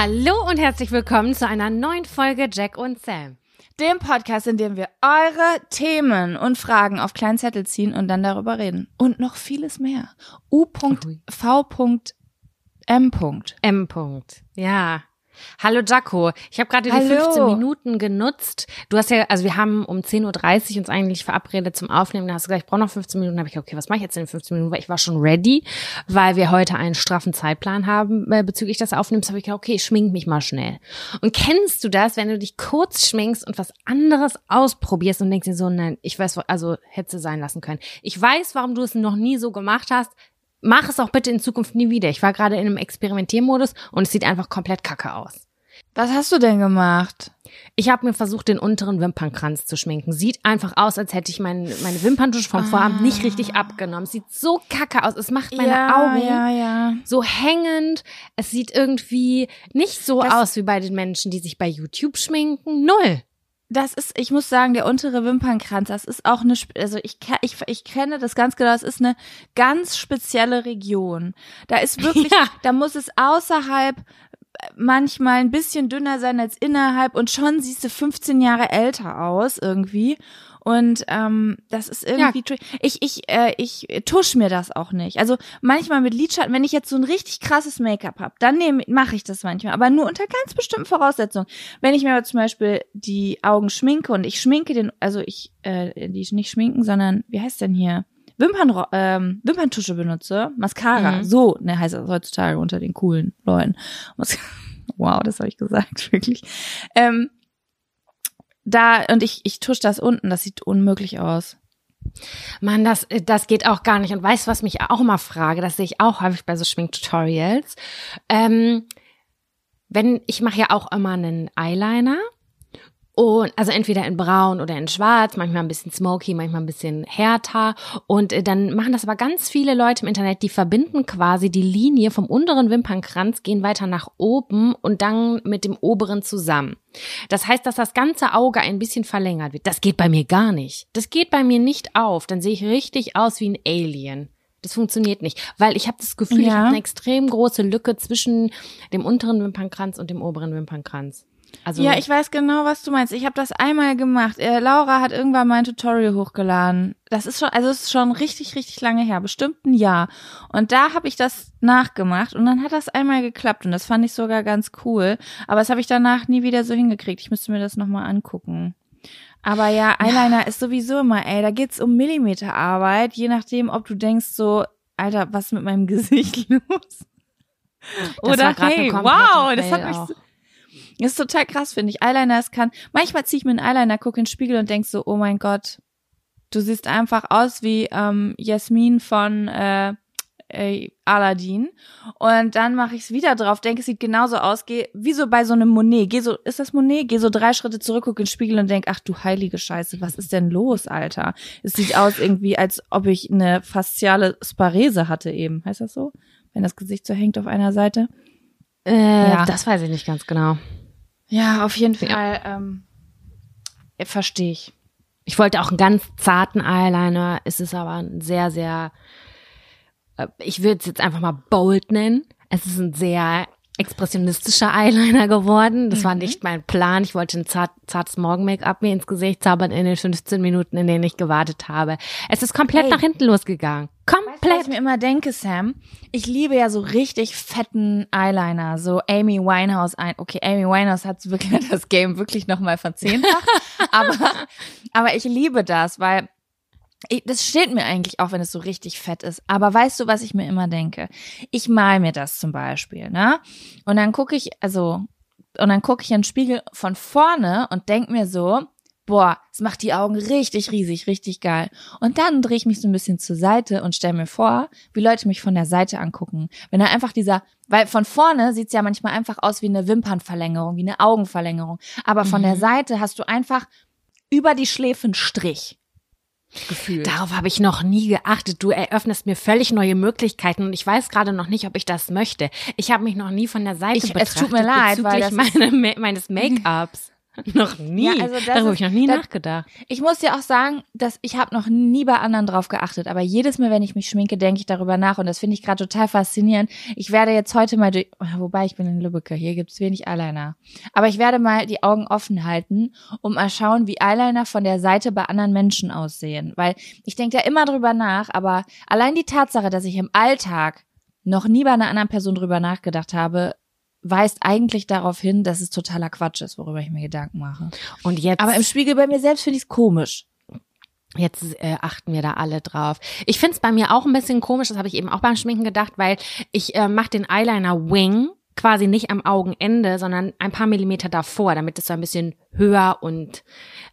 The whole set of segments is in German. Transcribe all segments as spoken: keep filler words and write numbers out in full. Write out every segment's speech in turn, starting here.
Hallo und herzlich willkommen zu einer neuen Folge Jack und Sam. Dem Podcast, in dem wir eure Themen und Fragen auf kleinen Zettel ziehen und dann darüber reden. Und noch vieles mehr. U V M. M. Ja. Hallo Jaco, ich habe gerade die fünfzehn Minuten genutzt. Du hast ja, also wir haben um zehn Uhr dreißig uns eigentlich verabredet zum Aufnehmen. Da hast du gesagt, ich brauche noch fünfzehn Minuten. Da habe ich gedacht, okay, was mache ich jetzt in den fünfzehn Minuten? Weil ich war schon ready, weil wir heute einen straffen Zeitplan haben äh, bezüglich des Aufnehmens. Habe ich gedacht, okay, ich schmink mich mal schnell. Und kennst du das, wenn du dich kurz schminkst und was anderes ausprobierst und denkst dir so, nein, ich weiß, also hätte es sein lassen können. Ich weiß, warum du es noch nie so gemacht hast. Mach es auch bitte in Zukunft nie wieder. Ich war gerade in einem Experimentiermodus und es sieht einfach komplett kacke aus. Was hast du denn gemacht? Ich habe mir versucht, den unteren Wimpernkranz zu schminken. Sieht einfach aus, als hätte ich mein, meine Wimperntusche vom Vorabend ah. nicht richtig abgenommen. Sieht so kacke aus. Es macht meine ja, Augen ja, ja. so hängend. Es sieht irgendwie nicht so das aus wie bei den Menschen, die sich bei YouTube schminken. Null. Das ist, ich muss sagen, der untere Wimpernkranz, das ist auch eine, also ich, ich, ich kenne das ganz genau, das ist eine ganz spezielle Region. Da ist wirklich, ja. da muss es außerhalb manchmal ein bisschen dünner sein als innerhalb und schon siehst du fünfzehn Jahre älter aus irgendwie. Und ähm, das ist irgendwie, ja. ich ich äh, ich tusch mir das auch nicht. Also manchmal mit Lidschatten, wenn ich jetzt so ein richtig krasses Make-up habe, dann mache ich das manchmal, aber nur unter ganz bestimmten Voraussetzungen. Wenn ich mir aber zum Beispiel die Augen schminke und ich schminke den, also ich äh, die nicht schminken, sondern wie heißt denn hier? Wimpern, ähm, Wimperntusche benutze, Mascara, mhm. so ne, heißt das heutzutage unter den coolen Leuten. Wow, das habe ich gesagt, wirklich. Ähm, Da, und ich, ich tusche das unten, das sieht unmöglich aus. Mann, das, das geht auch gar nicht. Und weißt du, was mich auch immer frage, das sehe ich auch häufig bei so Schminktutorials. Ähm, wenn, ich mache ja auch immer einen Eyeliner. Und also entweder in braun oder in schwarz, manchmal ein bisschen smoky, manchmal ein bisschen härter. Und äh, dann machen das aber ganz viele Leute im Internet, die verbinden quasi die Linie vom unteren Wimpernkranz, gehen weiter nach oben und dann mit dem oberen zusammen. Das heißt, dass das ganze Auge ein bisschen verlängert wird. Das geht bei mir gar nicht. Das geht bei mir nicht auf. Dann sehe ich richtig aus wie ein Alien. Das funktioniert nicht, weil ich habe das Gefühl, ja. ich habe eine extrem große Lücke zwischen dem unteren Wimpernkranz und dem oberen Wimpernkranz. Also ja, ich weiß genau, was du meinst. Ich habe das einmal gemacht. Äh, Laura hat irgendwann mein Tutorial hochgeladen. Das ist schon, also es ist schon richtig, richtig lange her, bestimmt ein Jahr. Und da habe ich das nachgemacht und dann hat das einmal geklappt und das fand ich sogar ganz cool. Aber das habe ich danach nie wieder so hingekriegt. Ich müsste mir das nochmal angucken. Aber ja, Eyeliner ja. ist sowieso immer, ey, da geht's um Millimeterarbeit, je nachdem, ob du denkst so, Alter, was ist mit meinem Gesicht los? Oder hey, wow, das hat mich so, das ist total krass, finde ich. Eyeliner, es kann, manchmal ziehe ich mir einen Eyeliner, gucke in den Spiegel und denk so, oh mein Gott, du siehst einfach aus wie ähm, Jasmin von äh, äh, Aladdin. Und dann mache ich es wieder drauf, denke, es sieht genauso aus, geh, wie so bei so einem Monet. Geh so, ist das Monet? Geh so drei Schritte zurück, guck in den Spiegel und denk, ach du heilige Scheiße, was ist denn los, Alter? Es sieht aus irgendwie, als ob ich eine fasziale Sparese hatte eben. Heißt das so? Wenn das Gesicht so hängt auf einer Seite? Äh, ja. Das weiß ich nicht ganz genau. Ja, auf jeden Fall, ja. ähm, verstehe ich. Ich wollte auch einen ganz zarten Eyeliner, es ist aber ein sehr, sehr, äh, ich würde es jetzt einfach mal bold nennen. Es ist ein sehr expressionistischer Eyeliner geworden. Das mhm. war nicht mein Plan. Ich wollte ein zart, zartes Morgen-Make-up mir ins Gesicht zaubern in den fünfzehn Minuten, in denen ich gewartet habe. Es ist komplett hey. nach hinten losgegangen. Komplett. Weißt du, was ich mir immer denke, Sam? Ich liebe ja so richtig fetten Eyeliner, so Amy Winehouse ein. Okay, Amy Winehouse hat wirklich das Game wirklich nochmal verzehnfacht. aber, aber ich liebe das, weil ich, das steht mir eigentlich auch, wenn es so richtig fett ist. Aber weißt du, was ich mir immer denke? Ich mal mir das zum Beispiel, ne? Und dann gucke ich, also, und dann gucke ich in den Spiegel von vorne und denk mir so, boah, es macht die Augen richtig riesig, richtig geil. Und dann drehe ich mich so ein bisschen zur Seite und stelle mir vor, wie Leute mich von der Seite angucken. Wenn da einfach dieser, weil von vorne sieht's ja manchmal einfach aus wie eine Wimpernverlängerung, wie eine Augenverlängerung. Aber von mhm. der Seite hast du einfach über die Schläfe einen Strich. Gefühl. Darauf habe ich noch nie geachtet. Du eröffnest mir völlig neue Möglichkeiten und ich weiß gerade noch nicht, ob ich das möchte. Ich habe mich noch nie von der Seite ich, betrachtet. Es tut mir leid, weil das meine, meines Make-ups. Noch nie. Ja, also das Darüber habe ist- ich noch nie das- nachgedacht. Ich muss dir auch sagen, dass ich habe noch nie bei anderen drauf geachtet, aber jedes Mal, wenn ich mich schminke, denke ich darüber nach und das finde ich gerade total faszinierend. Ich werde jetzt heute mal durch, wobei ich bin in Lübbecke, hier gibt's wenig Eyeliner, aber ich werde mal die Augen offen halten und mal schauen, wie Eyeliner von der Seite bei anderen Menschen aussehen, weil ich denke da immer drüber nach, aber allein die Tatsache, dass ich im Alltag noch nie bei einer anderen Person drüber nachgedacht habe, weist eigentlich darauf hin, dass es totaler Quatsch ist, worüber ich mir Gedanken mache. Und jetzt, Aber im Spiegel bei mir selbst finde ich es komisch. jetzt äh, achten wir da alle drauf. Ich find's bei mir auch ein bisschen komisch, das habe ich eben auch beim Schminken gedacht, weil ich äh, mache den Eyeliner Wing quasi nicht am Augenende, sondern ein paar Millimeter davor, damit es so ein bisschen höher und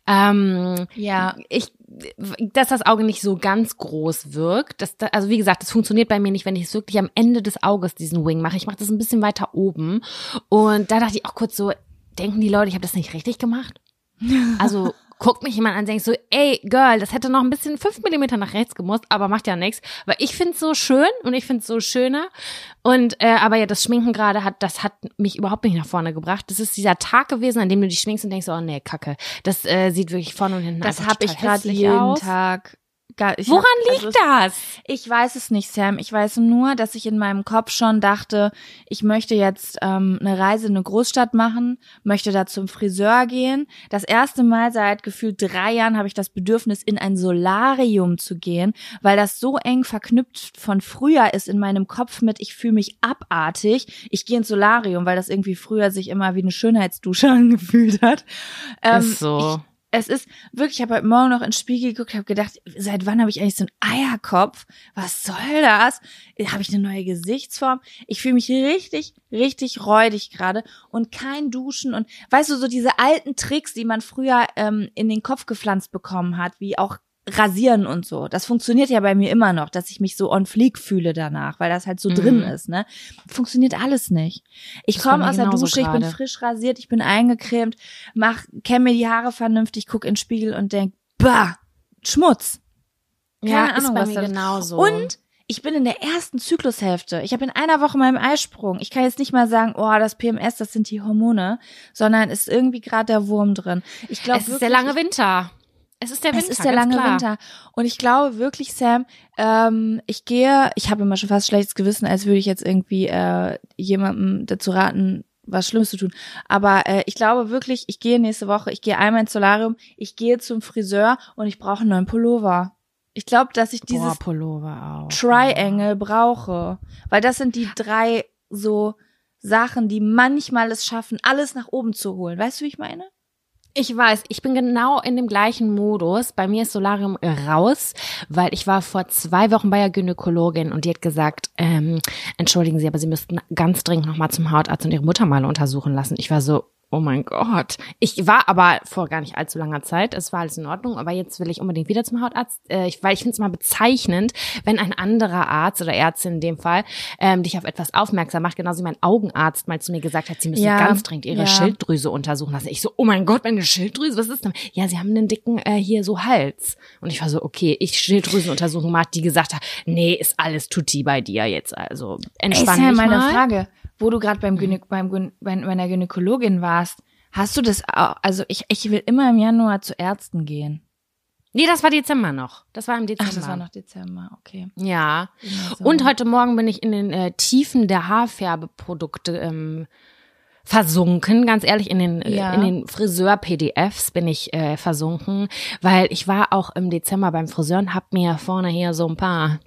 ähm, Ja. ich, dass das Auge nicht so ganz groß wirkt. Das, also wie gesagt, das funktioniert bei mir nicht, wenn ich es wirklich am Ende des Auges diesen Wing mache. Ich mache das ein bisschen weiter oben. Und da dachte ich auch kurz so, denken die Leute, ich habe das nicht richtig gemacht? Also guckt mich jemand an und denkt so, ey, Girl, das hätte noch ein bisschen fünf Millimeter nach rechts gemusst, aber macht ja nichts. Weil ich find's so schön und ich find's so schöner. Und äh, aber ja, das Schminken gerade hat, das hat mich überhaupt nicht nach vorne gebracht. Das ist dieser Tag gewesen, an dem du dich schminkst und denkst, oh nee, Kacke. Das äh, sieht wirklich vorne und hinten Das einfach habe ich total gerade hässlich jeden aus. Tag. Gar- Ich Woran hab, liegt also, das? Ich weiß es nicht, Sam. Ich weiß nur, dass ich in meinem Kopf schon dachte, ich möchte jetzt ähm, eine Reise in eine Großstadt machen, möchte da zum Friseur gehen. Das erste Mal seit gefühlt drei Jahren habe ich das Bedürfnis, in ein Solarium zu gehen, weil das so eng verknüpft von früher ist in meinem Kopf mit, ich fühle mich abartig. Ich gehe ins Solarium, weil das irgendwie früher sich immer wie eine Schönheitsdusche angefühlt hat. Ähm, Ist so. Ich, Es ist wirklich, ich habe heute Morgen noch ins Spiegel geguckt, habe gedacht, seit wann habe ich eigentlich so einen Eierkopf? Was soll das? Habe ich eine neue Gesichtsform? Ich fühle mich richtig, richtig räudig gerade und kein Duschen und weißt du, so diese alten Tricks, die man früher ähm, in den Kopf gepflanzt bekommen hat, wie auch Rasieren und so. Das funktioniert ja bei mir immer noch, dass ich mich so on fleek fühle danach, weil das halt so Mhm. drin ist, ne? Funktioniert alles nicht. Ich Das ist bei komme mir aus der genauso Dusche, ich bin gerade. frisch rasiert, ich bin eingecremt, mach, kämme mir die Haare vernünftig, guck in den Spiegel und denk, bah, Schmutz. Keine Ja, Ahnung, ist bei was mir das ist. genauso. Und ich bin in der ersten Zyklushälfte. Ich habe in einer Woche meinen Eisprung. Ich kann jetzt nicht mal sagen, oh, das P M S, das sind die Hormone, sondern ist irgendwie gerade der Wurm drin. Ich glaube, es ist der lange Winter. Es ist der Winter, es ist der ganz lange klar. Winter. Und ich glaube wirklich, Sam, ähm, ich gehe, ich habe immer schon fast schlechtes Gewissen, als würde ich jetzt irgendwie äh, jemandem dazu raten, was Schlimmes zu tun. Aber äh, ich glaube wirklich, ich gehe nächste Woche, ich gehe einmal ins Solarium, ich gehe zum Friseur und ich brauche einen neuen Pullover. Ich glaube, dass ich dieses Boah, Pullover auch. Triangle brauche. Weil das sind die drei so Sachen, die manchmal es schaffen, alles nach oben zu holen. Weißt du, wie ich meine? Ich weiß, ich bin genau in dem gleichen Modus. Bei mir ist Solarium raus, weil ich war vor zwei Wochen bei der Gynäkologin und die hat gesagt, ähm, entschuldigen Sie, aber Sie müssten ganz dringend nochmal zum Hautarzt und Ihre Mutter mal untersuchen lassen. Ich war so, oh mein Gott. Ich war aber vor gar nicht allzu langer Zeit, es war alles in Ordnung, aber jetzt will ich unbedingt wieder zum Hautarzt, äh, ich, weil ich finde es mal bezeichnend, wenn ein anderer Arzt oder Ärztin in dem Fall ähm, dich auf etwas aufmerksam macht, genauso wie mein Augenarzt mal zu mir gesagt hat, sie müssen Ja, ganz dringend ihre ja. Schilddrüse untersuchen lassen. Ich so, oh mein Gott, meine Schilddrüse, was ist denn? Ja, sie haben einen dicken äh, hier so Hals. Und ich war so, okay, ich Schilddrüsenuntersuchung gemacht, die gesagt hat, nee, ist alles tutti bei dir jetzt, also entspann Ey, Sam, dich meine mal. Frage, wo du gerade beim, Gynä beim Gyn bei meiner Gynäkologin warst, hast du das auch, also ich, ich will immer im Januar zu Ärzten gehen. Nee, das war Dezember noch. Das war im Dezember. Ach, das war noch Dezember, okay. Ja. Immer so. Und heute Morgen bin ich in den äh, Tiefen der Haarfärbeprodukte ähm, versunken, ganz ehrlich, in den, Ja. äh, in den Friseur-P D Fs bin ich äh, versunken, weil ich war auch im Dezember beim Friseur und hab mir vorne hier so ein paar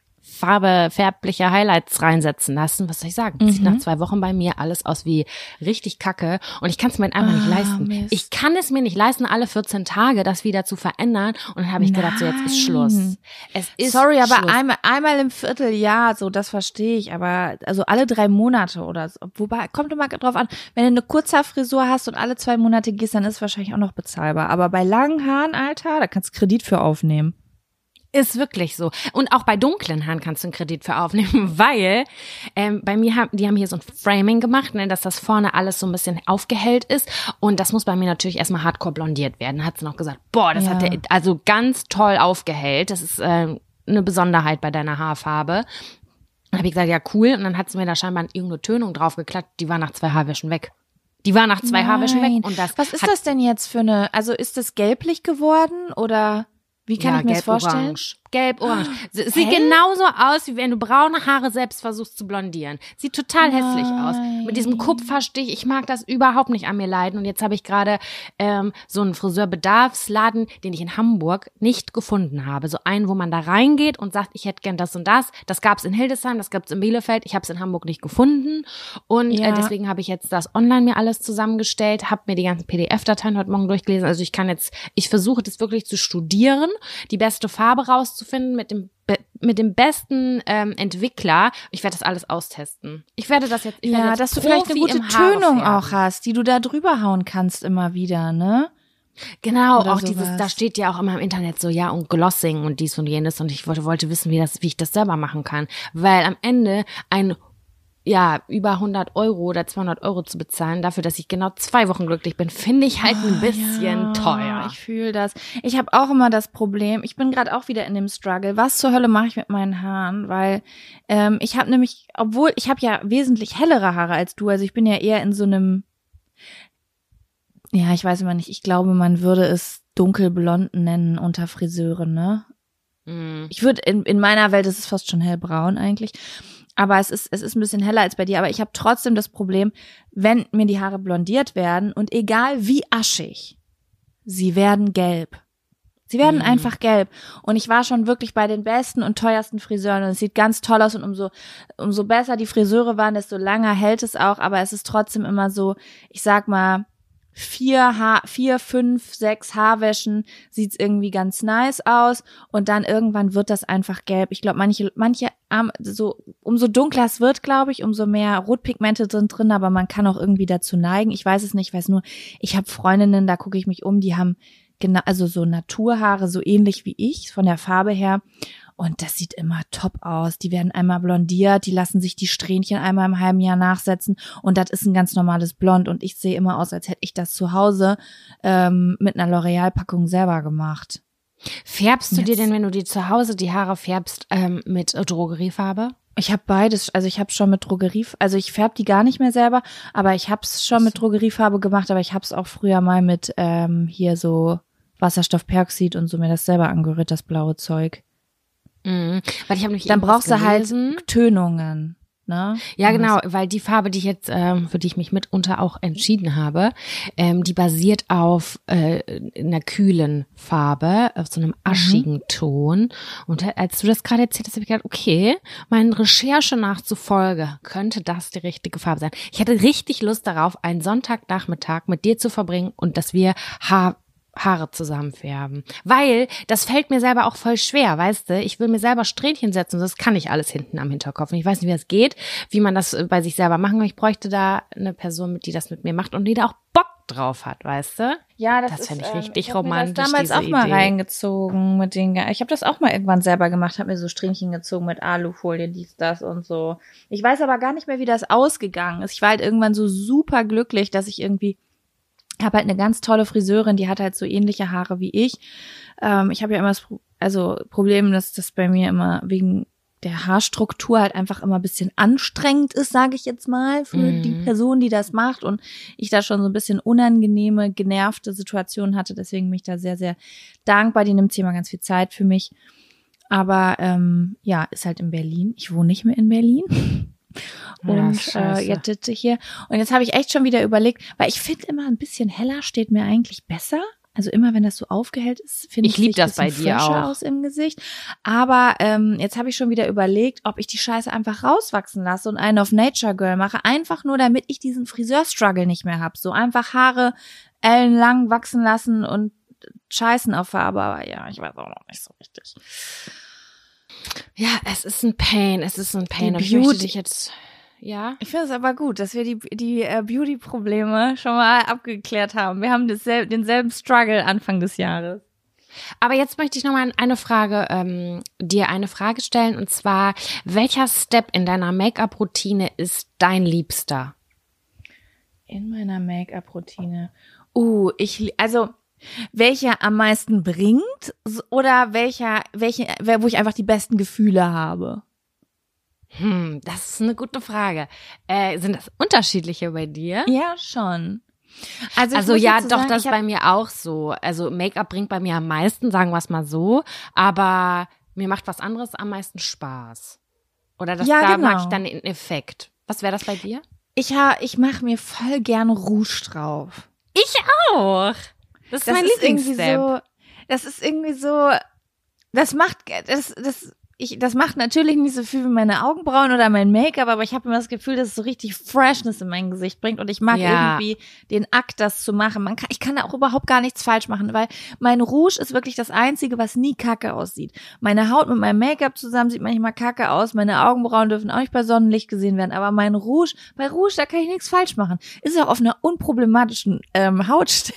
Farbe, färbliche Highlights reinsetzen lassen. Was soll ich sagen? Sieht Mhm. nach zwei Wochen bei mir alles aus wie richtig Kacke und ich kann es mir einfach nicht Ah, leisten. Mist. Ich kann es mir nicht leisten, alle vierzehn Tage das wieder zu verändern und dann habe ich gedacht, so jetzt ist Schluss. Nein. Es ist Sorry, aber Schluss. einmal, einmal im Vierteljahr, so, das verstehe ich, aber also alle drei Monate oder so. Wobei, kommt immer drauf an, wenn du eine Kurzhaarfrisur hast und alle zwei Monate gehst, dann ist es wahrscheinlich auch noch bezahlbar. Aber bei langen Haaren, Alter, da kannst du Kredit für aufnehmen. Ist wirklich so. Und auch bei dunklen Haaren kannst du einen Kredit für aufnehmen, weil ähm, bei mir haben, die haben hier so ein Framing gemacht, ne, dass das vorne alles so ein bisschen aufgehellt ist. Und das muss bei mir natürlich erstmal hardcore blondiert werden. Da hat sie noch gesagt, boah, das Ja. hat der also ganz toll aufgehellt. Das ist äh, eine Besonderheit bei deiner Haarfarbe. Dann habe ich gesagt, ja cool. Und dann hat sie mir da scheinbar irgendeine Tönung draufgeklappt, die war nach zwei Haarwäschen weg. Die war nach zwei Nein. Haarwäschen weg. Und das Was ist hat, das denn jetzt für eine, also ist das gelblich geworden oder wie kann ja, ich mir das vorstellen? Gelb-orange. Gelb-orange. Sie- Sieht Hell? genauso aus, wie wenn du braune Haare selbst versuchst zu blondieren. Sieht total hässlich aus. Nein. Mit diesem Kupferstich. Ich mag das überhaupt nicht an mir leiden. Und jetzt habe ich gerade ähm, so einen Friseurbedarfsladen, den ich in Hamburg nicht gefunden habe. So einen, wo man da reingeht und sagt, ich hätte gern das und das. Das gab's in Hildesheim, das gab's in Bielefeld. Ich habe es in Hamburg nicht gefunden. Und Ja. äh, deswegen habe ich jetzt das online mir alles zusammengestellt, habe mir die ganzen P D F-Dateien heute Morgen durchgelesen. Also ich kann jetzt, ich versuche das wirklich zu studieren, die beste Farbe rauszufinden mit dem be- mit dem besten ähm, Entwickler. Ich werde das alles austesten. Ich werde das jetzt, ich werde Ja, jetzt dass du Profi vielleicht eine gute im Haare Tönung färben. auch hast, die du da drüber hauen kannst immer wieder, ne? Genau, Oder auch sowas. dieses, da steht ja auch immer im Internet so, ja, und Glossing und dies und jenes. Und ich wollte, wollte wissen, wie das, wie ich das selber machen kann. Weil am Ende ein ja, über hundert Euro oder zweihundert Euro zu bezahlen dafür, dass ich genau zwei Wochen glücklich bin, finde ich halt ein bisschen ja, teuer. Ich fühle das. Ich habe auch immer das Problem, ich bin gerade auch wieder in dem Struggle. Was zur Hölle mache ich mit meinen Haaren? Weil ähm, ich habe nämlich, obwohl ich habe ja wesentlich hellere Haare als du, also ich bin ja eher in so einem, ja, ich weiß immer nicht, ich glaube, man würde es dunkelblond nennen unter Friseuren, ne? Mm. Ich würde, in, in meiner Welt ist es fast schon hellbraun eigentlich. Aber es ist, es ist ein bisschen heller als bei dir. Aber ich habe trotzdem das Problem, wenn mir die Haare blondiert werden und egal wie aschig, sie werden gelb. Sie werden Mhm. einfach gelb. Und ich war schon wirklich bei den besten und teuersten Friseuren und es sieht ganz toll aus und umso, umso besser die Friseure waren, desto länger hält es auch. Aber es ist trotzdem immer so, ich sag mal, vier, Haar, vier, fünf, sechs Haarwäschen sieht's irgendwie ganz nice aus und dann irgendwann wird das einfach gelb. Ich glaube, manche, manche Arme, so, umso dunkler es wird, glaube ich, umso mehr Rotpigmente sind drin, aber man kann auch irgendwie dazu neigen. Ich weiß es nicht, ich weiß nur, ich habe Freundinnen, da gucke ich mich um, die haben genau, also so Naturhaare, so ähnlich wie ich, von der Farbe her. Und das sieht immer top aus. Die werden einmal blondiert, die lassen sich die Strähnchen einmal im halben Jahr nachsetzen und das ist ein ganz normales Blond. Und ich sehe immer aus, als hätte ich das zu Hause ähm, mit einer L'Oreal-Packung selber gemacht. Färbst du Jetzt- dir denn, wenn du dir zu Hause die Haare färbst, ähm, mit äh, Drogeriefarbe? Ich habe beides, also ich habe schon mit Drogerie, also ich färbe die gar nicht mehr selber, aber ich habe es schon mit Drogeriefarbe gemacht, aber ich habe es auch früher mal mit ähm, hier so Wasserstoffperoxid und so mir das selber angerührt, das blaue Zeug. Mhm. Weil ich habe nämlich Dann irgendwas brauchst du halt gelesen. Tönungen, ne? Ja, genau, weil die Farbe, die ich jetzt, ähm, für die ich mich mitunter auch entschieden habe, ähm, die basiert auf äh, einer kühlen Farbe, auf so einem aschigen Ton. Und als du das gerade erzählt hast, habe ich gedacht, okay, meinen Recherche nachzufolge könnte das die richtige Farbe sein. Ich hatte richtig Lust darauf, einen Sonntagnachmittag mit dir zu verbringen und dass wir Haar Haare zusammenfärben. Weil das fällt mir selber auch voll schwer, weißt du? Ich will mir selber Strähnchen setzen, das kann ich alles hinten am Hinterkopf. Und ich weiß nicht, wie das geht, wie man das bei sich selber machen kann. Ich bräuchte da eine Person, die das mit mir macht und die da auch Bock drauf hat, weißt du? Ja, das, Das ist, fände ich ähm, richtig ich hab romantisch, Mir das damals diese auch mal Idee. reingezogen mit den. Ich habe das auch mal irgendwann selber gemacht, habe mir so Strähnchen gezogen mit Alufolie, dies, das und so. Ich weiß aber gar nicht mehr, wie das ausgegangen ist. Ich war halt irgendwann so super glücklich, dass ich irgendwie habe halt eine ganz tolle Friseurin, die hat halt so ähnliche Haare wie ich. Ähm, ich habe ja immer das Pro- also Problem, dass das bei mir immer wegen der Haarstruktur halt einfach immer ein bisschen anstrengend ist, sage ich jetzt mal, für Mhm. die Person, die das macht. Und ich da schon so ein bisschen unangenehme, genervte Situationen hatte. Deswegen bin ich da sehr, sehr dankbar. Die nimmt sich immer ganz viel Zeit für mich. Aber ähm, ja, ist halt in Berlin. Ich wohne nicht mehr in Berlin. Ja, Und ist äh, scheiße. jetzt sitze ich hier. Und jetzt habe ich echt schon wieder überlegt, weil ich finde immer ein bisschen heller steht mir eigentlich besser. Also immer, wenn das so aufgehellt ist, finde ich Ich lieb sieht ein das bei bisschen dir frischer auch. aus im Gesicht. Aber ähm, jetzt habe ich schon wieder überlegt, ob ich die Scheiße einfach rauswachsen lasse und einen auf Nature Girl mache. Einfach nur, damit ich diesen Friseur-Struggle nicht mehr habe. So einfach Haare ellenlang wachsen lassen und scheißen auf Farbe. Aber ja, ich weiß auch noch nicht so richtig. Ja, es ist ein Pain, es ist ein Pain. Die Aber ich möchte Beauty- dich jetzt, ja? Ich finde es aber gut, dass wir die, die äh, Beauty-Probleme schon mal abgeklärt haben. Wir haben dasselbe, denselben Struggle Anfang des Jahres. Aber jetzt möchte ich nochmal eine Frage, ähm, dir eine Frage stellen, und zwar, welcher Step in deiner Make-up-Routine ist dein Liebster? In meiner Make-up-Routine. Uh, ich, li- also, welcher am meisten bringt s- oder welcher, welche, wer- wo ich einfach die besten Gefühle habe? Hm, das ist eine gute Frage. Äh, sind das unterschiedliche bei dir? Ja, schon. Also, Also ja, doch, sagen, das ist bei mir auch so. Also Make-up bringt bei mir am meisten, sagen wir es mal so. Aber mir macht was anderes am meisten Spaß. Oder das, ja, da genau. mag ich dann den Effekt. Was wäre das bei dir? Ich, ha, ich mache mir voll gern Rouge drauf. Ich auch. Das ist das mein ist Lieblingsstep. So, das ist irgendwie so, das macht, das, das, ich, das macht natürlich nicht so viel wie meine Augenbrauen oder mein Make-up, aber ich habe immer das Gefühl, dass es so richtig Freshness in mein Gesicht bringt und ich mag ja. irgendwie den Akt, das zu machen. Man kann, ich kann da auch überhaupt gar nichts falsch machen, weil mein Rouge ist wirklich das Einzige, was nie kacke aussieht. Meine Haut mit meinem Make-up zusammen sieht manchmal kacke aus, meine Augenbrauen dürfen auch nicht bei Sonnenlicht gesehen werden, aber mein Rouge, bei Rouge, da kann ich nichts falsch machen. Ist ja auch auf einer unproblematischen ähm, Hautstelle.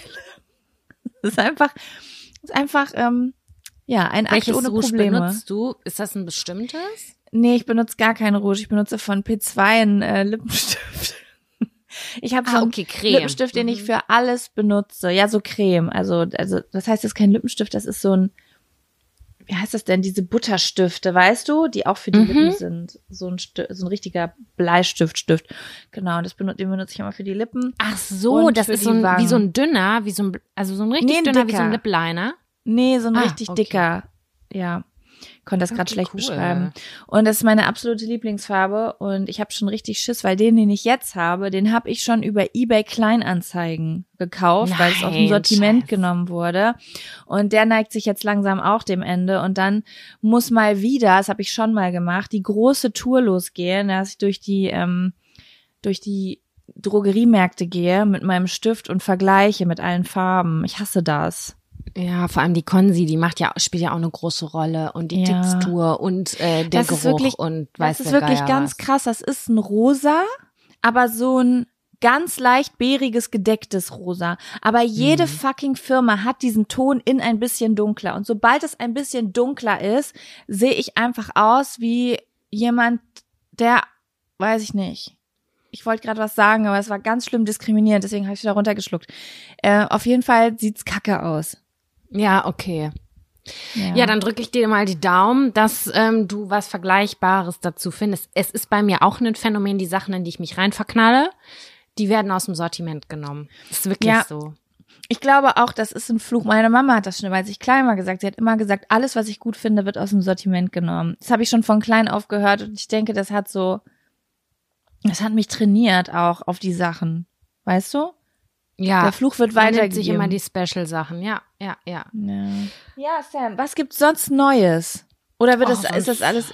Das ist einfach, ist einfach, ähm, ja, ein Akt ohne Rouge Probleme. Benutzt du? Ist das ein bestimmtes? Nee, ich benutze gar keinen Rouge. Ich benutze von P zwei einen äh, Lippenstift. Ich habe so ah, einen okay, Creme. Lippenstift, den ich für alles benutze. Ja, so Creme. Also, also das heißt, das ist kein Lippenstift, das ist so ein, wie heißt das denn, diese Butterstifte, weißt du, die auch für die mhm. Lippen sind. So ein, Sti- so ein richtiger Bleistiftstift. Genau, das benutze, den benutze ich immer für die Lippen. Ach so, das ist so ein, wie so ein dünner, wie so ein, also so ein richtig nee, dünner, dicker. wie so ein Lip Liner. Nee, so ein ah, richtig okay. dicker. Ja, ich konnte das gerade okay, schlecht cool. beschreiben. Und das ist meine absolute Lieblingsfarbe und ich habe schon richtig Schiss, weil den, den ich jetzt habe, den habe ich schon über eBay Kleinanzeigen gekauft, Nein, weil es aus dem Sortiment Scheiß. genommen wurde. Und der neigt sich jetzt langsam auch dem Ende. Und dann muss mal wieder, das habe ich schon mal gemacht, die große Tour losgehen, dass ich durch die ähm, durch die Drogeriemärkte gehe mit meinem Stift und vergleiche mit allen Farben. Ich hasse das. Ja, vor allem die Konsi, die macht ja, spielt ja auch eine große Rolle und die Ja. Textur und äh, der Das Geruch ist wirklich, und weiß das ist der wirklich Geier ganz was. krass. Das ist ein Rosa, aber so ein ganz leicht beeriges, gedecktes Rosa. Aber jede Mhm. fucking Firma hat diesen Ton in ein bisschen dunkler. Und sobald es ein bisschen dunkler ist, sehe ich einfach aus wie jemand, der, weiß ich nicht. Ich wollte gerade was sagen, aber es war ganz schlimm diskriminierend, deswegen habe ich wieder runtergeschluckt. Äh, auf jeden Fall sieht's kacke aus. Ja, okay. Ja, Ja, dann drücke ich dir mal die Daumen, dass ähm, du was Vergleichbares dazu findest. Es ist bei mir auch ein Phänomen, die Sachen, in die ich mich rein verknalle, die werden aus dem Sortiment genommen. Das ist wirklich Ja. so. Ich glaube auch, das ist ein Fluch. Meine Mama hat das schon, weil ich klein war, gesagt. Sie hat immer gesagt, alles, was ich gut finde, wird aus dem Sortiment genommen. Das habe ich schon von klein auf gehört und ich denke, das hat so, das hat mich trainiert auch auf die Sachen. Weißt du? Ja, Der Fluch wird man nimmt weitergegeben. sich immer die Special-Sachen. Ja, ja, ja. Ja. Ja, Sam, was gibt's sonst Neues? Oder wird Oh, das, ist sonst- das alles?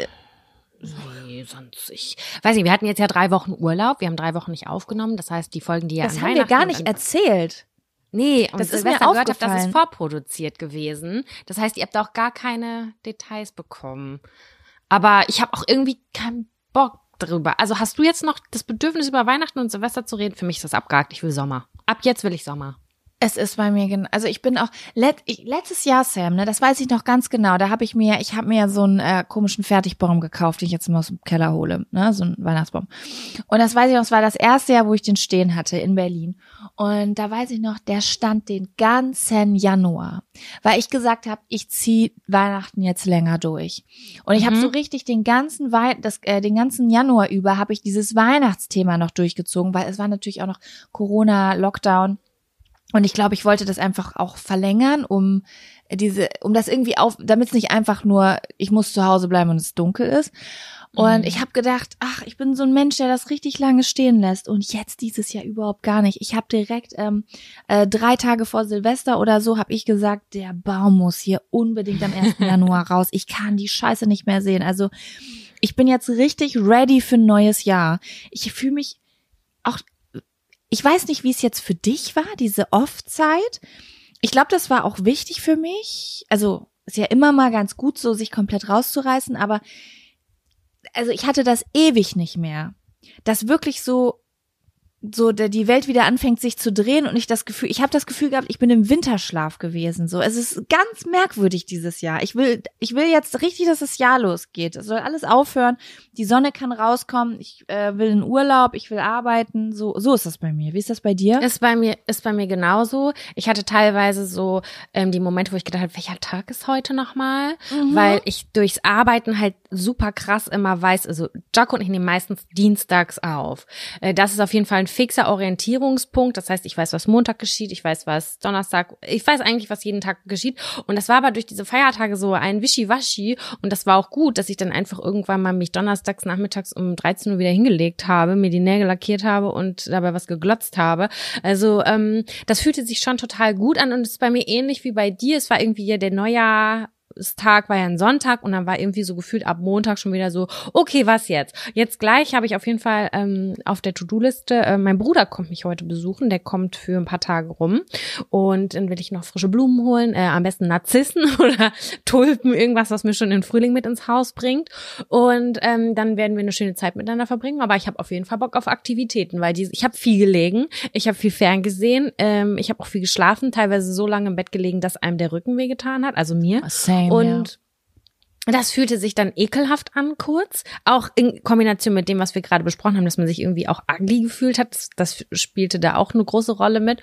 Nee, sonst ich. Weiß nicht, wir hatten jetzt ja drei Wochen Urlaub. Wir haben drei Wochen nicht aufgenommen. Das heißt, die Folgen, die ja Das an haben wir Weihnachten gar und nicht an- erzählt. Nee, und Das ist Silvester mir gehört habe, das ist aufgefallen. vorproduziert gewesen. Das heißt, ihr habt auch gar keine Details bekommen. Aber ich habe auch irgendwie keinen Bock drüber. Also hast du jetzt noch das Bedürfnis, über Weihnachten und Silvester zu reden? Für mich ist das abgehakt. Ich will Sommer. Ab jetzt will ich Sommer. Es ist bei mir, gen- also ich bin auch, let, ich, letztes Jahr, Sam, ne, das weiß ich noch ganz genau, da habe ich mir, ich habe mir ja so einen äh, komischen Fertigbaum gekauft, den ich jetzt mal aus dem Keller hole, ne, so einen Weihnachtsbaum. Und das weiß ich noch, das war das erste Jahr, wo ich den stehen hatte in Berlin. Und da weiß ich noch, der stand den ganzen Januar, weil ich gesagt habe, ich ziehe Weihnachten jetzt länger durch. Und ich habe Mhm. so richtig den ganzen Wei das, äh, den ganzen Januar über habe ich dieses Weihnachtsthema noch durchgezogen, weil es war natürlich auch noch Corona, Lockdown. Und ich glaube, ich wollte das einfach auch verlängern, um diese, um das irgendwie auf, damit es nicht einfach nur, ich muss zu Hause bleiben und es dunkel ist. Und Mhm. ich habe gedacht, ach, ich bin so ein Mensch, der das richtig lange stehen lässt. Und jetzt dieses Jahr überhaupt gar nicht. Ich habe direkt ähm, äh, drei Tage vor Silvester oder so, habe ich gesagt, der Baum muss hier unbedingt am ersten Januar raus. Ich kann die Scheiße nicht mehr sehen. Also ich bin jetzt richtig ready für ein neues Jahr. Ich fühle mich auch, ich weiß nicht, wie es jetzt für dich war, diese Off-Zeit. Ich glaube, das war auch wichtig für mich. Also ist ja immer mal ganz gut, so sich komplett rauszureißen, aber also ich hatte das ewig nicht mehr. Dass wirklich so so der, die Welt wieder anfängt sich zu drehen und ich das Gefühl, ich habe das Gefühl gehabt, ich bin im Winterschlaf gewesen. So, es ist ganz merkwürdig dieses Jahr. Ich will, ich will jetzt richtig, dass das Jahr losgeht. Es soll alles aufhören. Die Sonne kann rauskommen. Ich äh, will in Urlaub. Ich will arbeiten. So, so ist das bei mir. Wie ist das bei dir? Ist bei mir, ist bei mir genauso. Ich hatte teilweise so ähm, die Momente, wo ich gedacht habe, welcher Tag ist heute nochmal? Mhm. Weil ich durchs Arbeiten halt super krass immer weiß, also Jaco und ich nehmen meistens dienstags auf. Das ist auf jeden Fall ein fixer Orientierungspunkt. Das heißt, ich weiß, was Montag geschieht, ich weiß, was Donnerstag, ich weiß eigentlich, was jeden Tag geschieht. Und das war aber durch diese Feiertage so ein Wischiwaschi. Und das war auch gut, dass ich dann einfach irgendwann mal mich donnerstags nachmittags um dreizehn Uhr wieder hingelegt habe, mir die Nägel lackiert habe und dabei was geglotzt habe. Also ähm, das fühlte sich schon total gut an und es ist bei mir ähnlich wie bei dir. Es war irgendwie ja der Neujahr. Tag war ja ein Sonntag und dann war irgendwie so gefühlt ab Montag schon wieder so, okay, was jetzt? Jetzt gleich habe ich auf jeden Fall ähm, auf der To-Do-Liste, äh, mein Bruder kommt mich heute besuchen, der kommt für ein paar Tage rum und dann will ich noch frische Blumen holen, äh, am besten Narzissen oder Tulpen, irgendwas, was mir schon den Frühling mit ins Haus bringt und ähm, dann werden wir eine schöne Zeit miteinander verbringen, aber ich habe auf jeden Fall Bock auf Aktivitäten, weil die, ich habe viel gelegen, ich habe viel ferngesehen, ähm, ich habe auch viel geschlafen, teilweise so lange im Bett gelegen, dass einem der Rücken wehgetan hat, also mir. Same, und ja. Das fühlte sich dann ekelhaft an kurz, auch in Kombination mit dem, was wir gerade besprochen haben, dass man sich irgendwie auch ugly gefühlt hat. Das, das spielte da auch eine große Rolle mit.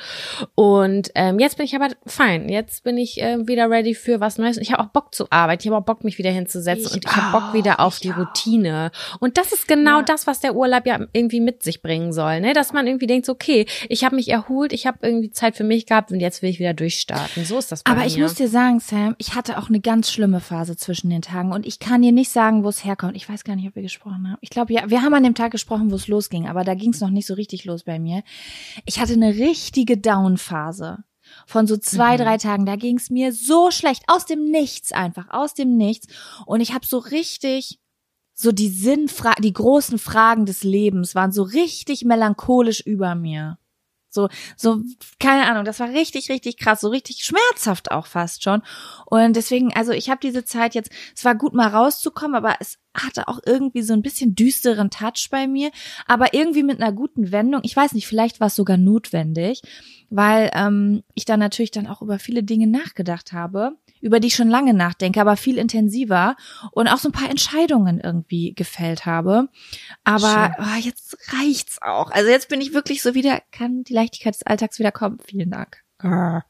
Und ähm, jetzt bin ich aber fein. Jetzt bin ich äh, wieder ready für was Neues. Ich habe auch Bock zu arbeiten. Ich habe auch Bock, mich wieder hinzusetzen. Ich und ich habe Bock wieder auf die auch. Routine. Und das ist genau Ja. das, was der Urlaub ja irgendwie mit sich bringen soll. Ne? Dass man irgendwie denkt, so, okay, ich habe mich erholt, ich habe irgendwie Zeit für mich gehabt und jetzt will ich wieder durchstarten. So ist das bei Aber mir. ich muss dir sagen, Sam, ich hatte auch eine ganz schlimme Phase zwischen den Tagen und ich kann dir nicht sagen, wo es herkommt. Ich weiß gar nicht, ob wir gesprochen haben. Ich glaube, ja, wir haben an dem Tag gesprochen, wo es losging, aber da ging es noch nicht so richtig los bei mir. Ich hatte eine richtige Down-Phase von so zwei, Mhm. drei Tagen. Da ging es mir so schlecht, aus dem Nichts einfach, aus dem Nichts. Und ich habe so richtig, so die Sinnfra- die großen Fragen des Lebens waren so richtig melancholisch über mir. So, so, keine Ahnung, das war richtig, richtig krass, so richtig schmerzhaft auch fast schon. Und deswegen, also ich habe diese Zeit jetzt, es war gut mal rauszukommen, aber es hatte auch irgendwie so ein bisschen düsteren Touch bei mir, aber irgendwie mit einer guten Wendung. Ich weiß nicht, vielleicht war es sogar notwendig, weil ähm, ich dann natürlich dann auch über viele Dinge nachgedacht habe, über die ich schon lange nachdenke, aber viel intensiver und auch so ein paar Entscheidungen irgendwie gefällt habe. Aber oh, jetzt reicht's auch. Also jetzt bin ich wirklich so wieder, kann die Leichtigkeit des Alltags wieder kommen. Vielen Dank. Ja.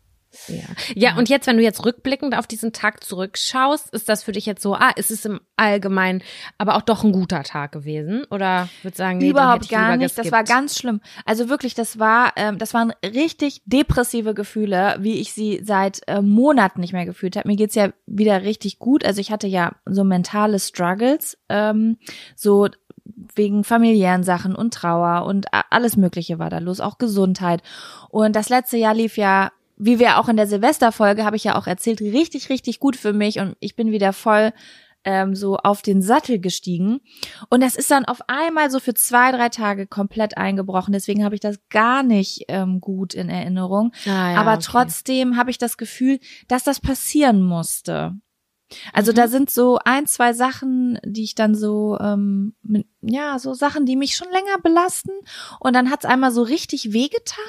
ja, und jetzt, wenn du jetzt rückblickend auf diesen Tag zurückschaust, ist das für dich jetzt so, ah, ist es im Allgemeinen aber auch doch ein guter Tag gewesen? Oder würdest du sagen, nee, Überhaupt den hätte ich gar lieber nicht. Das geskippt? war ganz schlimm. Also wirklich, das war, ähm, das waren richtig depressive Gefühle, wie ich sie seit äh, Monaten nicht mehr gefühlt habe. Mir geht's ja wieder richtig gut. Also ich hatte ja so mentale Struggles, ähm, so wegen familiären Sachen und Trauer und alles Mögliche war da los, auch Gesundheit. Und das letzte Jahr lief ja, wie wir auch in der Silvesterfolge, habe ich ja auch erzählt, richtig, richtig gut für mich und ich bin wieder voll ähm, so auf den Sattel gestiegen. Und das ist dann auf einmal so für zwei, drei Tage komplett eingebrochen. Deswegen habe ich das gar nicht ähm, gut in Erinnerung. Ah, ja, Aber okay. trotzdem habe ich das Gefühl, dass das passieren musste. Also Mhm. da sind so ein, zwei Sachen, die ich dann so, ähm, mit, ja, so Sachen, die mich schon länger belasten. Und dann hat's einmal so richtig wehgetan.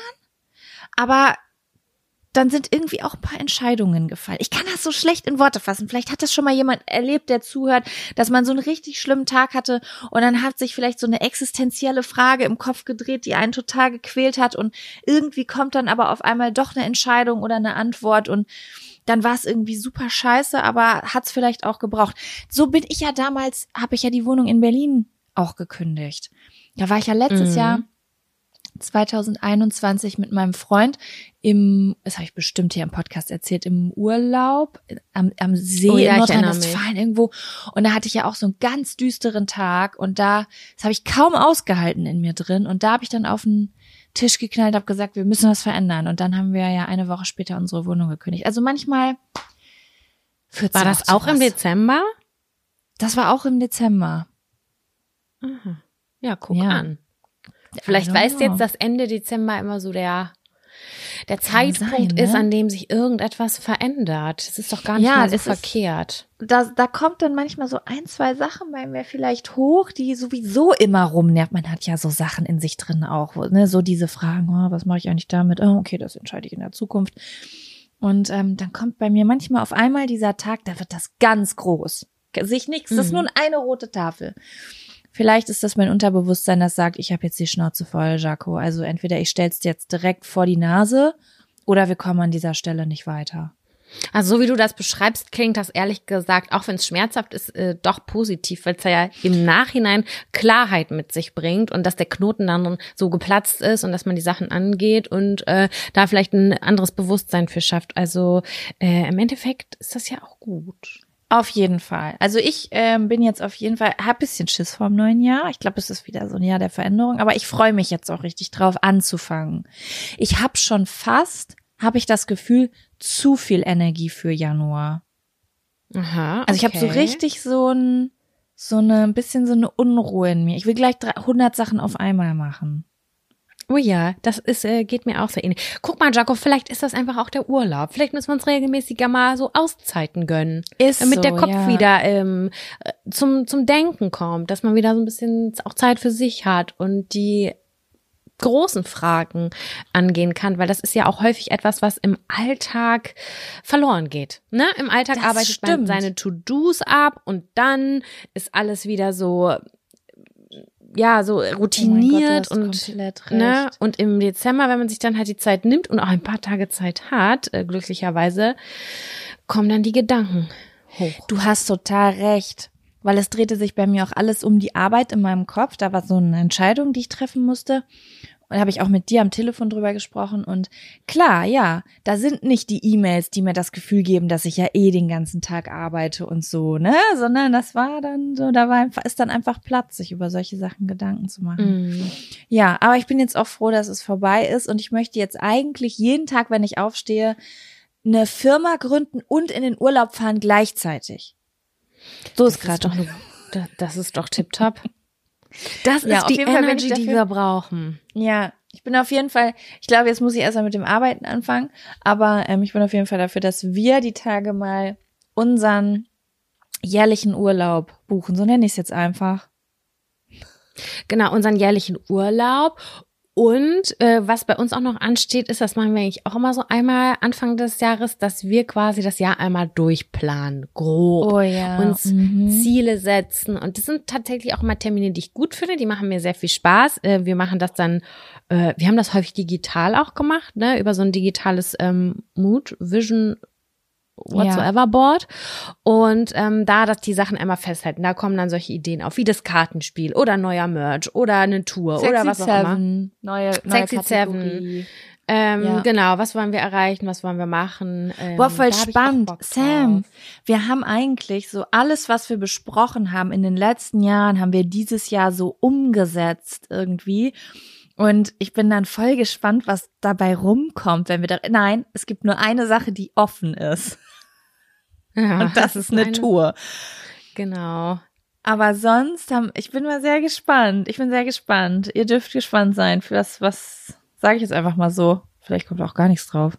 Aber dann sind irgendwie auch ein paar Entscheidungen gefallen. Ich kann das so schlecht in Worte fassen. Vielleicht hat das schon mal jemand erlebt, der zuhört, dass man so einen richtig schlimmen Tag hatte und dann hat sich vielleicht so eine existenzielle Frage im Kopf gedreht, die einen total gequält hat und irgendwie kommt dann aber auf einmal doch eine Entscheidung oder eine Antwort und dann war es irgendwie super scheiße, aber hat es vielleicht auch gebraucht. So bin ich ja damals, habe ich ja die Wohnung in Berlin auch gekündigt. Da war ich ja letztes Mhm. Jahr zwanzig einundzwanzig mit meinem Freund im, das habe ich bestimmt hier im Podcast erzählt, im Urlaub am, am See Oh ja, in ich erinnere Nordrhein-Westfalen irgendwo. Und da hatte ich ja auch so einen ganz düsteren Tag und da, das habe ich kaum ausgehalten in mir drin. Und da habe ich dann auf den Tisch geknallt, habe gesagt, wir müssen was verändern. Und dann haben wir ja eine Woche später unsere Wohnung gekündigt. Also manchmal führt's War ja das zu auch im was. Dezember? Das war auch im Dezember. Aha. Ja, guck Ja. an. Vielleicht I don't weißt du know. jetzt, dass Ende Dezember immer so der, der Kann Zeitpunkt sein, ist, ne? an dem sich irgendetwas verändert. Es ist doch gar nicht Ja, mal so es ist- verkehrt. Da, da kommt dann manchmal so ein, zwei Sachen bei mir vielleicht hoch, die sowieso immer rumnervt. Man hat ja so Sachen in sich drin auch, wo, ne, so diese Fragen, oh, was mache ich eigentlich damit? Oh, okay, das entscheide ich in der Zukunft. Und ähm, dann kommt bei mir manchmal auf einmal dieser Tag, da wird das ganz groß. Sich nichts, das ist Mhm. nur eine rote Tafel. Vielleicht ist das mein Unterbewusstsein, das sagt, ich habe jetzt die Schnauze voll, Jaco. Also entweder ich stell's dir jetzt direkt vor die Nase oder wir kommen an dieser Stelle nicht weiter. Also so wie du das beschreibst, klingt das ehrlich gesagt, auch wenn es schmerzhaft ist, äh, doch positiv, weil es ja im Nachhinein Klarheit mit sich bringt und dass der Knoten dann so geplatzt ist und dass man die Sachen angeht und äh, da vielleicht ein anderes Bewusstsein für schafft. Also äh, im Endeffekt ist das ja auch gut. Auf jeden Fall. Also ich ähm, bin jetzt auf jeden Fall, hab ein bisschen Schiss vor dem neuen Jahr. Ich glaube, es ist wieder so ein Jahr der Veränderung, aber ich freue mich jetzt auch richtig drauf anzufangen. Ich habe schon fast, habe ich das Gefühl, zu viel Energie für Januar. Aha, okay. Also ich habe so richtig so ein, so eine, ein bisschen so eine Unruhe in mir. Ich will gleich hundert Sachen auf einmal machen. Oh ja, das ist äh, geht mir auch so ähnlich. Guck mal, Jaco, vielleicht ist das einfach auch der Urlaub. Vielleicht müssen wir uns regelmäßiger mal so Auszeiten gönnen. Ist damit so, der Kopf ja. wieder ähm, zum zum Denken kommt, dass man wieder so ein bisschen auch Zeit für sich hat und die großen Fragen angehen kann, weil das ist ja auch häufig etwas, was im Alltag verloren geht. Ne? Im Alltag Das arbeitet stimmt. man seine To-Dos ab und dann ist alles wieder so ja, so routiniert oh mein Gott, du hast und komplett recht. ne, und im Dezember, wenn man sich dann halt die Zeit nimmt und auch ein paar Tage Zeit hat, äh, glücklicherweise, kommen dann die Gedanken hoch. Du hast total recht, weil es drehte sich bei mir auch alles um die Arbeit in meinem Kopf. Da war so eine Entscheidung, die ich treffen musste. Und da habe ich auch mit dir am Telefon drüber gesprochen. Und klar, ja, da sind nicht die E-Mails, die mir das Gefühl geben, dass ich ja eh den ganzen Tag arbeite und so, ne? Sondern das war dann so, da war einfach, ist dann einfach Platz, sich über solche Sachen Gedanken zu machen. Mm. Ja, aber ich bin jetzt auch froh, dass es vorbei ist. Und ich möchte jetzt eigentlich jeden Tag, wenn ich aufstehe, eine Firma gründen und in den Urlaub fahren gleichzeitig. So ist gerade doch, das, das ist doch tipptopp. Das Ja, ist auf die jeden Fall bin Energy, ich die dafür- wir brauchen. Ja, ich bin auf jeden Fall, ich glaube, jetzt muss ich erstmal mit dem Arbeiten anfangen, aber ähm, ich bin auf jeden Fall dafür, dass wir die Tage mal unseren jährlichen Urlaub buchen. So nenne ich es jetzt einfach. Genau, unseren jährlichen Urlaub. Und äh, was bei uns auch noch ansteht, ist, das machen wir eigentlich auch immer so einmal Anfang des Jahres, dass wir quasi das Jahr einmal durchplanen, grob, Oh ja. uns Mhm. Ziele setzen. Und das sind tatsächlich auch immer Termine, die ich gut finde, die machen mir sehr viel Spaß. Äh, wir machen das dann, äh, wir haben das häufig digital auch gemacht, ne, über so ein digitales ähm, Mood, Vision, whatsoever Board. Und ähm, da, dass die Sachen einmal festhalten, da kommen dann solche Ideen auf, wie das Kartenspiel oder neuer Merch oder eine Tour Sexy oder was auch immer. Seven, neue, neue Sexy Kategorie. Ähm, Ja. Genau, was wollen wir erreichen, was wollen wir machen? Ähm, Boah, voll da hab ich auch spannend. Bock drauf. Sam, wir haben eigentlich so alles, was wir besprochen haben in den letzten Jahren, haben wir dieses Jahr so umgesetzt irgendwie. Und ich bin dann voll gespannt, was dabei rumkommt, wenn wir da, nein, es gibt nur eine Sache, die offen ist. Ja, Und das ist eine Tour. Genau. Aber sonst haben, ich bin mal sehr gespannt. Ich bin sehr gespannt. Ihr dürft gespannt sein für das, was, sage ich jetzt einfach mal so. Vielleicht kommt auch gar nichts drauf.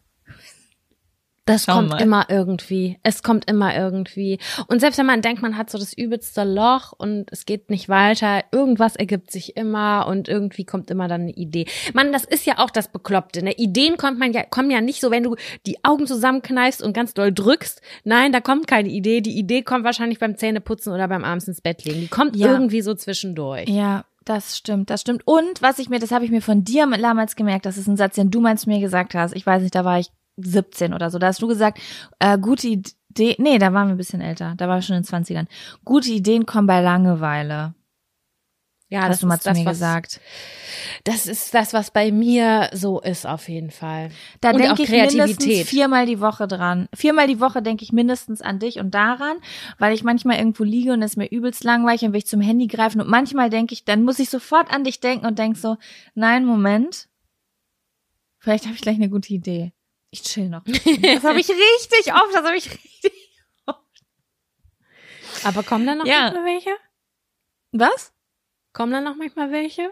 Das Schau kommt mal. immer irgendwie. Es kommt immer irgendwie. Und selbst wenn man denkt, man hat so das übelste Loch und es geht nicht weiter, irgendwas ergibt sich immer und irgendwie kommt immer dann eine Idee. Mann, das ist ja auch das Bekloppte. Ne? Ideen kommt man ja, kommen ja nicht so, wenn du die Augen zusammenkneifst und ganz doll drückst. Nein, da kommt keine Idee. Die Idee kommt wahrscheinlich beim Zähneputzen oder beim abends ins Bett legen. Die kommt Ja. irgendwie so zwischendurch. Ja, das stimmt, das stimmt. Und was ich mir, das habe ich mir von dir damals gemerkt, das ist ein Satz, den du meinst mir gesagt hast. Ich weiß nicht, da war ich siebzehn oder so. Da hast du gesagt, äh, gute Idee, nee, da waren wir ein bisschen älter. Da waren wir schon in den zwanzigern. Gute Ideen kommen bei Langeweile. Ja, Hast das du mal ist zu das, mir was, gesagt. Das ist das, was bei mir so ist, auf jeden Fall. Da Und auch denke ich mindestens Kreativität. viermal die Woche dran. Viermal die Woche denke ich mindestens an dich und daran, weil ich manchmal irgendwo liege und es ist mir übelst langweilig und will ich zum Handy greifen und manchmal denke ich, dann muss ich sofort an dich denken und denk so, nein, Moment, vielleicht habe ich gleich eine gute Idee. Ich chill noch. Das habe ich richtig oft, das habe ich richtig oft. Aber kommen dann noch Ja. manchmal welche? Was? Kommen dann noch manchmal welche?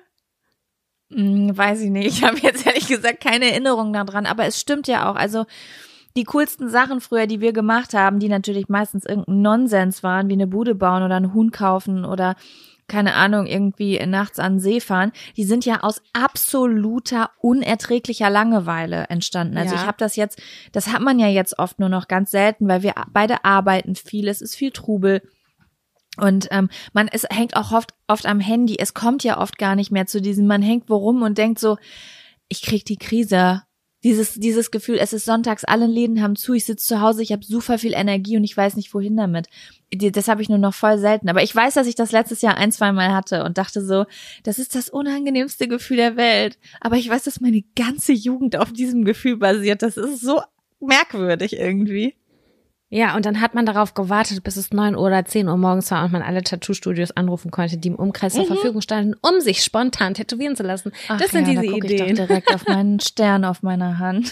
Hm, weiß ich nicht. Ich habe jetzt ehrlich gesagt keine Erinnerung daran, aber es stimmt ja auch. Also die coolsten Sachen früher, die wir gemacht haben, die natürlich meistens irgendein Nonsens waren, wie eine Bude bauen oder einen Huhn kaufen oder keine Ahnung, irgendwie nachts an den See fahren, die sind ja aus absoluter unerträglicher Langeweile entstanden. Also Ja. ich habe das jetzt, das hat man ja jetzt oft nur noch ganz selten, weil wir beide arbeiten viel, es ist viel Trubel. Und ähm, man es hängt auch oft, oft am Handy. Es kommt ja oft gar nicht mehr zu diesem, man hängt wo rum und denkt so, ich krieg die Krise. Dieses, dieses Gefühl, es ist sonntags, alle Läden haben zu, ich sitze zu Hause, ich habe super viel Energie und ich weiß nicht, wohin damit. Das habe ich nur noch voll selten. Aber ich weiß, dass ich das letztes Jahr ein, zwei Mal hatte und dachte so, das ist das unangenehmste Gefühl der Welt. Aber ich weiß, dass meine ganze Jugend auf diesem Gefühl basiert. Das ist so merkwürdig irgendwie. Ja, und dann hat man darauf gewartet, bis es neun Uhr oder zehn Uhr morgens war und man alle Tattoo-Studios anrufen konnte, die im Umkreis zur mhm. Verfügung standen, um sich spontan tätowieren zu lassen. Ach das sind ja, diese da guck Ideen. Ich doch direkt auf meinen Stern auf meiner Hand.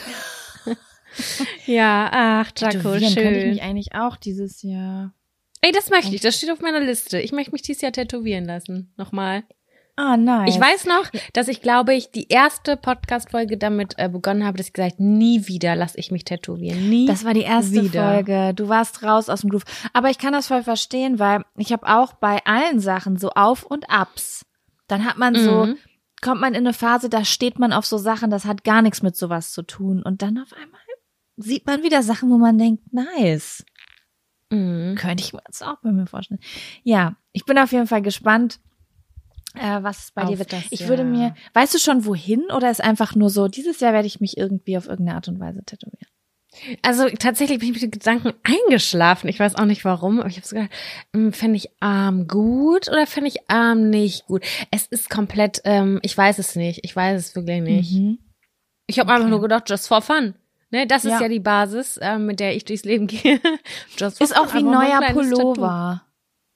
Ja, ach, Jaco, schön. Könnte ich mich eigentlich auch dieses Jahr. Ey, das möchte ich, das steht auf meiner Liste. Ich möchte mich dieses Jahr tätowieren lassen. Nochmal. Ah, nice. Ich weiß noch, dass ich, glaube ich, die erste Podcast-Folge damit äh, begonnen habe, dass ich gesagt, nie wieder lasse ich mich tätowieren. Nie Das war die erste wieder. Folge. Du warst raus aus dem Groove. Aber ich kann das voll verstehen, weil ich habe auch bei allen Sachen so Auf und Abs. Dann hat man so, mhm. kommt man in eine Phase, da steht man auf so Sachen, das hat gar nichts mit sowas zu tun. Und dann auf einmal sieht man wieder Sachen, wo man denkt, nice. Mhm. Könnte ich mir das auch bei mir vorstellen. Ja, ich bin auf jeden Fall gespannt, Äh, was bei auf dir wird. Das, ich ja. würde mir, weißt du schon wohin oder ist einfach nur so, dieses Jahr werde ich mich irgendwie auf irgendeine Art und Weise tätowieren? Also tatsächlich bin ich mit den Gedanken eingeschlafen. Ich weiß auch nicht warum, aber ich habe so gedacht, fände ich Arm gut oder fände ich Arm nicht gut? Es ist komplett, ähm, ich weiß es nicht. Ich weiß es wirklich nicht. Mhm. Ich habe okay. einfach nur gedacht, just for fun. Ne, das ist ja, ja die Basis, äh, mit der ich durchs Leben gehe. Just for ist auch wie ein neuer Pullover. Tattoo.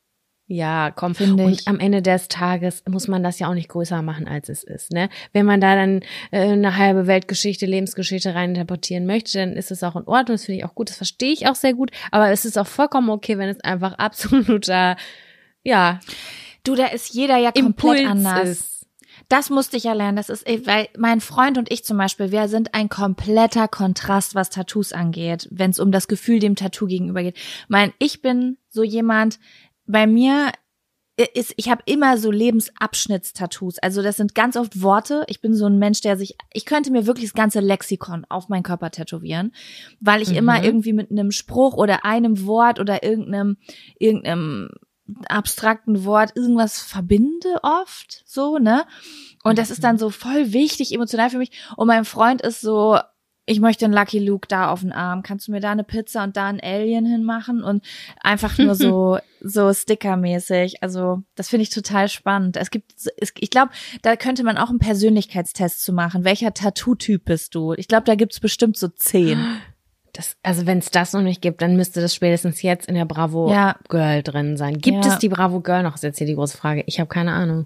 Ja, komm, finde ich. Und am Ende des Tages muss man das ja auch nicht größer machen, als es ist, ne? Wenn man da dann äh, eine halbe Weltgeschichte, Lebensgeschichte reininterpretieren möchte, dann ist es auch in Ordnung, das finde ich auch gut, das verstehe ich auch sehr gut, aber es ist auch vollkommen okay, wenn es einfach absoluter, ja. Du, da ist jeder ja komplett Impuls anders. Ist. Das musste ich ja lernen, das ist, weil mein Freund und ich zum Beispiel, wir sind ein kompletter Kontrast, was Tattoos angeht, wenn es um das Gefühl dem Tattoo gegenüber geht. Mein, ich bin so jemand, bei mir ist, ich habe immer so Lebensabschnittstattoos. Also das sind ganz oft Worte. Ich bin so ein Mensch, der sich, ich könnte mir wirklich das ganze Lexikon auf meinen Körper tätowieren, weil ich mhm. immer irgendwie mit einem Spruch oder einem Wort oder irgendeinem, irgendeinem abstrakten Wort irgendwas verbinde oft, so, ne? Und das ist dann so voll wichtig, emotional für mich. Und mein Freund ist so, ich möchte einen Lucky Luke da auf den Arm. Kannst du mir da eine Pizza und da ein Alien hinmachen? Und einfach nur so so stickermäßig. Also das finde ich total spannend. Es gibt, es, ich glaube, da könnte man auch einen Persönlichkeitstest zu machen. Welcher Tattoo-Typ bist du? Ich glaube, da gibt's bestimmt so zehn. Das, also wenn es das noch nicht gibt, dann müsste das spätestens jetzt in der Bravo ja. Girl drin sein. Gibt ja. es die Bravo Girl noch? Ist jetzt hier die große Frage. Ich habe keine Ahnung.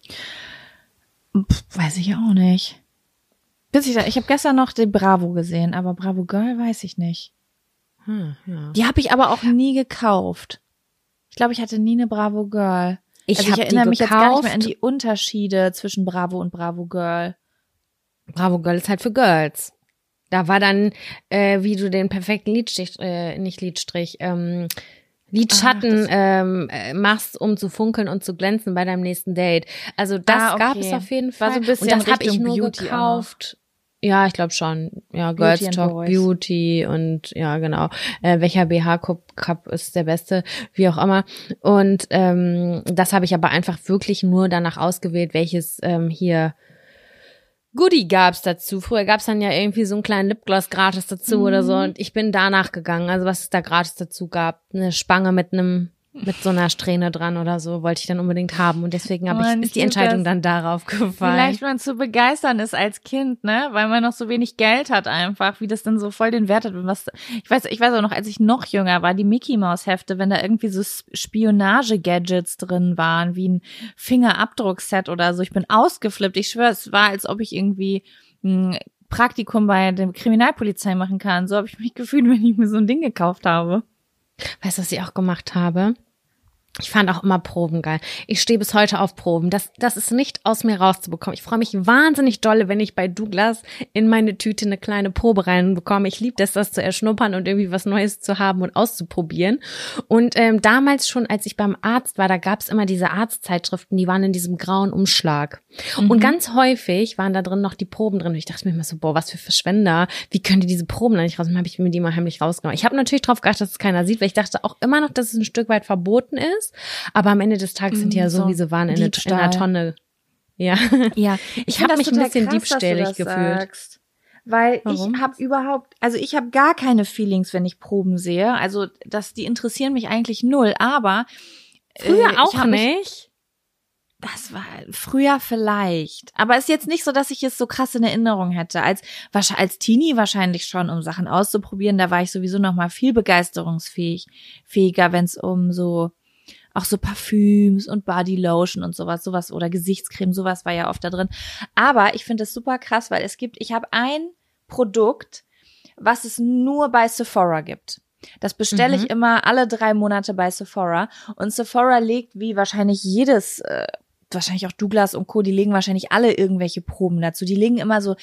Pff, weiß ich auch nicht. Bis ich ich habe gestern noch die Bravo gesehen, aber Bravo Girl weiß ich nicht. Hm, ja. Die habe ich aber auch nie gekauft. Ich glaube, ich hatte nie eine Bravo Girl. Ich, also ich hab erinnere die mich gekauft. jetzt gar nicht mehr an die Unterschiede zwischen Bravo und Bravo Girl. Bravo Girl ist halt für Girls. Da war dann, äh, wie du den perfekten Lidstrich, äh, nicht Lidstrich, ähm, Lidschatten Ach, ähm, machst, um zu funkeln und zu glänzen bei deinem nächsten Date. Also das ah, okay. gab es auf jeden Fall. War so ein bisschen und das habe ich nur Beauty gekauft. Ja, ich glaube schon. Ja, Girls Beauty Talk Boys. Beauty und ja, genau. Äh, welcher B H-Cup Cup ist der beste, wie auch immer. Und ähm, das habe ich aber einfach wirklich nur danach ausgewählt, welches ähm, hier Goodie gab's dazu. Früher gab's dann ja irgendwie so einen kleinen Lipgloss gratis dazu mhm. oder so. Und ich bin danach gegangen. Also was es da gratis dazu gab. Eine Spange mit einem mit so einer Strähne dran oder so, wollte ich dann unbedingt haben. Und deswegen habe ich, ist die Entscheidung dann darauf gefallen. Vielleicht, wenn man zu begeistern ist als Kind, ne? Weil man noch so wenig Geld hat einfach, wie das dann so voll den Wert hat. Und was, ich weiß, ich weiß auch noch, als ich noch jünger war, die Mickey Maus Hefte, wenn da irgendwie so Spionage-Gadgets drin waren, wie ein Fingerabdruckset oder so. Ich bin ausgeflippt. Ich schwöre, es war, als ob ich irgendwie ein Praktikum bei der Kriminalpolizei machen kann. So habe ich mich gefühlt, wenn ich mir so ein Ding gekauft habe. Weißt du, was ich auch gemacht habe? Ich fand auch immer Proben geil. Ich stehe bis heute auf Proben. Das, das ist nicht aus mir rauszubekommen. Ich freue mich wahnsinnig dolle, wenn ich bei Douglas in meine Tüte eine kleine Probe reinbekomme. Ich liebe das, das zu erschnuppern und irgendwie was Neues zu haben und auszuprobieren. Und ähm, damals schon, als ich beim Arzt war, da gab es immer diese Arztzeitschriften, die waren in diesem grauen Umschlag. Mhm. Und ganz häufig waren da drin noch die Proben drin. Und ich dachte mir immer so, boah, was für Verschwender. Wie können die diese Proben da nicht raus? Dann habe ich mir die mal heimlich rausgenommen. Ich habe natürlich drauf geachtet, dass es keiner sieht, weil ich dachte auch immer noch, dass es ein Stück weit verboten ist. Aber am Ende des Tages sind die ja so, so wie sie waren, in, eine, in einer Tonne. Ja, ja. Ich, ich habe mich ein bisschen krass, diebstählig gefühlt. Sagst. weil Warum? ich habe überhaupt, also ich habe gar keine Feelings, wenn ich Proben sehe. Also das, die interessieren mich eigentlich null. Aber Früher äh, auch ich hab mich, nicht. Das war früher vielleicht. Aber es ist jetzt nicht so, dass ich es so krass in Erinnerung hätte. Als, als Teenie wahrscheinlich schon, um Sachen auszuprobieren. Da war ich sowieso noch mal viel begeisterungsfähig, fähiger, wenn es um so, auch so Parfüms und Bodylotion und sowas, sowas oder Gesichtscreme, sowas war ja oft da drin. Aber ich finde es super krass, weil es gibt, ich habe ein Produkt, was es nur bei Sephora gibt. Das bestelle Mhm. ich immer alle drei Monate bei Sephora. Und Sephora legt, wie wahrscheinlich jedes, äh, wahrscheinlich auch Douglas und Co., die legen wahrscheinlich alle irgendwelche Proben dazu. Die legen immer so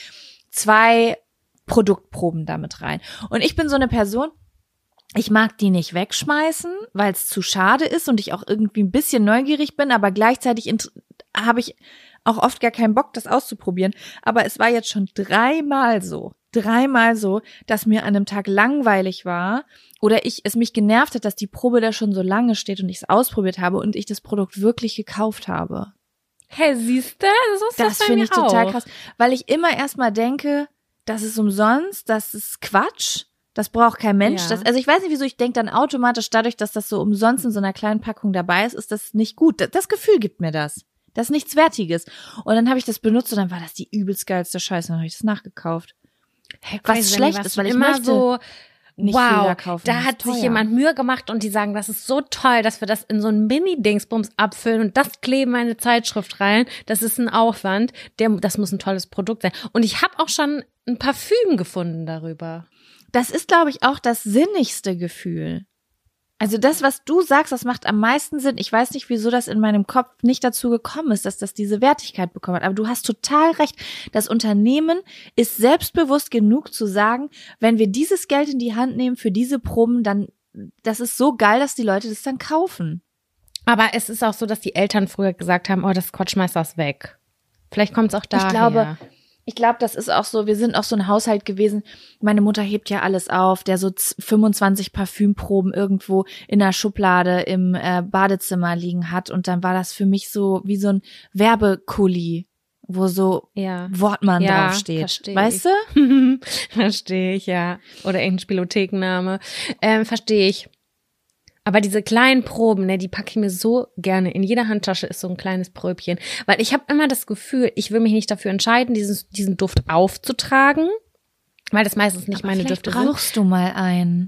zwei Produktproben damit rein. Und ich bin so eine Person, ich mag die nicht wegschmeißen, weil es zu schade ist und ich auch irgendwie ein bisschen neugierig bin, aber gleichzeitig int- habe ich auch oft gar keinen Bock, das auszuprobieren. Aber es war jetzt schon dreimal so, dreimal so, dass mir an einem Tag langweilig war oder ich es mich genervt hat, dass die Probe da schon so lange steht und ich es ausprobiert habe und ich das Produkt wirklich gekauft habe. Hey, siehst du? So ist Das bei finde mir ich total auch. krass, weil ich immer erstmal denke, das ist umsonst, das ist Quatsch. Das braucht kein Mensch. Ja. Das, also ich weiß nicht, wieso ich denke dann automatisch, dadurch, dass das so umsonst in so einer kleinen Packung dabei ist, ist das nicht gut. Das, das Gefühl gibt mir das. Das ist nichts Wertiges. Und dann habe ich das benutzt und dann war das die übelst geilste Scheiße. Dann habe ich das nachgekauft. Hey, Was crazy, schlecht was ist, weil ich immer möchte so, nicht wow, viel da kaufen. da Das ist hat sich teuer. jemand Mühe gemacht und die sagen, das ist so toll, dass wir das in so ein Mini-Dingsbums abfüllen und das kleben in eine Zeitschrift rein. Das ist ein Aufwand. Der, das muss ein tolles Produkt sein. Und ich habe auch schon ein Parfüm gefunden darüber. Das ist, glaube ich, auch das sinnigste Gefühl. Also das, was du sagst, das macht am meisten Sinn. Ich weiß nicht, wieso das in meinem Kopf nicht dazu gekommen ist, dass das diese Wertigkeit bekommen hat. Aber du hast total recht. Das Unternehmen ist selbstbewusst genug zu sagen, wenn wir dieses Geld in die Hand nehmen für diese Proben, dann, das ist so geil, dass die Leute das dann kaufen. Aber es ist auch so, dass die Eltern früher gesagt haben, oh, das Quatsch, schmeiß das weg. Vielleicht kommt es auch daher. Ich glaube, Ich glaube, das ist auch so, wir sind auch so ein Haushalt gewesen, meine Mutter hebt ja alles auf, der so fünfundzwanzig Parfümproben irgendwo in der Schublade im äh, Badezimmer liegen hat und dann war das für mich so wie so ein Werbekuli, wo so ja. Wortmann Ja, draufsteht. versteh Weißt ich. du? Verstehe ich, ja. Oder irgendein Spielothekenname. Ähm, verstehe ich. Aber diese kleinen Proben, ne, die packe ich mir so gerne. In jeder Handtasche ist so ein kleines Pröbchen. Weil ich habe immer das Gefühl, ich will mich nicht dafür entscheiden, dieses, diesen Duft aufzutragen. Weil das meistens nicht Aber meine vielleicht Düfte sind. brauchst du mal einen.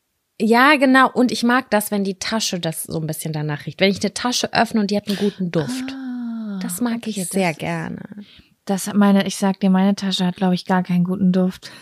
Ja, genau. Und ich mag das, wenn die Tasche das so ein bisschen danach riecht. Wenn ich eine Tasche öffne und die hat einen guten Duft. Ah, Das mag okay, ich sehr das, gerne. Das meine, ich sag dir, meine Tasche hat, glaube ich, gar keinen guten Duft.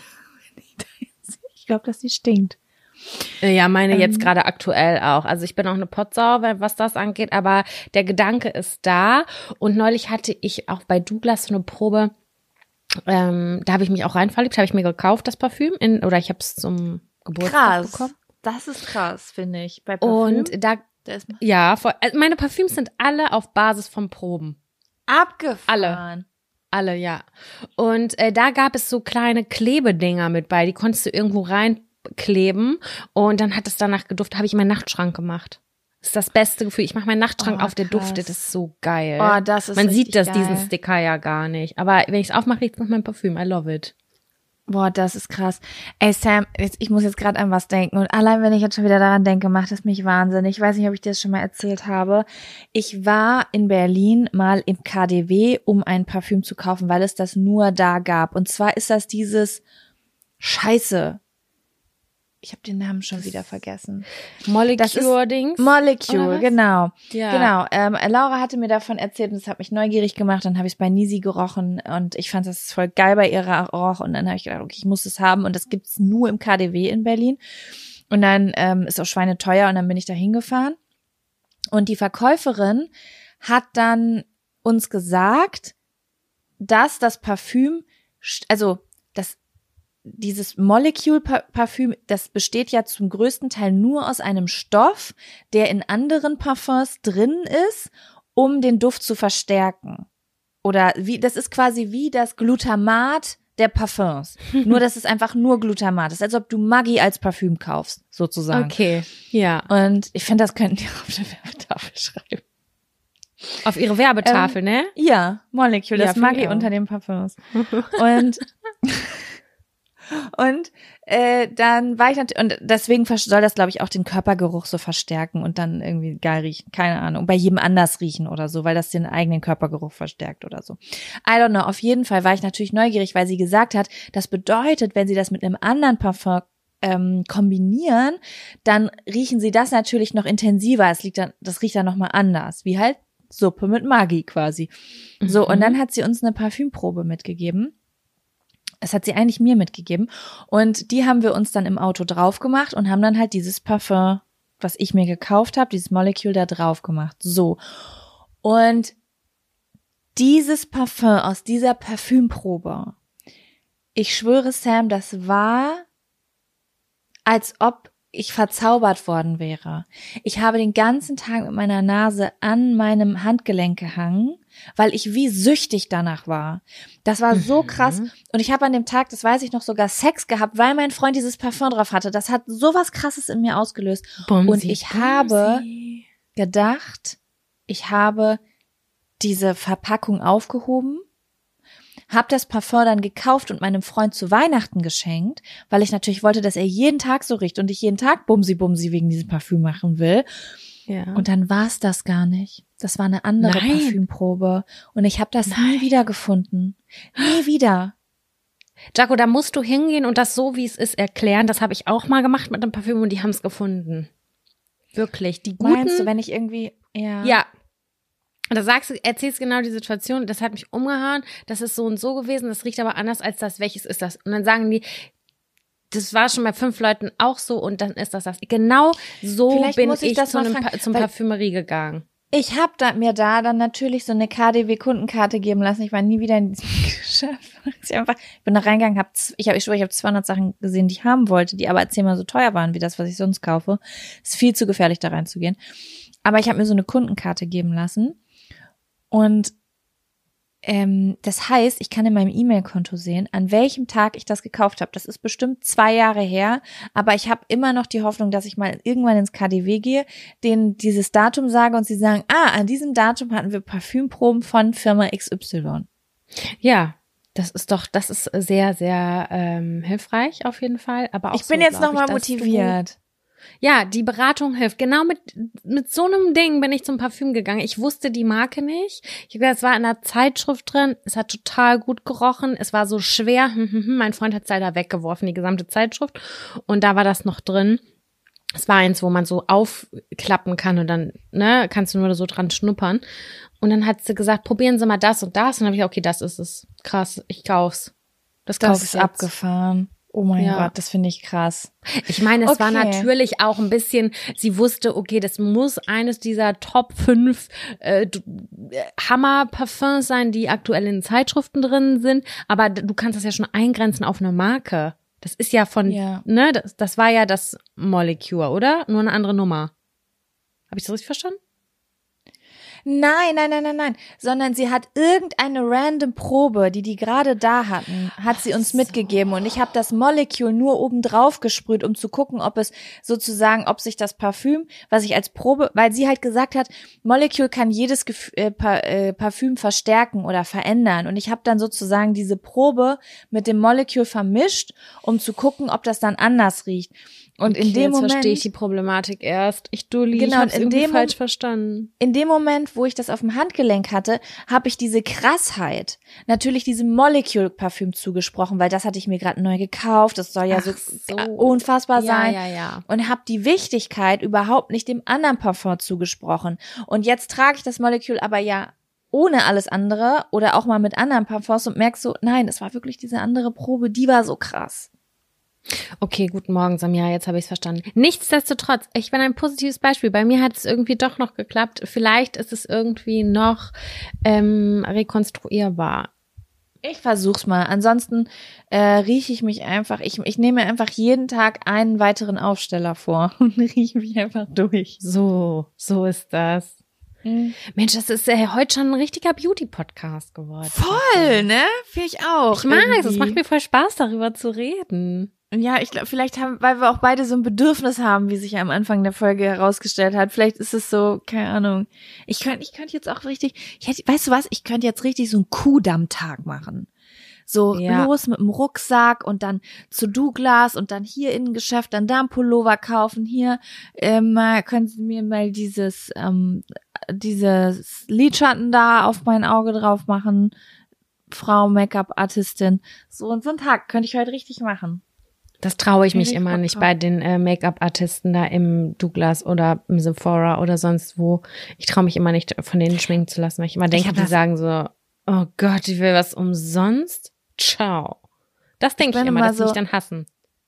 Ich glaube, dass die stinkt. Ja, meine Ähm. jetzt gerade aktuell auch. Also ich bin auch eine Potsau, was das angeht, aber der Gedanke ist da. Und neulich hatte ich auch bei Douglas so eine Probe, ähm, da habe ich mich auch rein verliebt, habe ich mir gekauft, das Parfüm, in, oder ich habe es zum Geburtstag Krass. bekommen. Das ist krass, finde ich. Bei Parfüm. Und da, Da ist ja, voll, also meine Parfüms sind alle auf Basis von Proben. abgefahren. Alle. Alle, ja. Und äh, da gab es so kleine Klebedinger mit bei, die konntest du irgendwo reinkleben und dann hat es danach geduftet, habe ich in meinen Nachtschrank gemacht. Das ist das beste Gefühl. Ich mache meinen Nachtschrank Oh, auf, der krass. duftet, das ist so geil. Oh, das ist Man sieht richtig das, geil. diesen Sticker ja gar nicht. Aber wenn ich es aufmache, riecht es nach meinem Parfüm. I love it. Boah, das ist krass. Ey, Sam, jetzt, ich muss jetzt gerade an was denken. Und allein, wenn ich jetzt schon wieder daran denke, macht es mich wahnsinnig. Ich weiß nicht, ob ich dir das schon mal erzählt habe. Ich war in Berlin mal im K D W, um ein Parfüm zu kaufen, weil es das nur da gab. Und zwar ist das dieses Scheiße. Ich habe den Namen schon wieder vergessen. Molecule-Dings. Molecule, Oder was? genau. Ja. Genau. Ähm, Laura hatte mir davon erzählt und das hat mich neugierig gemacht. Dann habe ich es bei Nisi gerochen und ich fand das voll geil bei ihrer Roch. Und dann habe ich gedacht, okay, ich muss es haben. Und das gibt's nur im K D W in Berlin. Und dann ähm, ist auch schweineteuer und dann bin ich da hingefahren. Und die Verkäuferin hat dann uns gesagt, dass das Parfüm, also das dieses Molecule-Parfüm, das besteht ja zum größten Teil nur aus einem Stoff, der in anderen Parfums drin ist, um den Duft zu verstärken. Oder wie, das ist quasi wie das Glutamat der Parfums. Nur, dass es einfach nur Glutamat ist, als ob du Maggi als Parfüm kaufst, sozusagen. Okay, ja. Und ich finde, das könnten die auf der Werbetafel schreiben. Auf ihre Werbetafel, Ähm, ne? Ja, Molecule, Ja, das finde ich Maggi auch. unter den Parfums. Und Und äh, dann war ich natürlich, und deswegen soll das, glaube ich, auch den Körpergeruch so verstärken und dann irgendwie geil riechen, keine Ahnung, bei jedem anders riechen oder so, weil das den eigenen Körpergeruch verstärkt oder so. I don't know, auf jeden Fall war ich natürlich neugierig, weil sie gesagt hat, das bedeutet, wenn sie das mit einem anderen Parfum ähm, kombinieren, dann riechen sie das natürlich noch intensiver, es liegt dann, das riecht dann nochmal anders, wie halt Suppe mit Maggi quasi. Mhm. So, und dann hat sie uns eine Parfümprobe mitgegeben. Das hat sie eigentlich mir mitgegeben. Und die haben wir uns dann im Auto drauf gemacht und haben dann halt dieses Parfum, was ich mir gekauft habe, dieses Molecule da drauf gemacht. So. Und dieses Parfum aus dieser Parfümprobe, ich schwöre, Sam, das war, als ob ich verzaubert worden wäre. Ich habe den ganzen Tag mit meiner Nase an meinem Handgelenk gehangen, weil ich wie süchtig danach war. Das war so krass. Und ich habe an dem Tag, das weiß ich noch, sogar Sex gehabt, weil mein Freund dieses Parfum drauf hatte. Das hat sowas Krasses in mir ausgelöst. Bumsi, und ich Bumsi. habe gedacht, ich habe diese Verpackung aufgehoben, habe das Parfum dann gekauft und meinem Freund zu Weihnachten geschenkt, weil ich natürlich wollte, dass er jeden Tag so riecht und ich jeden Tag Bumsi Bumsi wegen diesem Parfüm machen will. Ja. Und dann war es das gar nicht. Das war eine andere Nein. Parfümprobe und ich habe das Nein. nie wieder gefunden. Nie wieder. Jaco, da musst du hingehen und das so, wie es ist, erklären. Das habe ich auch mal gemacht mit einem Parfüm und die haben es gefunden. Wirklich. Die guten. Meinst du, wenn ich irgendwie, ja. Ja. Und da sagst du, erzählst genau die Situation, das hat mich umgehauen, das ist so und so gewesen, das riecht aber anders als das, welches ist das? Und dann sagen die, das war schon bei fünf Leuten auch so und dann ist das das. Genau so Vielleicht bin ich, ich das zu einem pa- zum Parfümerie gegangen. Ich habe da, mir da dann natürlich so eine K D W-Kundenkarte geben lassen. Ich war nie wieder in diesem Geschäft. Ich einfach, bin da reingegangen, hab, ich habe, ich schwöre, ich habe zweihundert Sachen gesehen, die ich haben wollte, die aber zehnmal so teuer waren wie das, was ich sonst kaufe. Ist viel zu gefährlich, da reinzugehen. Aber ich habe mir so eine Kundenkarte geben lassen. Und ähm, das heißt, ich kann in meinem E-Mail-Konto sehen, an welchem Tag ich das gekauft habe. Das ist bestimmt zwei Jahre her, aber ich habe immer noch die Hoffnung, dass ich mal irgendwann ins K D W gehe, denen dieses Datum sage und sie sagen, ah, an diesem Datum hatten wir Parfümproben von Firma X Y. Ja, das ist doch, das ist sehr, sehr ähm, hilfreich auf jeden Fall. Aber auch ich bin so, jetzt nochmal motiviert. Ja, die Beratung hilft. Genau mit mit so einem Ding bin ich zum Parfüm gegangen. Ich wusste die Marke nicht. Ich habe gesagt, es war in einer Zeitschrift drin. Es hat total gut gerochen. Es war so schwer. Mein Freund hat es leider weggeworfen, die gesamte Zeitschrift. Und da war das noch drin. Es war eins, wo man so aufklappen kann und dann ne kannst du nur so dran schnuppern. Und dann hat sie gesagt, probieren Sie mal das und das. Und dann habe ich gesagt, okay, das ist es. Krass, ich kauf's. Das, das ist jetzt abgefahren. Oh mein ja. Gott, das finde ich krass. Ich meine, es okay. war natürlich auch ein bisschen, sie wusste, okay, das muss eines dieser Top fünf äh, Hammer-Parfums sein, die aktuell in Zeitschriften drin sind, aber du kannst das ja schon eingrenzen auf eine Marke. Das ist ja von, ja. ne, das, das war ja das Molecule, oder? Nur eine andere Nummer. Habe ich das richtig verstanden? Nein, nein, nein, nein, nein, sondern sie hat irgendeine random Probe, die die gerade da hatten, hat sie uns so. mitgegeben und ich habe das Molecule nur oben drauf gesprüht, um zu gucken, ob es sozusagen, ob sich das Parfüm, was ich als Probe, weil sie halt gesagt hat, Molecule kann jedes Gef- äh, pa- äh, Parfüm verstärken oder verändern und ich habe dann sozusagen diese Probe mit dem Molecule vermischt, um zu gucken, ob das dann anders riecht. Und okay, in dem jetzt Moment verstehe ich die Problematik erst. Ich Dulli, genau, ich hab's in irgendwie dem falsch verstanden. In dem Moment, wo ich das auf dem Handgelenk hatte, habe ich diese Krassheit natürlich diesem Molecule-Parfüm zugesprochen, weil das hatte ich mir gerade neu gekauft. Das soll ja so, so unfassbar ja, sein. Ja, ja. Und habe die Wichtigkeit überhaupt nicht dem anderen Parfum zugesprochen. Und jetzt trage ich das Molecule aber ja ohne alles andere oder auch mal mit anderen Parfums und merkst so, nein, es war wirklich diese andere Probe, die war so krass. Okay, guten Morgen, Samira, jetzt habe ich es verstanden. Nichtsdestotrotz, ich bin ein positives Beispiel. Bei mir hat es irgendwie doch noch geklappt. Vielleicht ist es irgendwie noch ähm, rekonstruierbar. Ich versuch's mal. Ansonsten äh, rieche ich mich einfach, ich, ich nehme einfach jeden Tag einen weiteren Aufsteller vor und rieche mich einfach durch. So, so ist das. Mhm. Mensch, das ist äh, heute schon ein richtiger Beauty-Podcast geworden. Voll, ne? Finde ich auch. Ich mag es, es macht mir voll Spaß, darüber zu reden. Ja, ich glaube, vielleicht haben, weil wir auch beide so ein Bedürfnis haben, wie sich ja am Anfang der Folge herausgestellt hat. Vielleicht ist es so, keine Ahnung. Ich könnte, ich könnte jetzt auch richtig, ich hätte, weißt du was? Ich könnte jetzt richtig so einen Kuhdamm-Tag machen. So Ja. los mit dem Rucksack und dann zu Douglas und dann hier in ein Geschäft, dann da ein Pullover kaufen. Hier ähm, mal können Sie mir mal dieses ähm, dieses Lidschatten da auf mein Auge drauf machen. Frau Make-up-Artistin. So und so einen Tag könnte ich heute richtig machen. Das traue ich Bin mich ich immer Bock nicht drauf. bei den äh, Make-up-Artisten da im Douglas oder im Sephora oder sonst wo. Ich traue mich immer nicht, von denen schminken zu lassen, weil ich immer denke, hab die das- sagen so, oh Gott, ich will was umsonst. Ciao. Das denke ich, bin immer, immer dass die mich so- dann hassen.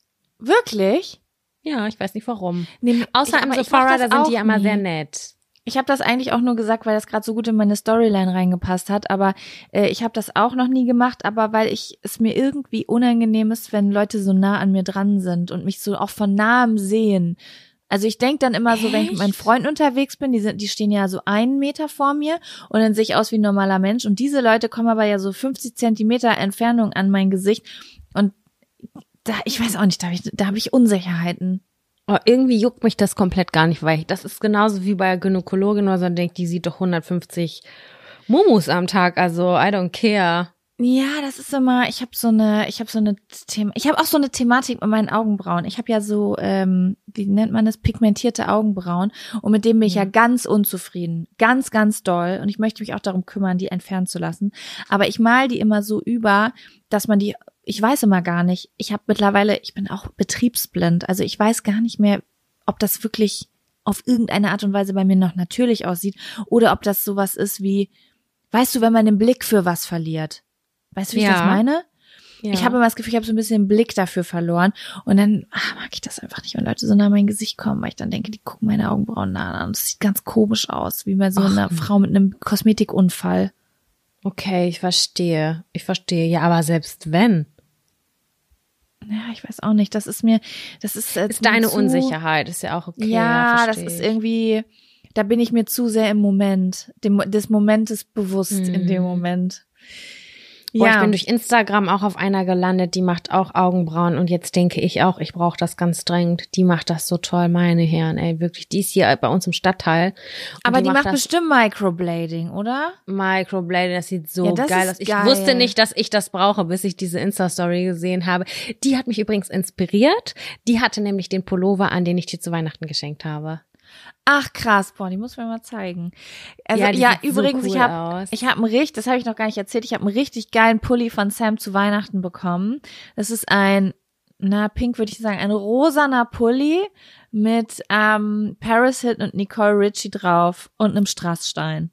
Wirklich? Ja, ich weiß nicht warum. Nee, Außer ich- im aber ich Sephora, mach da das sind die auch ja immer nie. sehr nett. Ich habe das eigentlich auch nur gesagt, weil das gerade so gut in meine Storyline reingepasst hat, aber äh, ich habe das auch noch nie gemacht, aber weil ich es mir irgendwie unangenehm ist, wenn Leute so nah an mir dran sind und mich so auch von nahem sehen. Also ich denk dann immer so, wenn ich mit meinen Echt? Freunden unterwegs bin, die sind, die stehen ja so einen Meter vor mir und dann sehe ich aus wie ein normaler Mensch und diese Leute kommen aber ja so fünfzig Zentimeter Entfernung an mein Gesicht und da, ich weiß auch nicht, da habe ich, da hab ich Unsicherheiten. Oh, irgendwie juckt mich das komplett gar nicht, weil ich, das ist genauso wie bei der Gynäkologin, wo man denkt, die sieht doch hundertfünfzig Mumus am Tag, also I don't care. Ja, das ist immer, ich habe so eine, ich habe so eine Thema, ich habe auch so eine Thematik mit meinen Augenbrauen. Ich habe ja so, ähm, wie nennt man das, pigmentierte Augenbrauen und mit dem bin ich ja. ja ganz unzufrieden, ganz, ganz doll und ich möchte mich auch darum kümmern, die entfernen zu lassen. Aber ich mal die immer so über, dass man die, ich weiß immer gar nicht, ich habe mittlerweile, ich bin auch betriebsblind, also ich weiß gar nicht mehr, ob das wirklich auf irgendeine Art und Weise bei mir noch natürlich aussieht oder ob das sowas ist wie, weißt du, wenn man den Blick für was verliert. Weißt du, wie Ja. ich das meine? Ja. Ich habe immer das Gefühl, ich habe so ein bisschen den Blick dafür verloren. Und dann ah, mag ich das einfach nicht, wenn Leute so nah an mein Gesicht kommen, weil ich dann denke, die gucken meine Augenbrauen nah an. Und es sieht ganz komisch aus, wie bei so Ach. einer Frau mit einem Kosmetikunfall. Okay, ich verstehe. Ich verstehe. Ja, aber selbst wenn. Ja, ich weiß auch nicht. Das ist mir, das ist äh, Ist deine zu, Unsicherheit, ist ja auch okay. Ja, das verstehe ist ich. irgendwie, da bin ich mir zu sehr im Moment, dem, des Momentes bewusst Mhm. in dem Moment. Boah, ja. ich bin durch Instagram auch auf einer gelandet, die macht auch Augenbrauen und jetzt denke ich auch, ich brauche das ganz dringend. Die macht das so toll, meine Herren, ey, wirklich. Die ist hier bei uns im Stadtteil. Und Aber die, macht das bestimmt Microblading, oder? Microblading, das sieht so Ja, das geil ist aus. Ich geil. wusste nicht, dass ich das brauche, bis ich diese Insta-Story gesehen habe. Die hat mich übrigens inspiriert. Die hatte nämlich den Pullover an, den ich dir zu Weihnachten geschenkt habe. Ach krass, boah, die muss mir mal zeigen. Also Ja, ja, die sieht so übrigens, cool ich habe aus. ich habe einen richtig, das habe ich noch gar nicht erzählt, ich habe einen richtig geilen Pulli von Sam zu Weihnachten bekommen. Das ist ein, na pink würde ich sagen, ein rosaner Pulli mit ähm, Paris Hilton und Nicole Richie drauf und einem Strassstein.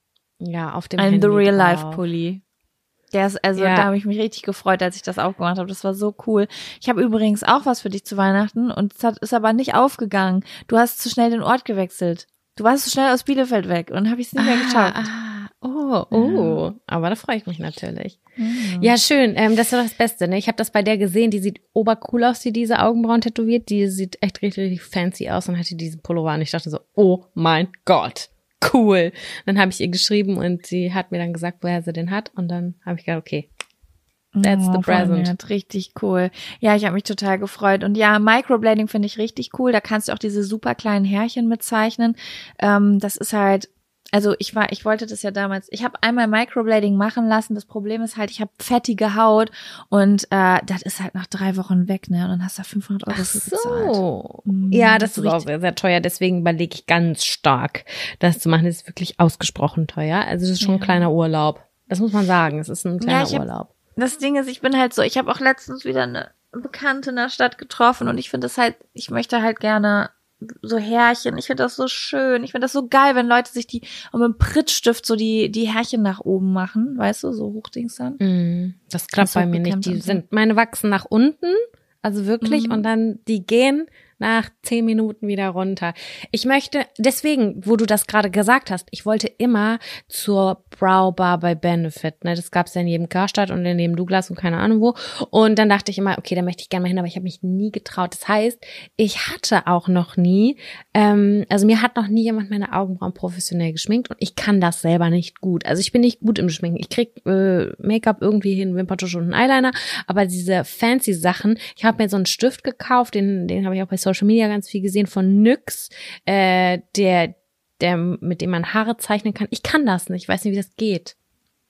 Ja, auf dem Ein Handy The Real Life drauf. Pulli. Der ist, also Ja. da habe ich mich richtig gefreut, als ich das aufgemacht habe. Das war so cool. Ich habe übrigens auch was für dich zu Weihnachten und es hat, ist aber nicht aufgegangen. Du hast zu schnell den Ort gewechselt. Du warst zu schnell aus Bielefeld weg und dann habe ich es nicht mehr geschafft. Ah, oh, oh. Aber da freue ich mich natürlich. Mhm. Ja, schön. Ähm, das ist doch das Beste, ne? Ich habe das bei der gesehen, die sieht obercool aus, die diese Augenbrauen tätowiert. Die sieht echt richtig, richtig fancy aus und hatte diesen Pullover an. Ich dachte so, oh mein Gott, cool. Dann habe ich ihr geschrieben und sie hat mir dann gesagt, woher sie den hat. Und dann habe ich gedacht, okay, that's the Oh, voll present. nett, richtig cool. Ja, ich habe mich total gefreut. Und ja, Microblading finde ich richtig cool. Da kannst du auch diese super kleinen Härchen mitzeichnen. Ähm, das ist halt, also ich war, ich wollte das ja damals, ich habe einmal Microblading machen lassen. Das Problem ist halt, ich habe fettige Haut und äh, das ist halt nach drei Wochen weg, ne? Und dann hast du fünfhundert Euro Ach für bezahlt. so. Mhm, Ja, das so ist auch richtig- sehr, sehr teuer. Deswegen überlege ich ganz stark, das zu machen. Das ist wirklich ausgesprochen teuer. Also das ist schon ein Ja. kleiner Urlaub. Das muss man sagen. Es ist ein kleiner Ja, ich hab- Urlaub. Das Ding ist, ich bin halt so, ich habe auch letztens wieder eine Bekannte in der Stadt getroffen und ich finde das halt, ich möchte halt gerne so Härchen, ich finde das so schön, ich finde das so geil, wenn Leute sich die und mit dem Prittstift so die die Härchen nach oben machen, weißt du, so hochdings dann. Mm, Das klappt Das ist bei mir nicht. hochgekämmt Die und so. sind, meine wachsen nach unten, also wirklich, Mhm. und dann die gehen nach zehn Minuten wieder runter. Ich möchte, deswegen, wo du das gerade gesagt hast, ich wollte immer zur Brow Bar bei Benefit, ne, das gab's ja in jedem Karstadt und in jedem Douglas und keine Ahnung wo, und dann dachte ich immer, okay, da möchte ich gerne mal hin, aber ich habe mich nie getraut. Das heißt, ich hatte auch noch nie, ähm, also mir hat noch nie jemand meine Augenbrauen professionell geschminkt und ich kann das selber nicht gut. Also ich bin nicht gut im Schminken. Ich krieg äh, Make-up irgendwie hin, Wimperntusche und einen Eyeliner, aber diese fancy Sachen, ich habe mir so einen Stift gekauft, den den habe ich auch bei Social Media ganz viel gesehen, von NYX, äh, der der mit dem man Haare zeichnen kann. Ich kann das nicht, ich weiß nicht, wie das geht.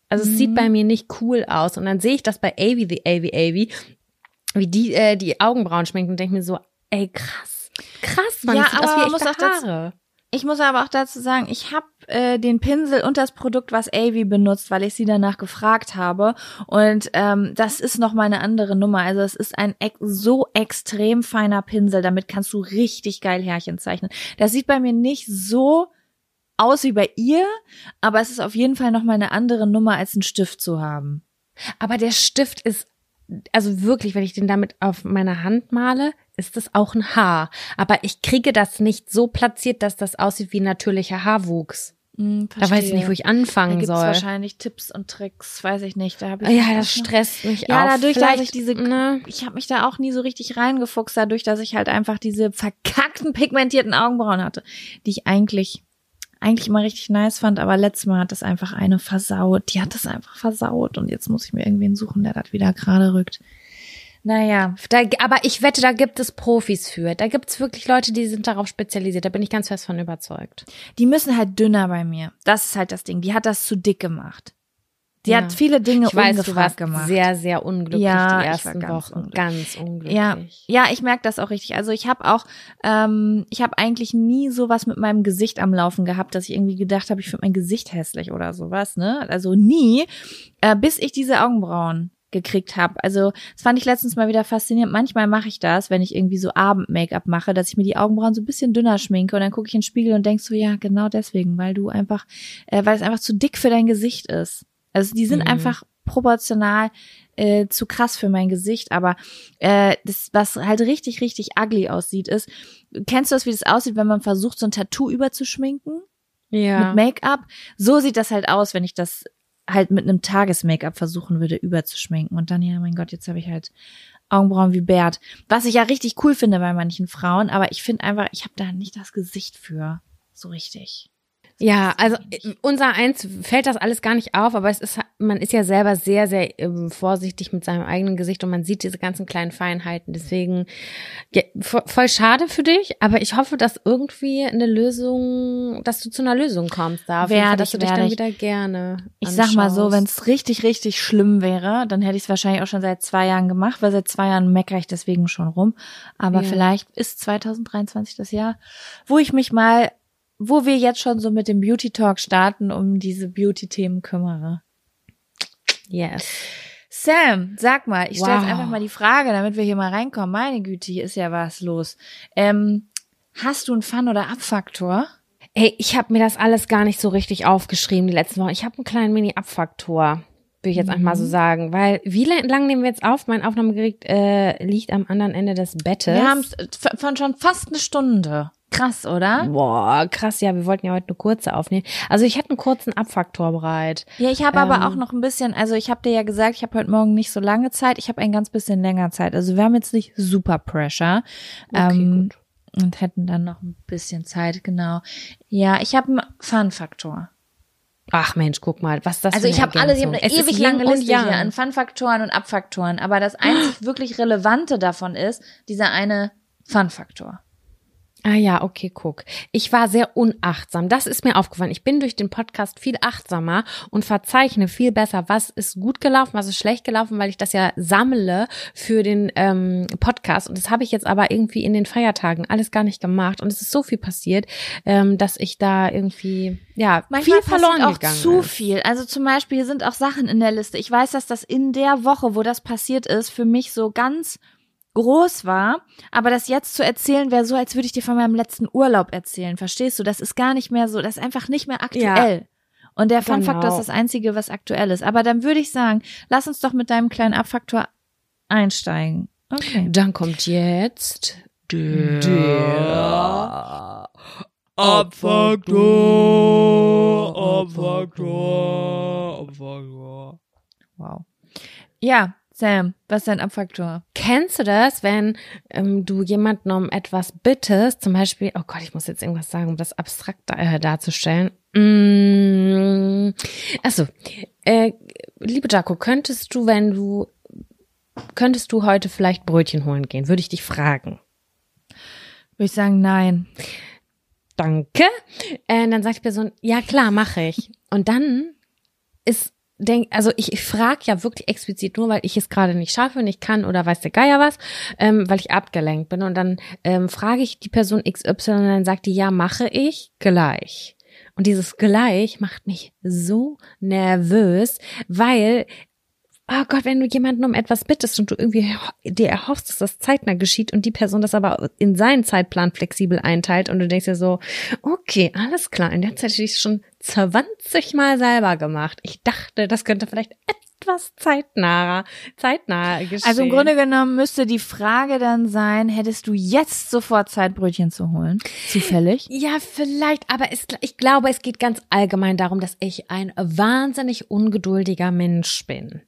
Also es Mhm. sieht bei mir nicht cool aus. Und dann sehe ich das bei Avi, the Avi, Avi, wie die äh, die Augenbrauen schminken und denke mir so, ey, krass, krass, man, Ja, das sieht aus aber wie man muss echte auch dazu- Haare. Ich muss aber auch dazu sagen, ich habe äh, den Pinsel und das Produkt, was Avi benutzt, weil ich sie danach gefragt habe. Und ähm, das ist noch mal eine andere Nummer. Also es ist ein ex- so extrem feiner Pinsel. Damit kannst du richtig geil Härchen zeichnen. Das sieht bei mir nicht so aus wie bei ihr, aber es ist auf jeden Fall noch mal eine andere Nummer, als einen Stift zu haben. Aber der Stift ist, also wirklich, wenn ich den damit auf meine Hand male, ist das auch ein Haar. Aber ich kriege das nicht so platziert, dass das aussieht wie natürlicher Haarwuchs. Hm, Da weiß ich nicht, wo ich Da anfangen gibt's soll. wahrscheinlich Tipps und Tricks, weiß ich nicht. Da hab ich Ja, auch das noch- stresst mich Ja, auch. dadurch, dass Vielleicht, ich diese, ne? ich habe mich da auch nie so richtig reingefuchst, dadurch, dass ich halt einfach diese verkackten, pigmentierten Augenbrauen hatte, die ich eigentlich, eigentlich immer richtig nice fand, aber letztes Mal hat das einfach eine versaut. Die hat das einfach versaut und jetzt muss ich mir irgendwen suchen, der das wieder gerade rückt. Naja. Da, aber ich wette, da gibt es Profis für. Da gibt es wirklich Leute, die sind darauf spezialisiert. Da bin ich ganz fest von überzeugt. Die müssen halt dünner bei mir. Das ist halt das Ding. Die hat das zu dick gemacht. Die Ja. hat viele Dinge Ich weiß, du ungefragt warst gemacht. sehr, sehr unglücklich Ja, die ich war ersten ganz Wochen. unglücklich. Ganz unglücklich. Ja, ja, ich merke das auch richtig. Also ich habe auch, ähm, ich habe eigentlich nie sowas mit meinem Gesicht am Laufen gehabt, dass ich irgendwie gedacht habe, ich finde mein Gesicht hässlich oder sowas, ne? Also nie, äh, bis ich diese Augenbrauen gekriegt habe. Also das fand ich letztens mal wieder faszinierend. Manchmal mache ich das, wenn ich irgendwie so Abend-Make-up mache, dass ich mir die Augenbrauen so ein bisschen dünner schminke und dann gucke ich in den Spiegel und denk so, ja, genau deswegen, weil du einfach, äh, weil es einfach zu dick für dein Gesicht ist. Also die sind Mhm. einfach proportional äh, zu krass für mein Gesicht, aber äh, das, was halt richtig, richtig ugly aussieht, ist, kennst du das, wie das aussieht, wenn man versucht, so ein Tattoo überzuschminken Ja. mit Make-up? So sieht das halt aus, wenn ich das halt mit einem Tages-Make-up versuchen würde, überzuschminken. Und dann, ja, mein Gott, jetzt habe ich halt Augenbrauen wie Bert. Was ich ja richtig cool finde bei manchen Frauen, aber ich finde einfach, ich habe da nicht das Gesicht für so richtig. Ja, also äh, unser eins fällt das alles gar nicht auf, aber es ist, man ist ja selber sehr, sehr ähm, vorsichtig mit seinem eigenen Gesicht und man sieht diese ganzen kleinen Feinheiten. Deswegen ja, vo- voll schade für dich, aber ich hoffe, dass irgendwie eine Lösung, dass du zu einer Lösung kommst da. Auf jeden Fall, Werde dass ich, du dich werde dann ich. wieder gerne Ich sag mal so, anschaust. wenn es richtig, richtig schlimm wäre, dann hätte ich es wahrscheinlich auch schon seit zwei Jahren gemacht, weil seit zwei Jahren meckere ich deswegen schon rum. Aber Ja. vielleicht ist zwanzig dreiundzwanzig das Jahr, wo ich mich mal, wo wir jetzt schon so mit dem Beauty Talk starten, um diese Beauty-Themen kümmere. Yes. Sam, sag mal, ich stelle Wow. jetzt einfach mal die Frage, damit wir hier mal reinkommen. Meine Güte, hier ist ja was los. Ähm, hast du einen Fun- oder Abfaktor? Ey, ich habe mir das alles gar nicht so richtig aufgeschrieben die letzten Wochen. Ich habe einen kleinen Mini-Abfaktor, würde ich jetzt einfach mal so sagen. Weil, wie lange nehmen wir jetzt auf? Mein Aufnahmegerät äh, liegt am anderen Ende des Bettes. Wir haben von schon fast eine Stunde. Krass, oder? Boah, krass, ja, wir wollten ja heute eine kurze aufnehmen. Also ich hatte einen kurzen Abfaktor bereit. Ja, ich habe Ähm, aber auch noch ein bisschen, also ich habe dir ja gesagt, ich habe heute Morgen nicht so lange Zeit, ich habe ein ganz bisschen länger Zeit. Also wir haben jetzt nicht super Pressure. Okay, ähm, gut. Und hätten dann noch ein bisschen Zeit, genau. Ja, ich habe einen Fun-Faktor. Ach Mensch, guck mal, was ist das Also für ich habe alle, ich habe Ergänzung? eine Es ist ewig Yin lange und Liste Yang. hier an Fun-Faktoren und Abfaktoren, aber das einzig wirklich Relevante davon ist dieser eine Fun-Faktor. Ah ja, okay, guck. Ich war sehr unachtsam. Das ist mir aufgefallen. Ich bin durch den Podcast viel achtsamer und verzeichne viel besser, was ist gut gelaufen, was ist schlecht gelaufen, weil ich das ja sammle für den ähm, Podcast. Und das habe ich jetzt aber irgendwie in den Feiertagen alles gar nicht gemacht. Und es ist so viel passiert, ähm, dass ich da irgendwie, ja, Manchmal viel verloren passiert auch gegangen zu ist. viel. Also zum Beispiel sind auch Sachen in der Liste. Ich weiß, dass das in der Woche, wo das passiert ist, für mich so ganz groß war, aber das jetzt zu erzählen wäre so, als würde ich dir von meinem letzten Urlaub erzählen, verstehst du? Das ist gar nicht mehr so, das ist einfach nicht mehr aktuell. Und der Fun-Faktor Genau. ist das Einzige, was aktuell ist. Aber dann würde ich sagen, lass uns doch mit deinem kleinen Abfaktor einsteigen. Okay. Dann kommt jetzt der, der Abfaktor, Abfaktor, Abfaktor. Wow. Ja, Sam, was ist dein Abfaktor? Kennst du das, wenn ähm, du jemanden um etwas bittest, zum Beispiel, oh Gott, ich muss jetzt irgendwas sagen, um das abstrakt äh, darzustellen. Mm, achso, äh, liebe Jaco, könntest du, wenn du, könntest du heute vielleicht Brötchen holen gehen? Würde ich dich fragen. Würde ich sagen, nein. Danke. Äh, dann sagt die Person, ja klar, mache ich. Und dann ist denk, also ich, ich frage ja wirklich explizit nur, weil ich es gerade nicht schaffe, nicht kann oder weiß der Geier was, ähm, weil ich abgelenkt bin. Und dann ähm, frage ich die Person X Y und dann sagt die, ja, mache ich gleich. Und dieses gleich macht mich so nervös, weil, oh Gott, wenn du jemanden um etwas bittest und du irgendwie dir erhoffst, dass das zeitnah geschieht und die Person das aber in seinen Zeitplan flexibel einteilt und du denkst dir so, okay, alles klar, in der Zeit hätte ich es schon zwanzig Mal selber gemacht. Ich dachte, das könnte vielleicht etwas zeitnaher, zeitnaher geschehen. Also im Grunde genommen müsste die Frage dann sein, hättest du jetzt sofort Zeit, Brötchen zu holen? Zufällig? Ja, vielleicht, aber es, ich glaube, es geht ganz allgemein darum, dass ich ein wahnsinnig ungeduldiger Mensch bin.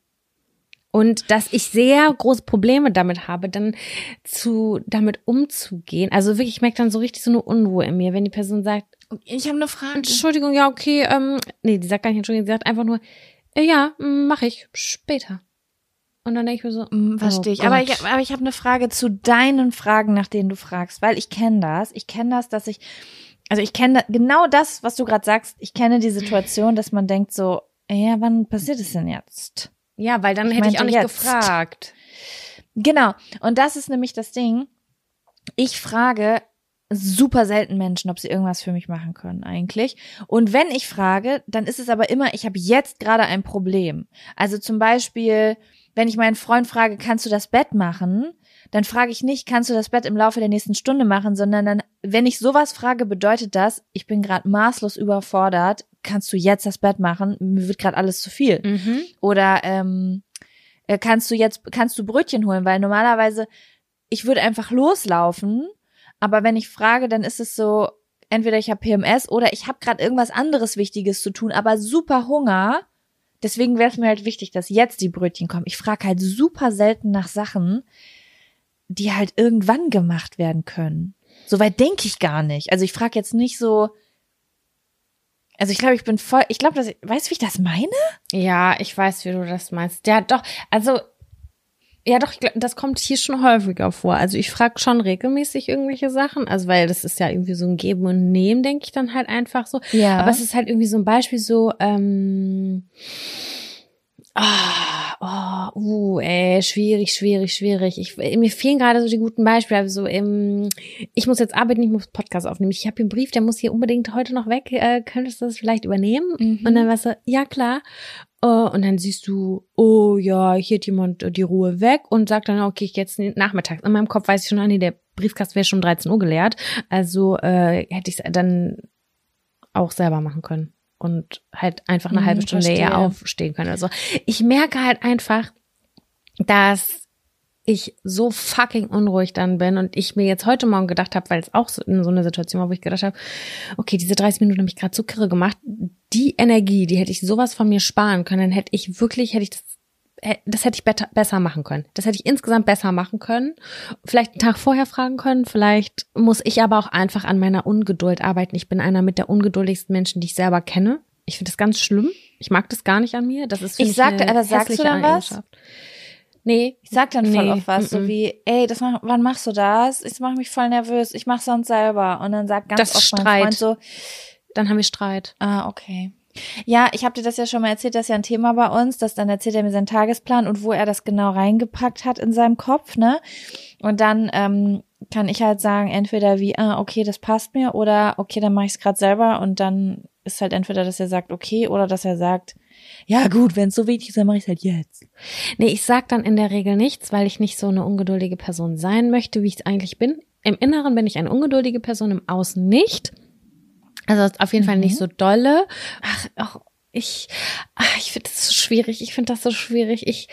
Und dass ich sehr große Probleme damit habe, dann zu damit umzugehen. Also wirklich, ich merke dann so richtig so eine Unruhe in mir, wenn die Person sagt, Ich habe eine Frage. Entschuldigung, ja, okay, ähm, nee, die sagt gar nicht Entschuldigung, sie sagt einfach nur, äh, ja, mache ich später. Und dann denke ich mir so, Mm, Verstehe oh ich. Aber Gott. ich, aber ich habe eine Frage zu deinen Fragen, nach denen du fragst, weil ich kenne das. Ich kenne das, dass ich, also ich kenne genau das, was du gerade sagst. Ich kenne die Situation, dass man denkt so, ja, wann passiert es denn jetzt? Ja, weil dann Ich hätte ich auch meinte nicht jetzt. gefragt. Genau. Und das ist nämlich das Ding. Ich frage super selten Menschen, ob sie irgendwas für mich machen können eigentlich. Und wenn ich frage, dann ist es aber immer, ich habe jetzt gerade ein Problem. Also zum Beispiel, wenn ich meinen Freund frage, kannst du das Bett machen? Dann frage ich nicht, kannst du das Bett im Laufe der nächsten Stunde machen, sondern dann, wenn ich sowas frage, bedeutet das, ich bin gerade maßlos überfordert, kannst du jetzt das Bett machen? Mir wird gerade alles zu viel. Mhm. Oder ähm, äh, kannst du jetzt, kannst du Brötchen holen? Weil normalerweise, ich würde einfach loslaufen, aber wenn ich frage, dann ist es so, entweder ich habe P M S oder ich habe gerade irgendwas anderes Wichtiges zu tun, aber super Hunger. Deswegen wäre es mir halt wichtig, dass jetzt die Brötchen kommen. Ich frage halt super selten nach Sachen, die halt irgendwann gemacht werden können. So weit denke ich gar nicht. Also ich frage jetzt nicht so, also ich glaube, ich bin voll, ich glaube, dass ich, weißt du, wie ich das meine? Ja, ich weiß, wie du das meinst. Ja, doch, also, ja doch, ich glaub, das kommt hier schon häufiger vor. Also ich frage schon regelmäßig irgendwelche Sachen, also weil das ist ja irgendwie so ein Geben und Nehmen, denke ich dann halt einfach so. Ja. Aber es ist halt irgendwie so ein Beispiel so, ähm, ah, oh, uh, ey, schwierig, schwierig, schwierig. Ich, mir fehlen gerade so die guten Beispiele. Also, ähm, ich muss jetzt arbeiten, ich muss Podcast aufnehmen. Ich habe hier einen Brief, der muss hier unbedingt heute noch weg. Äh, könntest du das vielleicht übernehmen? Mhm. Und dann warst du, ja klar. Uh, und dann siehst du, oh ja, hier hat jemand die Ruhe weg und sagt dann, okay, ich gehe jetzt nachmittags. In meinem Kopf weiß ich schon, ah, nee, der Briefkasten wäre schon um dreizehn Uhr geleert. Also äh, hätte ich es dann auch selber machen können. Und halt einfach eine Hm, halbe Stunde verstehe. eher aufstehen können. Also ich merke halt einfach, dass ich so fucking unruhig dann bin und ich mir jetzt heute Morgen gedacht habe, weil es auch so in so einer Situation war, wo ich gedacht habe, okay, diese dreißig Minuten habe ich gerade so kirre gemacht, die Energie, die hätte ich sowas von mir sparen können, dann hätte ich wirklich, hätte ich das, das hätte ich better, besser machen können. Das hätte ich insgesamt besser machen können. Vielleicht einen Tag vorher fragen können, vielleicht muss ich aber auch einfach an meiner Ungeduld arbeiten. Ich bin einer mit der ungeduldigsten Menschen, die ich selber kenne. Ich finde das ganz schlimm. Ich mag das gar nicht an mir. Das ist für Ich mich sagte, eine aber sagst du hässliche dann was? Eigenschaft. Nee, Ich sag dann voll Nee, oft was, so mm-mm. wie, ey, das mach, wann machst du das? Ich mach mich voll nervös, ich mach's sonst selber. Und dann sagt ganz Das ist oft mein Streit. Freund so, dann haben wir Streit. ah, okay. Ja, ich habe dir das ja schon mal erzählt, das ist ja ein Thema bei uns, dass dann erzählt er mir seinen Tagesplan und wo er das genau reingepackt hat in seinem Kopf, ne? Und dann ähm, kann ich halt sagen, entweder wie, ah, okay, das passt mir, oder okay, dann mache ich es gerade selber, und dann ist halt entweder, dass er sagt, okay, oder dass er sagt, ja gut, wenn es so wichtig ist, dann mache ich es halt jetzt. Nee, ich sag dann in der Regel nichts, weil ich nicht so eine ungeduldige Person sein möchte, wie ich es eigentlich bin. Im Inneren bin ich eine ungeduldige Person, im Außen nicht. Also auf jeden mhm. Fall nicht so dolle. Ach, auch ich, ach, ich finde das so schwierig. Ich finde das so schwierig. Ich,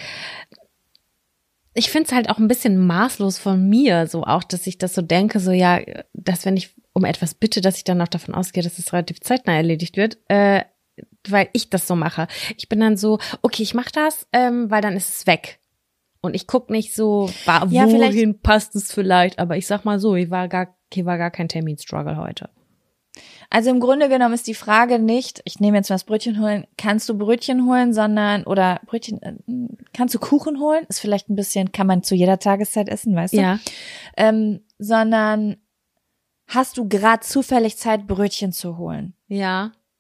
ich finde es halt auch ein bisschen maßlos von mir, so auch, dass ich das so denke, so ja, dass wenn ich um etwas bitte, dass ich dann auch davon ausgehe, dass es relativ zeitnah erledigt wird, äh, weil ich das so mache. Ich bin dann so, okay, ich mache das, ähm, weil dann ist es weg. Und ich guck nicht so, war, Ja, wohin vielleicht- passt es vielleicht. Aber ich sag mal so, ich war gar, hier war gar kein Terminstruggle heute. Also im Grunde genommen ist die Frage nicht, ich nehme jetzt mal das Brötchen holen, kannst du Brötchen holen, sondern, oder Brötchen, äh, kannst du Kuchen holen? Ist vielleicht ein bisschen, kann man zu jeder Tageszeit essen, weißt du? Ja. Ähm, sondern hast du gerade zufällig Zeit, Brötchen zu holen? Ja.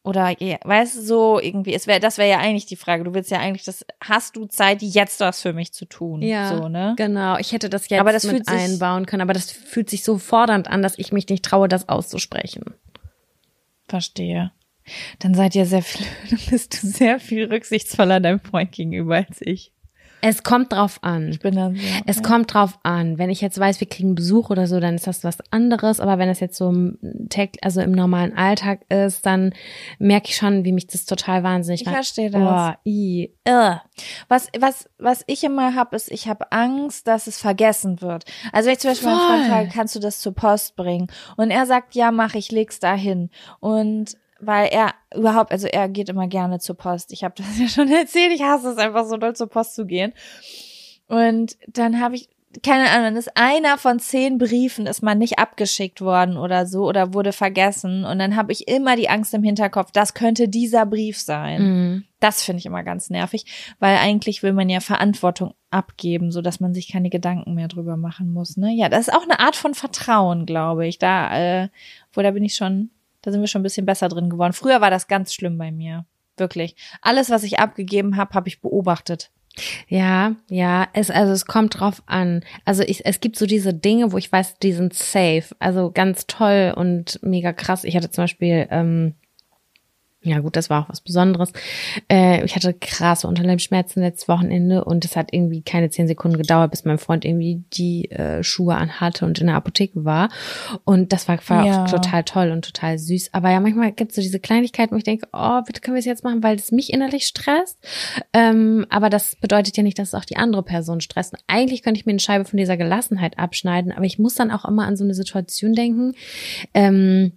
Oder, ja, weißt du, so irgendwie, es wäre, das wäre ja eigentlich die Frage. Du willst ja eigentlich, das, hast du Zeit, jetzt was für mich zu tun? Ja, so, ne? genau. Ich hätte das jetzt Aber das mit fühlt sich- einbauen können, aber das fühlt sich so fordernd an, dass ich mich nicht traue, das auszusprechen. Verstehe. Dann seid ihr sehr viel, dann bist du sehr viel rücksichtsvoller deinem Freund gegenüber als ich. Es kommt drauf an. Ich bin dann so. Es ja. kommt drauf an. Wenn ich jetzt weiß, wir kriegen Besuch oder so, dann ist das was anderes. Aber wenn es jetzt so im Tag, also im normalen Alltag ist, dann merke ich schon, wie mich das total wahnsinnig Ich macht. verstehe das. Oh, i. Ugh. Was, was, was ich immer habe, ist, ich habe Angst, dass es vergessen wird. Also wenn ich zum Beispiel meinen Freund Voll. frage, kannst du das zur Post bringen? Und er sagt, ja, mach ich, leg's da hin. Und weil er überhaupt, also er geht immer gerne zur Post. Ich habe das ja schon erzählt, ich hasse es einfach so doll zur Post zu gehen. Und dann habe ich, keine Ahnung, dann ist einer von zehn Briefen ist mal nicht abgeschickt worden oder so oder wurde vergessen. Und dann habe ich immer die Angst im Hinterkopf, das könnte dieser Brief sein. Mhm. Das finde ich immer ganz nervig, weil eigentlich will man ja Verantwortung abgeben, so dass man sich keine Gedanken mehr drüber machen muss. Ne? Ja, das ist auch eine Art von Vertrauen, glaube ich. Da, äh, wo da bin ich schon, da sind wir schon ein bisschen besser drin geworden. Früher war das ganz schlimm bei mir, wirklich. Alles, was ich abgegeben habe, habe ich beobachtet. Ja, ja, es, also es kommt drauf an. Also ich, es gibt so diese Dinge, wo ich weiß, die sind safe, also ganz toll und mega krass. Ich hatte zum Beispiel, ähm, ja gut, das war auch was Besonderes. Äh, ich hatte krasse Unterleibsschmerzen letztes Wochenende und es hat irgendwie keine zehn Sekunden gedauert, bis mein Freund irgendwie die äh, Schuhe anhatte und in der Apotheke war. Und das war, war Ja. auch total toll und total süß. Aber ja, manchmal gibt es so diese Kleinigkeiten, wo ich denke, oh, bitte können wir es jetzt machen, weil es mich innerlich stresst. Ähm, aber das bedeutet ja nicht, dass es auch die andere Person stresst. Und eigentlich könnte ich mir eine Scheibe von dieser Gelassenheit abschneiden, aber ich muss dann auch immer an so eine Situation denken, ähm,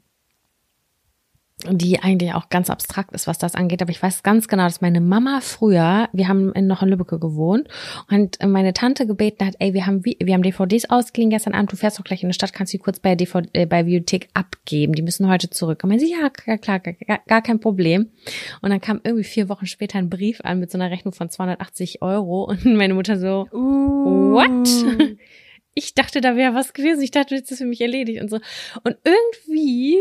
die eigentlich auch ganz abstrakt ist, was das angeht. Aber ich weiß ganz genau, dass meine Mama früher, wir haben in, noch in Lübbecke gewohnt und meine Tante gebeten hat, ey, wir haben wir haben D V Ds ausgeliehen gestern Abend, du fährst doch gleich in die Stadt, kannst du die kurz bei D V D, äh, bei Videothek abgeben, die müssen heute zurück. Und meinte sie, ja, klar, klar, gar, gar kein Problem. Und dann kam irgendwie vier Wochen später ein Brief an mit so einer Rechnung von zweihundertachtzig Euro und meine Mutter so, Uh. what? Ich dachte, da wäre was gewesen. Ich dachte, das ist für mich erledigt und so. Und irgendwie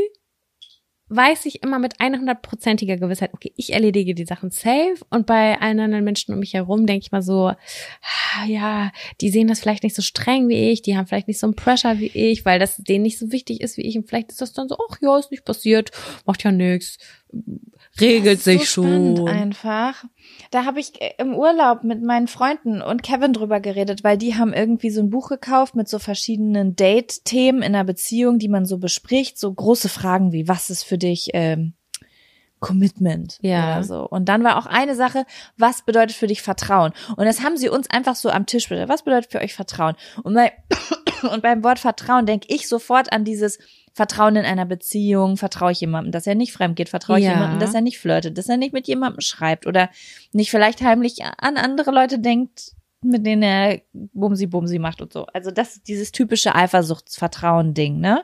weiß ich immer mit hundertprozentiger Gewissheit, okay, ich erledige die Sachen safe und bei allen anderen Menschen um mich herum denke ich mal so, ah, ja, die sehen das vielleicht nicht so streng wie ich, die haben vielleicht nicht so einen Pressure wie ich, weil das denen nicht so wichtig ist wie ich und vielleicht ist das dann so, ach ja, ist nicht passiert, macht ja nichts, regelt Das ist sich so spannend schon. einfach. Da habe ich im Urlaub mit meinen Freunden und Kevin drüber geredet, weil die haben irgendwie so ein Buch gekauft mit so verschiedenen Date-Themen in einer Beziehung, die man so bespricht, so große Fragen wie, was ist für dich ähm, Commitment Ja. oder so. Und dann war auch eine Sache, was bedeutet für dich Vertrauen? Und das haben sie uns einfach so am Tisch bestellt. Was bedeutet für euch Vertrauen? Und, bei, und beim Wort Vertrauen denke ich sofort an dieses Vertrauen in einer Beziehung, vertraue ich jemandem, dass er nicht fremd geht, vertraue ich Ja. jemandem, dass er nicht flirtet, dass er nicht mit jemandem schreibt oder nicht vielleicht heimlich an andere Leute denkt, mit denen er Bumsi Bumsi macht und so. Also das ist dieses typische Eifersuchtsvertrauen-Ding, ne?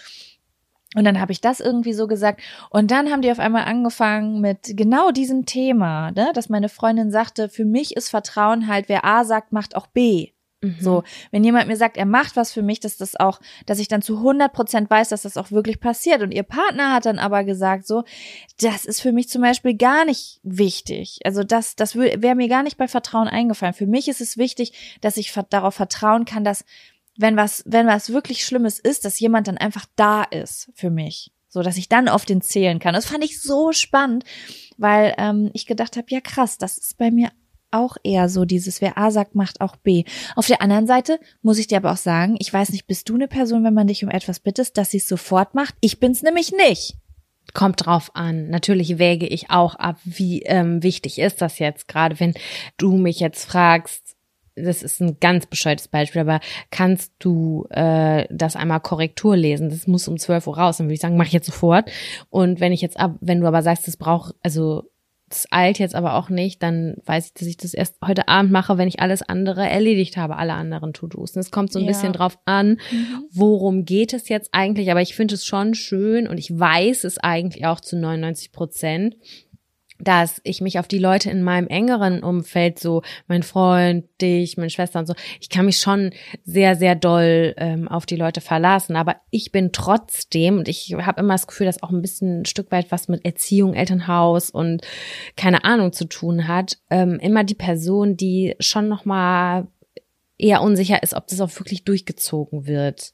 Und dann habe ich das irgendwie so gesagt. Und dann haben die auf einmal angefangen mit genau diesem Thema, ne? Dass meine Freundin sagte, für mich ist Vertrauen halt, wer A sagt, macht auch B. Mhm. So, wenn jemand mir sagt, er macht was für mich, dass das auch, dass ich dann zu hundert Prozent weiß, dass das auch wirklich passiert. Und ihr Partner hat dann aber gesagt so, das ist für mich zum Beispiel gar nicht wichtig. Also das, das wäre mir gar nicht bei Vertrauen eingefallen. Für mich ist es wichtig, dass ich darauf vertrauen kann, dass wenn was, wenn was wirklich Schlimmes ist, dass jemand dann einfach da ist für mich. So, dass ich dann auf den zählen kann. Das fand ich so spannend, weil ähm, ich gedacht habe, ja krass, das ist bei mir auch eher so dieses, wer A sagt, macht auch B. Auf der anderen Seite muss ich dir aber auch sagen, ich weiß nicht, bist du eine Person, wenn man dich um etwas bittet, dass sie es sofort macht? Ich bin's nämlich nicht. Kommt drauf an. Natürlich wäge ich auch ab, wie ähm, wichtig ist das jetzt, gerade wenn du mich jetzt fragst, das ist ein ganz bescheuertes Beispiel, aber kannst du äh, das einmal Korrektur lesen? Das muss um zwölf Uhr raus. Dann würde ich sagen, mach ich jetzt sofort. Und wenn ich jetzt ab, wenn du aber sagst, das braucht, also das eilt jetzt aber auch nicht, dann weiß ich, dass ich das erst heute Abend mache, wenn ich alles andere erledigt habe, alle anderen To-Dos. Und es kommt so ein Ja. bisschen drauf an, Mhm. worum geht es jetzt eigentlich. Aber ich finde es schon schön und ich weiß es eigentlich auch zu neunundneunzig Prozent, dass ich mich auf die Leute in meinem engeren Umfeld, so mein Freund, dich, meine Schwester und so, ich kann mich schon sehr, sehr doll ähm, auf die Leute verlassen. Aber ich bin trotzdem, und ich habe immer das Gefühl, dass auch ein bisschen ein Stück weit was mit Erziehung, Elternhaus und keine Ahnung zu tun hat, ähm, immer die Person, die schon nochmal eher unsicher ist, ob das auch wirklich durchgezogen wird.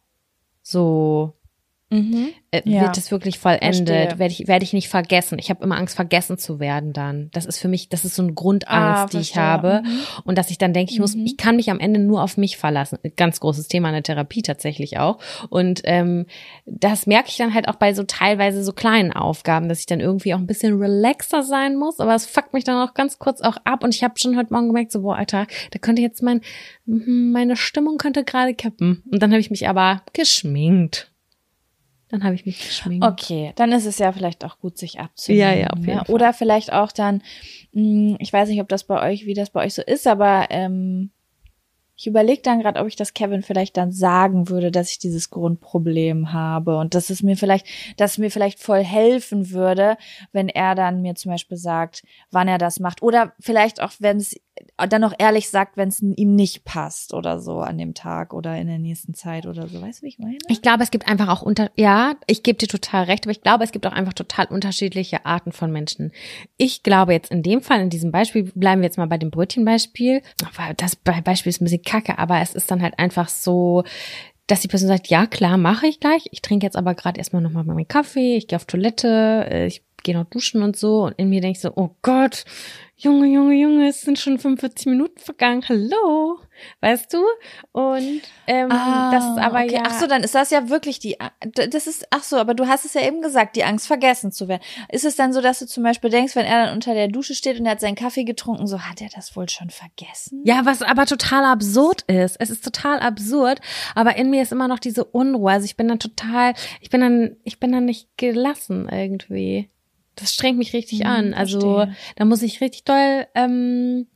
So... Mhm. Äh, Ja. wird es wirklich vollendet? Verstehe. Werde ich, werde ich nicht vergessen? Ich habe immer Angst, vergessen zu werden dann. Das ist für mich, das ist so eine Grundangst, Ah, die ich verstehe. habe. Mhm. Und dass ich dann denke, ich muss, Mhm. ich kann mich am Ende nur auf mich verlassen. Ganz großes Thema in der Therapie tatsächlich auch. Und ähm, das merke ich dann halt auch bei so teilweise so kleinen Aufgaben, dass ich dann irgendwie auch ein bisschen relaxer sein muss. Aber es fuckt mich dann auch ganz kurz auch ab. Und ich habe schon heute Morgen gemerkt, so, boah, Alter, da könnte jetzt mein, meine Stimmung könnte gerade kippen. Und dann habe ich mich aber geschminkt. Dann habe ich mich geschminkt. Okay, dann ist es ja vielleicht auch gut, sich abzunehmen. Ja, ja, auf jeden ne? Fall. Oder vielleicht auch dann, mh, ich weiß nicht, ob das bei euch, wie das bei euch so ist, aber ähm, ich überlege dann gerade, ob ich das Kevin vielleicht dann sagen würde, dass ich dieses Grundproblem habe und dass es mir vielleicht, dass es mir vielleicht voll helfen würde, wenn er dann mir zum Beispiel sagt, wann er das macht. Oder vielleicht auch, wenn es dann auch ehrlich sagt, wenn es ihm nicht passt oder so an dem Tag oder in der nächsten Zeit oder so. Weißt du, wie ich meine? Ich glaube, es gibt einfach auch unter, ja, ich gebe dir total recht, aber ich glaube, es gibt auch einfach total unterschiedliche Arten von Menschen. Ich glaube jetzt in dem Fall, in diesem Beispiel, bleiben wir jetzt mal bei dem Brötchenbeispiel. Das Beispiel ist ein bisschen kacke, aber es ist dann halt einfach so, dass die Person sagt, ja klar, mache ich gleich. Ich trinke jetzt aber gerade erstmal nochmal meinen Kaffee, ich gehe auf Toilette, ich gehe noch duschen und so. Und in mir denke ich so, oh Gott, Junge, Junge, Junge, es sind schon fünfundvierzig Minuten vergangen, hallo, weißt du? Und ähm, Ah, das ist aber okay. ja... Ach so, dann ist das ja wirklich die, das ist, ach so, aber du hast es ja eben gesagt, die Angst, vergessen zu werden. Ist es dann so, dass du zum Beispiel denkst, wenn er dann unter der Dusche steht und er hat seinen Kaffee getrunken, so, hat er das wohl schon vergessen? Ja, was aber total absurd ist. Es ist total absurd, aber in mir ist immer noch diese Unruhe. Also ich bin dann total, ich bin dann, ich bin dann nicht gelassen irgendwie. Das strengt mich richtig Hm, an. Also verstehe. da muss ich richtig doll, ähm,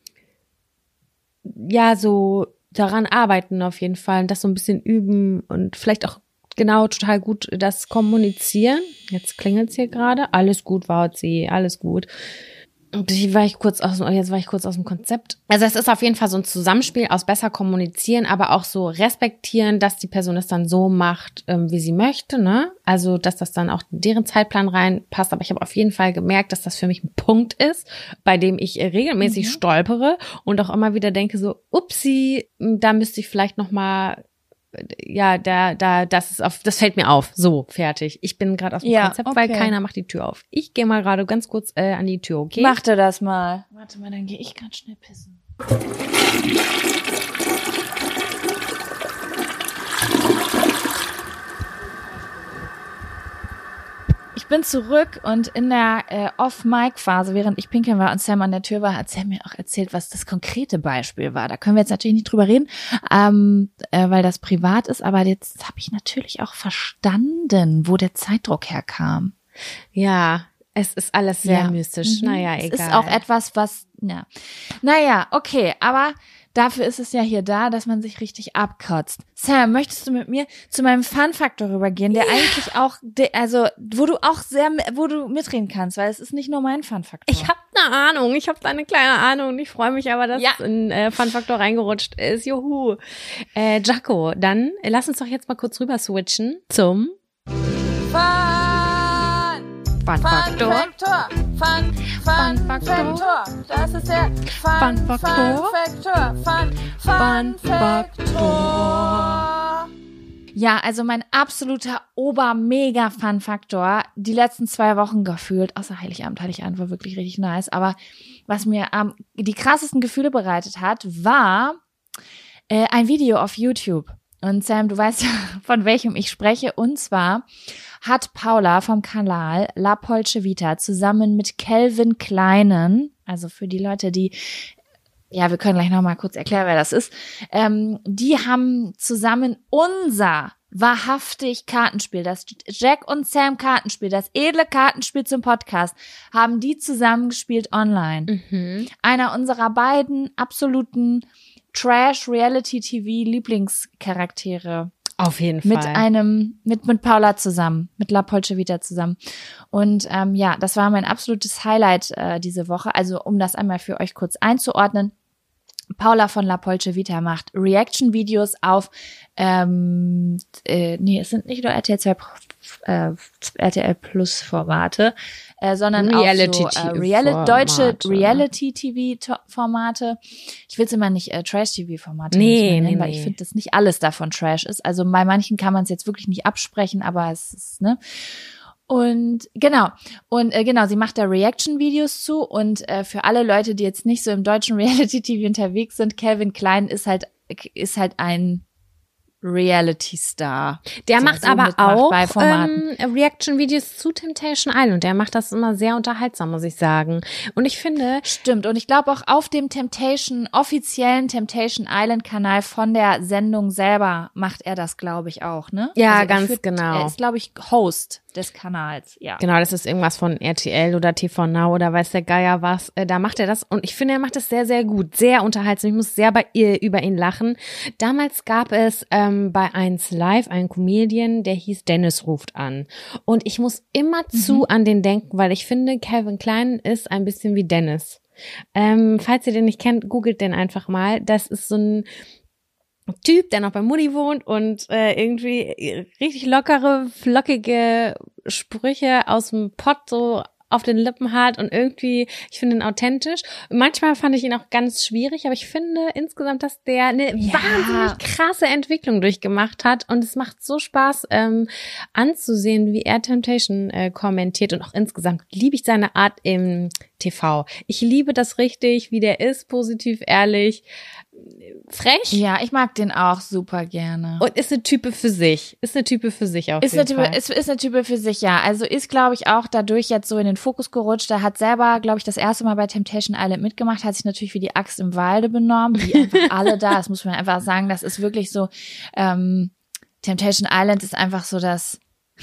ja, so daran arbeiten auf jeden Fall und das so ein bisschen üben und vielleicht auch genau total gut das kommunizieren. Jetzt klingelt's hier gerade. Alles gut, Wauzi, alles gut. Und jetzt war ich kurz aus, jetzt war ich kurz aus dem Konzept. Also es ist auf jeden Fall so ein Zusammenspiel aus besser kommunizieren, aber auch so respektieren, dass die Person es dann so macht, ähm, wie sie möchte, ne? Also, dass das dann auch in deren Zeitplan reinpasst. Aber ich habe auf jeden Fall gemerkt, dass das für mich ein Punkt ist, bei dem ich äh, regelmäßig Mhm. stolpere und auch immer wieder denke so, upsi, da müsste ich vielleicht noch mal ja, da, da, das ist auf, das fällt mir auf. So, fertig. Ich bin gerade aus dem Ja, Konzept, weil okay. keiner macht die Tür auf. Ich gehe mal gerade ganz kurz äh, an die Tür, okay? Mach dir das mal. Warte mal, dann gehe ich ganz schnell pissen. Ich bin zurück und in der äh, Off-Mic-Phase, während ich pinkeln war und Sam an der Tür war, hat Sam mir auch erzählt, was das konkrete Beispiel war. Da können wir jetzt natürlich nicht drüber reden, ähm, äh, weil das privat ist, aber jetzt habe ich natürlich auch verstanden, wo der Zeitdruck herkam. Ja, es ist alles sehr Ja. mystisch. Mhm. Naja, es egal. ist auch etwas, was, ja. Naja, okay, aber dafür ist es ja hier da, dass man sich richtig abkotzt. Sam, möchtest du mit mir zu meinem Fun-Faktor rübergehen, der eigentlich auch, de, also, wo du auch sehr, wo du mitreden kannst, weil es ist nicht nur mein Fun-Faktor. Ich habe eine Ahnung, ich habe da eine kleine Ahnung und ich freue mich aber, dass Ja. ein äh, Fun-Faktor reingerutscht ist. Juhu. Äh, Jaco, dann äh, lass uns doch jetzt mal kurz rüber switchen zum Fun-Faktor. Faktor. Fun, Fun, Fun Faktor. Faktor. Das ist der Fun, Fun Faktor. Faktor. Fun, Fun Fun Faktor. Ja, also mein absoluter Ober-Mega-Fun-Faktor, die letzten zwei Wochen gefühlt, außer Heiligabend, Heiligabend war wirklich richtig nice, aber was mir ähm, die krassesten Gefühle bereitet hat, war äh, ein Video auf YouTube. Und Sam, du weißt ja, von welchem ich spreche. Und zwar hat Paula vom Kanal La Polce Vita zusammen mit Calvin Kleinen, also für die Leute, die, ja, wir können gleich nochmal kurz erklären, wer das ist, ähm, die haben zusammen unser wahrhaftig Kartenspiel, das Jack und Sam Kartenspiel, das edle Kartenspiel zum Podcast, haben die zusammen gespielt online. Mhm. Einer unserer beiden absoluten Trash-Reality-T V-Lieblingscharaktere. Auf jeden Mit Fall. einem, mit, mit Paula zusammen, mit La Polce Vita zusammen. Und ähm, ja, das war mein absolutes Highlight äh, diese Woche. Also um das einmal für euch kurz einzuordnen. Paula von La Polce Vita macht Reaction-Videos auf, ähm, äh, nee, es sind nicht nur R T L zwei, äh, R T L Plus Formate, äh, sondern Reality auch so äh, Reali- deutsche Reality-T V-Formate. Ich will es immer nicht äh, Trash-T V-Formate Nee, nennen, nee, weil nee. ich finde, dass nicht alles davon Trash ist. Also bei manchen kann man es jetzt wirklich nicht absprechen, aber es ist, ne? Und genau, und äh, genau, sie macht da Reaction-Videos zu und äh, für alle Leute, die jetzt nicht so im deutschen Reality-T V unterwegs sind, Calvin Klein ist halt ist halt ein Reality-Star. Der So, macht so aber mitmacht auch bei Formaten. ähm, Reaction-Videos zu Temptation Island. Der macht das immer sehr unterhaltsam, muss ich sagen. Und ich finde, Stimmt, und ich glaube auch auf dem Temptation, offiziellen Temptation Island-Kanal von der Sendung selber macht er das, glaube ich, auch, ne? Ja, er ganz führt- genau. Er ist, glaube ich, Host des Kanals, ja. genau, das ist irgendwas von R T L oder T V Now oder weiß der Geier was. Äh, da macht er das und ich finde, er macht das sehr, sehr gut, sehr unterhaltsam. Ich muss sehr bei ihr über ihn lachen. Damals gab es ähm, bei eins Live einen Comedian, der hieß Dennis ruft an. Und ich muss immer zu an den denken, weil ich finde, Calvin Klein ist ein bisschen wie Dennis. Ähm, falls ihr den nicht kennt, googelt den einfach mal. Das ist so ein Typ, der noch bei Mutti wohnt und äh, irgendwie richtig lockere, flockige Sprüche aus dem Pott so auf den Lippen hat und irgendwie, ich finde ihn authentisch. Und manchmal fand ich ihn auch ganz schwierig, aber ich finde insgesamt, dass der eine Ja. wahnsinnig krasse Entwicklung durchgemacht hat und es macht so Spaß ähm, anzusehen, wie er Temptation äh, kommentiert und auch insgesamt liebe ich seine Art im T V. Ich liebe das richtig, wie der ist, positiv, ehrlich, frech. Ja, ich mag den auch super gerne. Und ist eine Type für sich. Ist eine Type für sich auf Ist jeden eine Type, Fall. ist, ist eine Type für sich, ja. Also ist, glaube ich, auch dadurch jetzt so in den Fokus gerutscht. Er hat selber, glaube ich, das erste Mal bei Temptation Island mitgemacht, hat sich natürlich wie die Axt im Walde benommen, wie einfach alle da. Das muss man einfach sagen. Das ist wirklich so, ähm, Temptation Island ist einfach so das,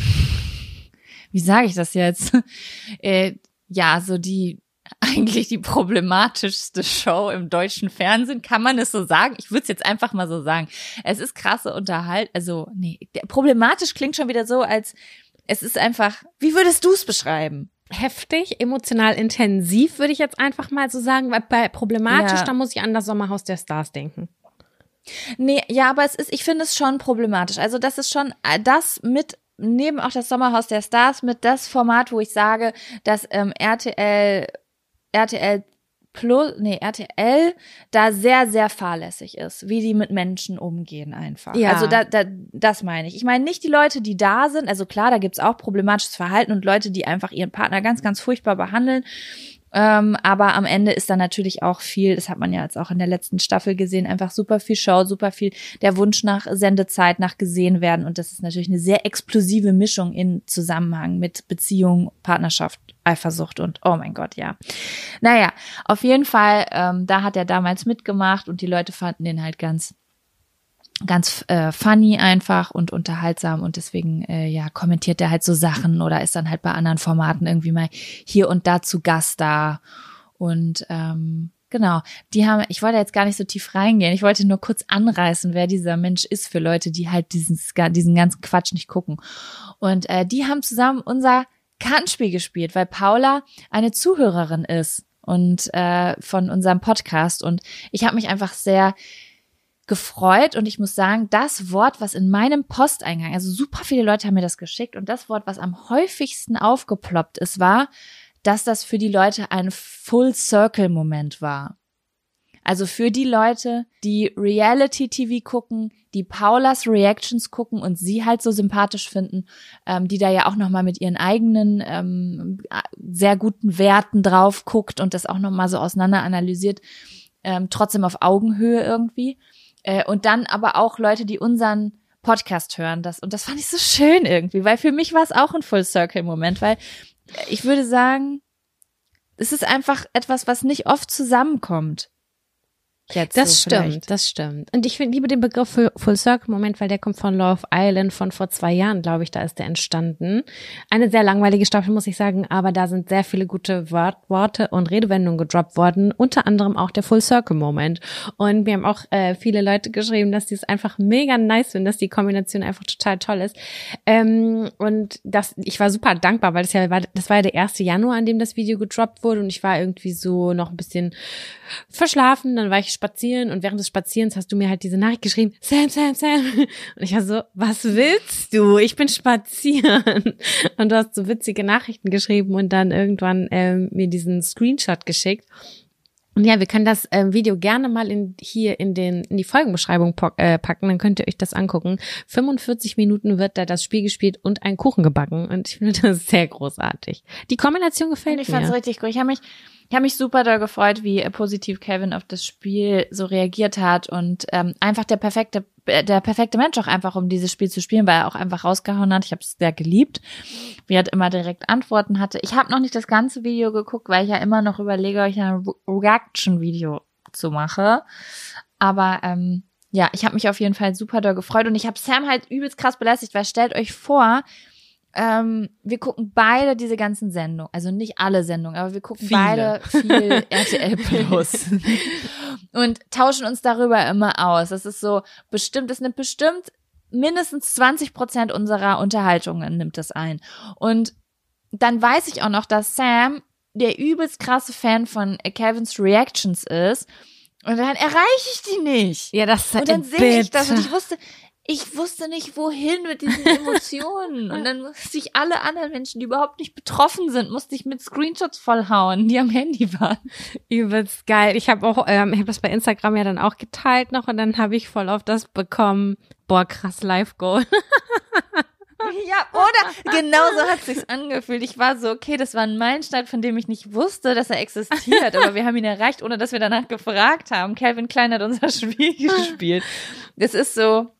wie sage ich das jetzt? äh, ja, so die, eigentlich die problematischste Show im deutschen Fernsehen, kann man es so sagen? Ich würde es jetzt einfach mal so sagen. Es ist krasse Unterhalt, also nee, der, problematisch klingt schon wieder so, als es ist einfach, wie würdest du es beschreiben? Heftig, emotional intensiv, würde ich jetzt einfach mal so sagen, weil bei problematisch, Ja. da muss ich an das Sommerhaus der Stars denken. Nee, ja, aber es ist, ich finde es schon problematisch. Also das ist schon äh, das mit, neben auch das Sommerhaus der Stars, mit das Format, wo ich sage, dass ähm, R T L R T L Plus, nee, R T L da sehr, sehr fahrlässig ist, wie die mit Menschen umgehen einfach. Ja. Also da, da, das meine ich. Ich meine nicht die Leute, die da sind, also klar, da gibt's auch problematisches Verhalten und Leute, die einfach ihren Partner ganz, ganz furchtbar behandeln. Ähm, aber am Ende ist da natürlich auch viel, das hat man ja jetzt auch in der letzten Staffel gesehen, einfach super viel Show, super viel der Wunsch nach Sendezeit, nach gesehen werden. Und das ist natürlich eine sehr explosive Mischung in Zusammenhang mit Beziehung, Partnerschaft, Eifersucht und oh mein Gott, ja. Naja, auf jeden Fall, ähm, da hat er damals mitgemacht und die Leute fanden den halt ganz ganz äh, funny einfach und unterhaltsam und deswegen äh, ja kommentiert er halt so Sachen oder ist dann halt bei anderen Formaten irgendwie mal hier und da zu Gast da und ähm, genau, die haben, ich wollte jetzt gar nicht so tief reingehen, ich wollte nur kurz anreißen, wer dieser Mensch ist für Leute, die halt diesen, diesen ganzen Quatsch nicht gucken und äh, die haben zusammen unser Kartenspiel gespielt, weil Paula eine Zuhörerin ist und äh, von unserem Podcast und ich habe mich einfach sehr gefreut und ich muss sagen, das Wort, was in meinem Posteingang, also super viele Leute haben mir das geschickt und das Wort, was am häufigsten aufgeploppt ist, war, dass das für die Leute ein Full-Circle-Moment war. Also für die Leute, die Reality-T V gucken, die Paulas Reactions gucken und sie halt so sympathisch finden, ähm, die da ja auch nochmal mit ihren eigenen ähm, sehr guten Werten drauf guckt und das auch nochmal so auseinander analysiert, ähm, trotzdem auf Augenhöhe irgendwie. Äh, und dann aber auch Leute, die unseren Podcast hören. Das, und das fand ich so schön irgendwie, weil für mich war es auch ein Full-Circle-Moment, weil ich würde sagen, es ist einfach etwas, was nicht oft zusammenkommt. jetzt Das so stimmt, vielleicht. das stimmt. Und ich find- liebe den Begriff Full Full Circle Moment, weil der kommt von Love Island von vor zwei Jahren, glaube ich, da ist der entstanden. Eine sehr langweilige Staffel, muss ich sagen, aber da sind sehr viele gute Wort, Worte und Redewendungen gedroppt worden, unter anderem auch der Full Circle Moment. Und mir haben auch äh, viele Leute geschrieben, dass die es einfach mega nice finden, dass die Kombination einfach total toll ist. Ähm, und das, ich war super dankbar, weil das ja war, das war ja der erste Januar, an dem das Video gedroppt wurde und ich war irgendwie so noch ein bisschen verschlafen, dann war ich spazieren und während des Spazierens hast du mir halt diese Nachricht geschrieben, Sam, Sam, Sam. Und ich war so, was willst du? Ich bin spazieren. Und du hast so witzige Nachrichten geschrieben und dann irgendwann ähm, mir diesen Screenshot geschickt. Und ja, wir können das äh, Video gerne mal in hier in den in die Folgenbeschreibung po- äh, packen, dann könnt ihr euch das angucken. fünfundvierzig Minuten wird da das Spiel gespielt und ein Kuchen gebacken und ich finde das sehr großartig. Die Kombination gefällt Ich mir. fand's richtig gut. Ich habe mich, ich habe mich super doll gefreut, wie äh, positiv Kevin auf das Spiel so reagiert hat und ähm, einfach der perfekte, äh, der perfekte Mensch auch einfach, um dieses Spiel zu spielen, weil er auch einfach rausgehauen hat. Ich habe es sehr geliebt, wie er immer direkt Antworten hatte. Ich habe noch nicht das ganze Video geguckt, weil ich ja immer noch überlege, euch ein Re- Reaction-Video zu machen. Aber ähm, ja, ich habe mich auf jeden Fall super doll gefreut und ich habe Sam halt übelst krass belästigt, weil stellt euch vor, Ähm, wir gucken beide diese ganzen Sendungen, also nicht alle Sendungen, aber wir gucken Viele. beide viel R T L Plus und tauschen uns darüber immer aus. Das ist so bestimmt, es nimmt bestimmt mindestens zwanzig Prozent unserer Unterhaltungen nimmt das ein. Und dann weiß ich auch noch, dass Sam der übelst krasse Fan von Kevins Reactions ist und dann erreiche ich die nicht. Ja, das Und dann sehe ich das und bitte. ich wusste, ich wusste nicht, wohin mit diesen Emotionen. Und dann musste ich alle anderen Menschen, die überhaupt nicht betroffen sind, musste ich mit Screenshots vollhauen, die am Handy waren. Übelst geil. Ich habe auch, ähm, ich habe das bei Instagram ja dann auch geteilt noch und dann habe ich voll auf das bekommen. Boah, krass, Live-Goal. Ja, oder? Genau so hat sich's angefühlt. Ich war so, okay, das war ein Meilenstein, von dem ich nicht wusste, dass er existiert, aber wir haben ihn erreicht, ohne dass wir danach gefragt haben. Calvin Klein hat unser Spiel gespielt. Das ist so,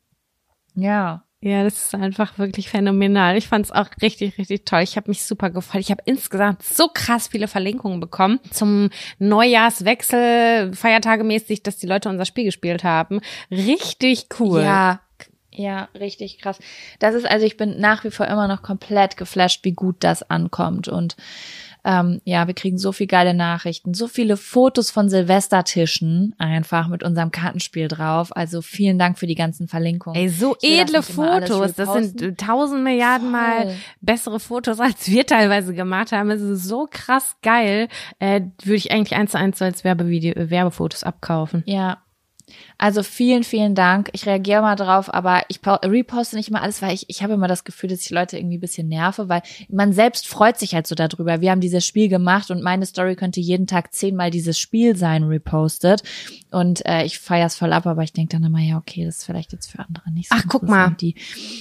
ja. Ja, das ist einfach wirklich phänomenal. Ich fand es auch richtig, richtig toll. Ich habe mich super gefreut. Ich habe insgesamt so krass viele Verlinkungen bekommen zum Neujahrswechsel, feiertagemäßig, dass die Leute unser Spiel gespielt haben. Richtig cool. Ja, ja, richtig krass. Das ist, also ich bin nach wie vor immer noch komplett geflasht, wie gut das ankommt. Und ähm, ja, wir kriegen so viel geile Nachrichten, so viele Fotos von Silvestertischen einfach mit unserem Kartenspiel drauf. Also vielen Dank für die ganzen Verlinkungen. Ey, so Ich will das edle nicht immer alles Fotos. Das reposten. sind tausend Milliarden Mal Voll. bessere Fotos, als wir teilweise gemacht haben. Es ist so krass geil. Äh, würde ich eigentlich eins zu eins so als Werbevideo, äh, Werbefotos abkaufen. Ja. Also vielen, vielen Dank. Ich reagiere mal drauf, aber ich pa- reposte nicht immer alles, weil ich, ich habe immer das Gefühl, dass ich Leute irgendwie ein bisschen nerve, weil man selbst freut sich halt so darüber. Wir haben dieses Spiel gemacht und meine Story könnte jeden Tag zehnmal dieses Spiel sein repostet. Und äh, ich feier's voll ab, aber ich denke dann immer, ja, okay, das ist vielleicht jetzt für andere nicht so Ach, guck mal. interessant, Die,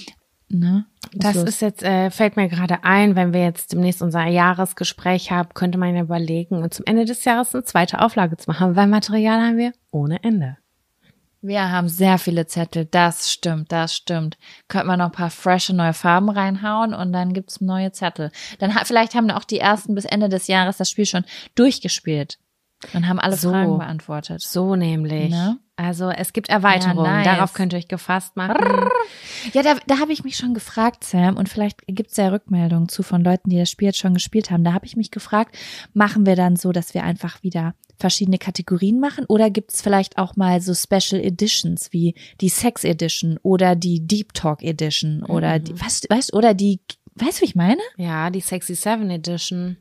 ne? Was Das los? ist jetzt, äh, fällt mir gerade ein, wenn wir jetzt demnächst unser Jahresgespräch haben, könnte man ja überlegen, und zum Ende des Jahres eine zweite Auflage zu machen, weil Material haben wir ohne Ende. Wir haben sehr viele Zettel, das stimmt, das stimmt. Könnte man noch ein paar frische neue Farben reinhauen und dann gibt's neue Zettel. Dann ha- vielleicht haben auch die ersten bis Ende des Jahres das Spiel schon durchgespielt und haben alle So. Fragen beantwortet. So nämlich. Ne? Also es gibt Erweiterungen, Ja, nice. darauf könnt ihr euch gefasst machen. Ja, da, da habe ich mich schon gefragt, Sam, und vielleicht gibt's ja Rückmeldungen zu von Leuten, die das Spiel jetzt schon gespielt haben. Da habe ich mich gefragt, machen wir dann so, dass wir einfach wieder verschiedene Kategorien machen oder gibt's vielleicht auch mal so Special Editions wie die Sex Edition oder die Deep Talk Edition oder die, weißt, weißt, oder die, weißt du, wie ich meine? Ja, die Sexy Seven Edition.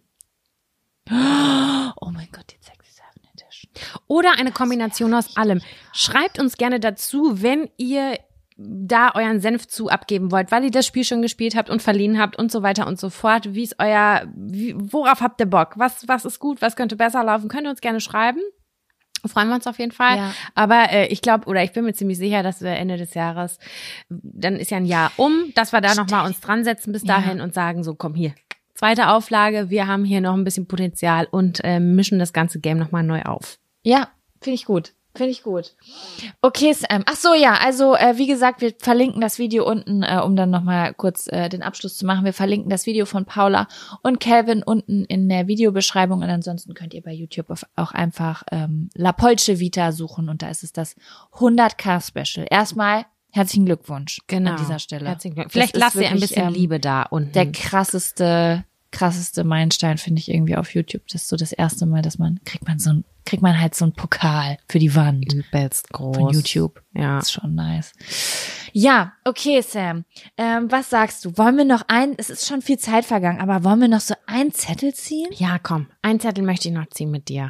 Oh mein Gott, die Sexy Seven Edition. Oder eine Kombination aus allem. Schreibt uns gerne dazu, wenn ihr da euren Senf zu abgeben wollt, weil ihr das Spiel schon gespielt habt und verliehen habt und so weiter und so fort. Wie ist euer, wie, worauf habt ihr Bock? Was, was ist gut? Was könnte besser laufen? Könnt ihr uns gerne schreiben. Freuen wir uns auf jeden Fall. Ja. Aber äh, ich glaube, oder ich bin mir ziemlich sicher, dass wir Ende des Jahres, dann ist ja ein Jahr um, dass wir da nochmal uns dran setzen bis dahin Ja. und sagen, so komm hier, zweite Auflage, wir haben hier noch ein bisschen Potenzial und äh, mischen das ganze Game nochmal neu auf. Ja, finde ich gut. Finde ich gut. Okay, Sam. Ach so, ja, also äh, wie gesagt, wir verlinken das Video unten, äh, um dann nochmal kurz äh, den Abschluss zu machen. Wir verlinken das Video von Paula und Calvin unten in der Videobeschreibung und ansonsten könnt ihr bei YouTube auch einfach ähm, La Polce Vita suchen und da ist es das hundert-K Special. Erstmal herzlichen Glückwunsch Genau. an dieser Stelle. Herzlichen Glückwunsch. Vielleicht lasst ihr ein bisschen ähm, Liebe da unten. Der krasseste, krasseste Meilenstein finde ich irgendwie auf YouTube. Das ist so das erste Mal, dass man, kriegt man so ein kriegt man halt so einen Pokal für die Wand. Übelst groß. Von YouTube. Ja. Das ist schon nice. Ja, okay, Sam. Ähm, was sagst du? Wollen wir noch ein, es ist schon viel Zeit vergangen, aber wollen wir noch so einen Zettel ziehen? Ja, komm. Einen Zettel möchte ich noch ziehen mit dir.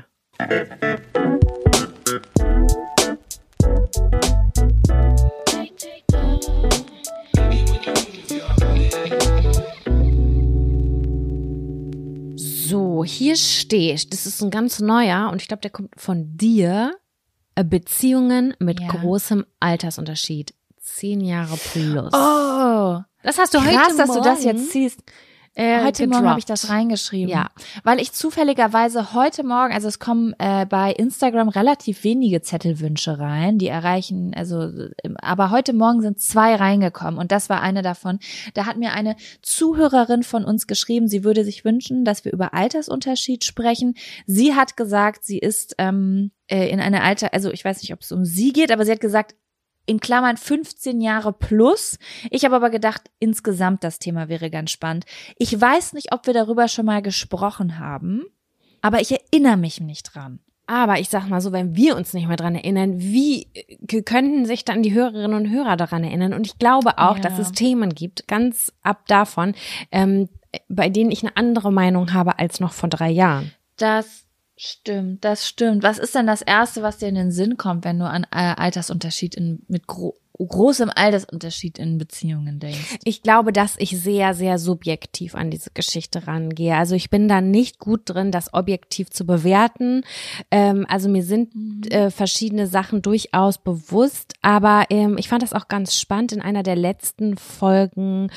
So, hier steht, das ist ein ganz neuer und ich glaube, der kommt von dir, Beziehungen mit Ja. großem Altersunterschied. Zehn Jahre plus. Oh, Das hast du krass, heute dass du das Morgen, jetzt ziehst. äh, Heute Morgen gedroppt. habe ich das reingeschrieben. Ja. Weil ich zufälligerweise heute Morgen, also es kommen äh, bei Instagram relativ wenige Zettelwünsche rein, die erreichen, also, aber heute Morgen sind zwei reingekommen und das war eine davon. Da hat mir eine Zuhörerin von uns geschrieben, sie würde sich wünschen, dass wir über Altersunterschied sprechen. Sie hat gesagt, sie ist ähm, äh, in einer Alter, also ich weiß nicht, ob es um sie geht, aber sie hat gesagt, in Klammern fünfzehn Jahre plus. Ich habe aber gedacht, insgesamt das Thema wäre ganz spannend. Ich weiß nicht, ob wir darüber schon mal gesprochen haben, aber ich erinnere mich nicht dran. Aber ich sag mal so, wenn wir uns nicht mehr dran erinnern, wie äh, könnten sich dann die Hörerinnen und Hörer daran erinnern? Und ich glaube auch, Ja. dass es Themen gibt, ganz ab davon, ähm, bei denen ich eine andere Meinung habe als noch vor drei Jahren. Das stimmt, das stimmt. Was ist denn das Erste, was dir in den Sinn kommt, wenn du an äh, Altersunterschied in, mit gro großem Altersunterschied in Beziehungen denkst? Ich glaube, dass ich sehr, sehr subjektiv an diese Geschichte rangehe. Also ich bin da nicht gut drin, das objektiv zu bewerten. Ähm, also mir sind äh, verschiedene Sachen durchaus bewusst, aber ähm, ich fand das auch ganz spannend in einer der letzten Folgen.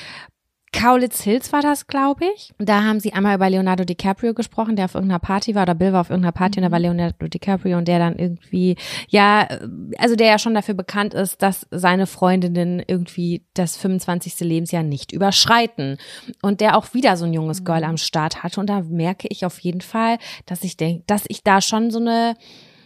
Kaulitz Hills war das, glaube ich. Da haben sie einmal über Leonardo DiCaprio gesprochen, der auf irgendeiner Party war, oder Bill war auf irgendeiner Party und da war Leonardo DiCaprio und der dann irgendwie, ja, also der ja schon dafür bekannt ist, dass seine Freundinnen irgendwie das fünfundzwanzigste Lebensjahr nicht überschreiten und der auch wieder so ein junges Girl am Start hatte und da merke ich auf jeden Fall, dass ich denke, dass ich da schon so eine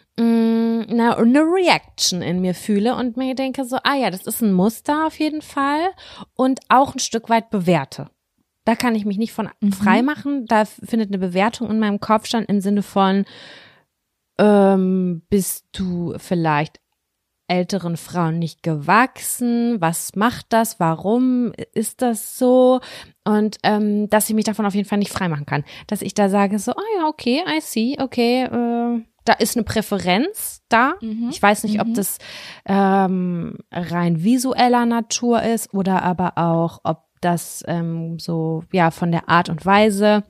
Eine, eine Reaction in mir fühle und mir denke so, ah ja, das ist ein Muster auf jeden Fall und auch ein Stück weit bewerte. Da kann ich mich nicht von Mhm. frei machen. Da findet eine Bewertung in meinem Kopf statt im Sinne von, ähm, bist du vielleicht älteren Frauen nicht gewachsen? Was macht das? Warum ist das so? Und ähm, dass ich mich davon auf jeden Fall nicht frei machen kann. Dass ich da sage so, ah ja, okay, I see, okay, äh, da ist eine Präferenz da. Mhm. Ich weiß nicht, ob Mhm. das ähm, rein visueller Natur ist oder aber auch, ob das ähm, so, ja, von der Art und Weise,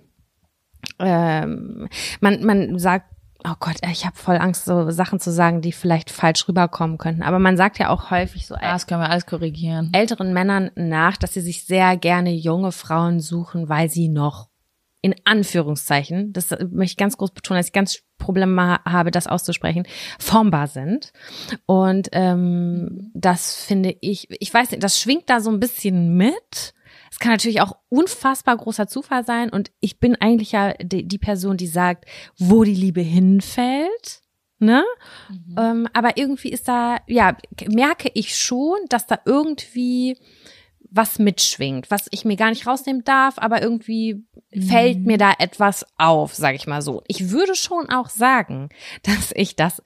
ähm, man, man sagt, oh Gott, ich habe voll Angst, so Sachen zu sagen, die vielleicht falsch rüberkommen könnten. Aber man sagt ja auch häufig so Ah, das können wir alles korrigieren. älteren Männern nach, dass sie sich sehr gerne junge Frauen suchen, weil sie noch in Anführungszeichen, das möchte ich ganz groß betonen, dass ich ganz Probleme habe, das auszusprechen, formbar sind. Und ähm, das finde ich, ich weiß nicht, das schwingt da so ein bisschen mit. Es kann natürlich auch unfassbar großer Zufall sein und ich bin eigentlich ja die, die Person, die sagt, wo die Liebe hinfällt, ne? Mhm. Ähm, aber irgendwie ist da, ja, merke ich schon, dass da irgendwie was mitschwingt, was ich mir gar nicht rausnehmen darf, aber irgendwie mhm. fällt mir da etwas auf, sage ich mal so. Ich würde schon auch sagen, dass ich das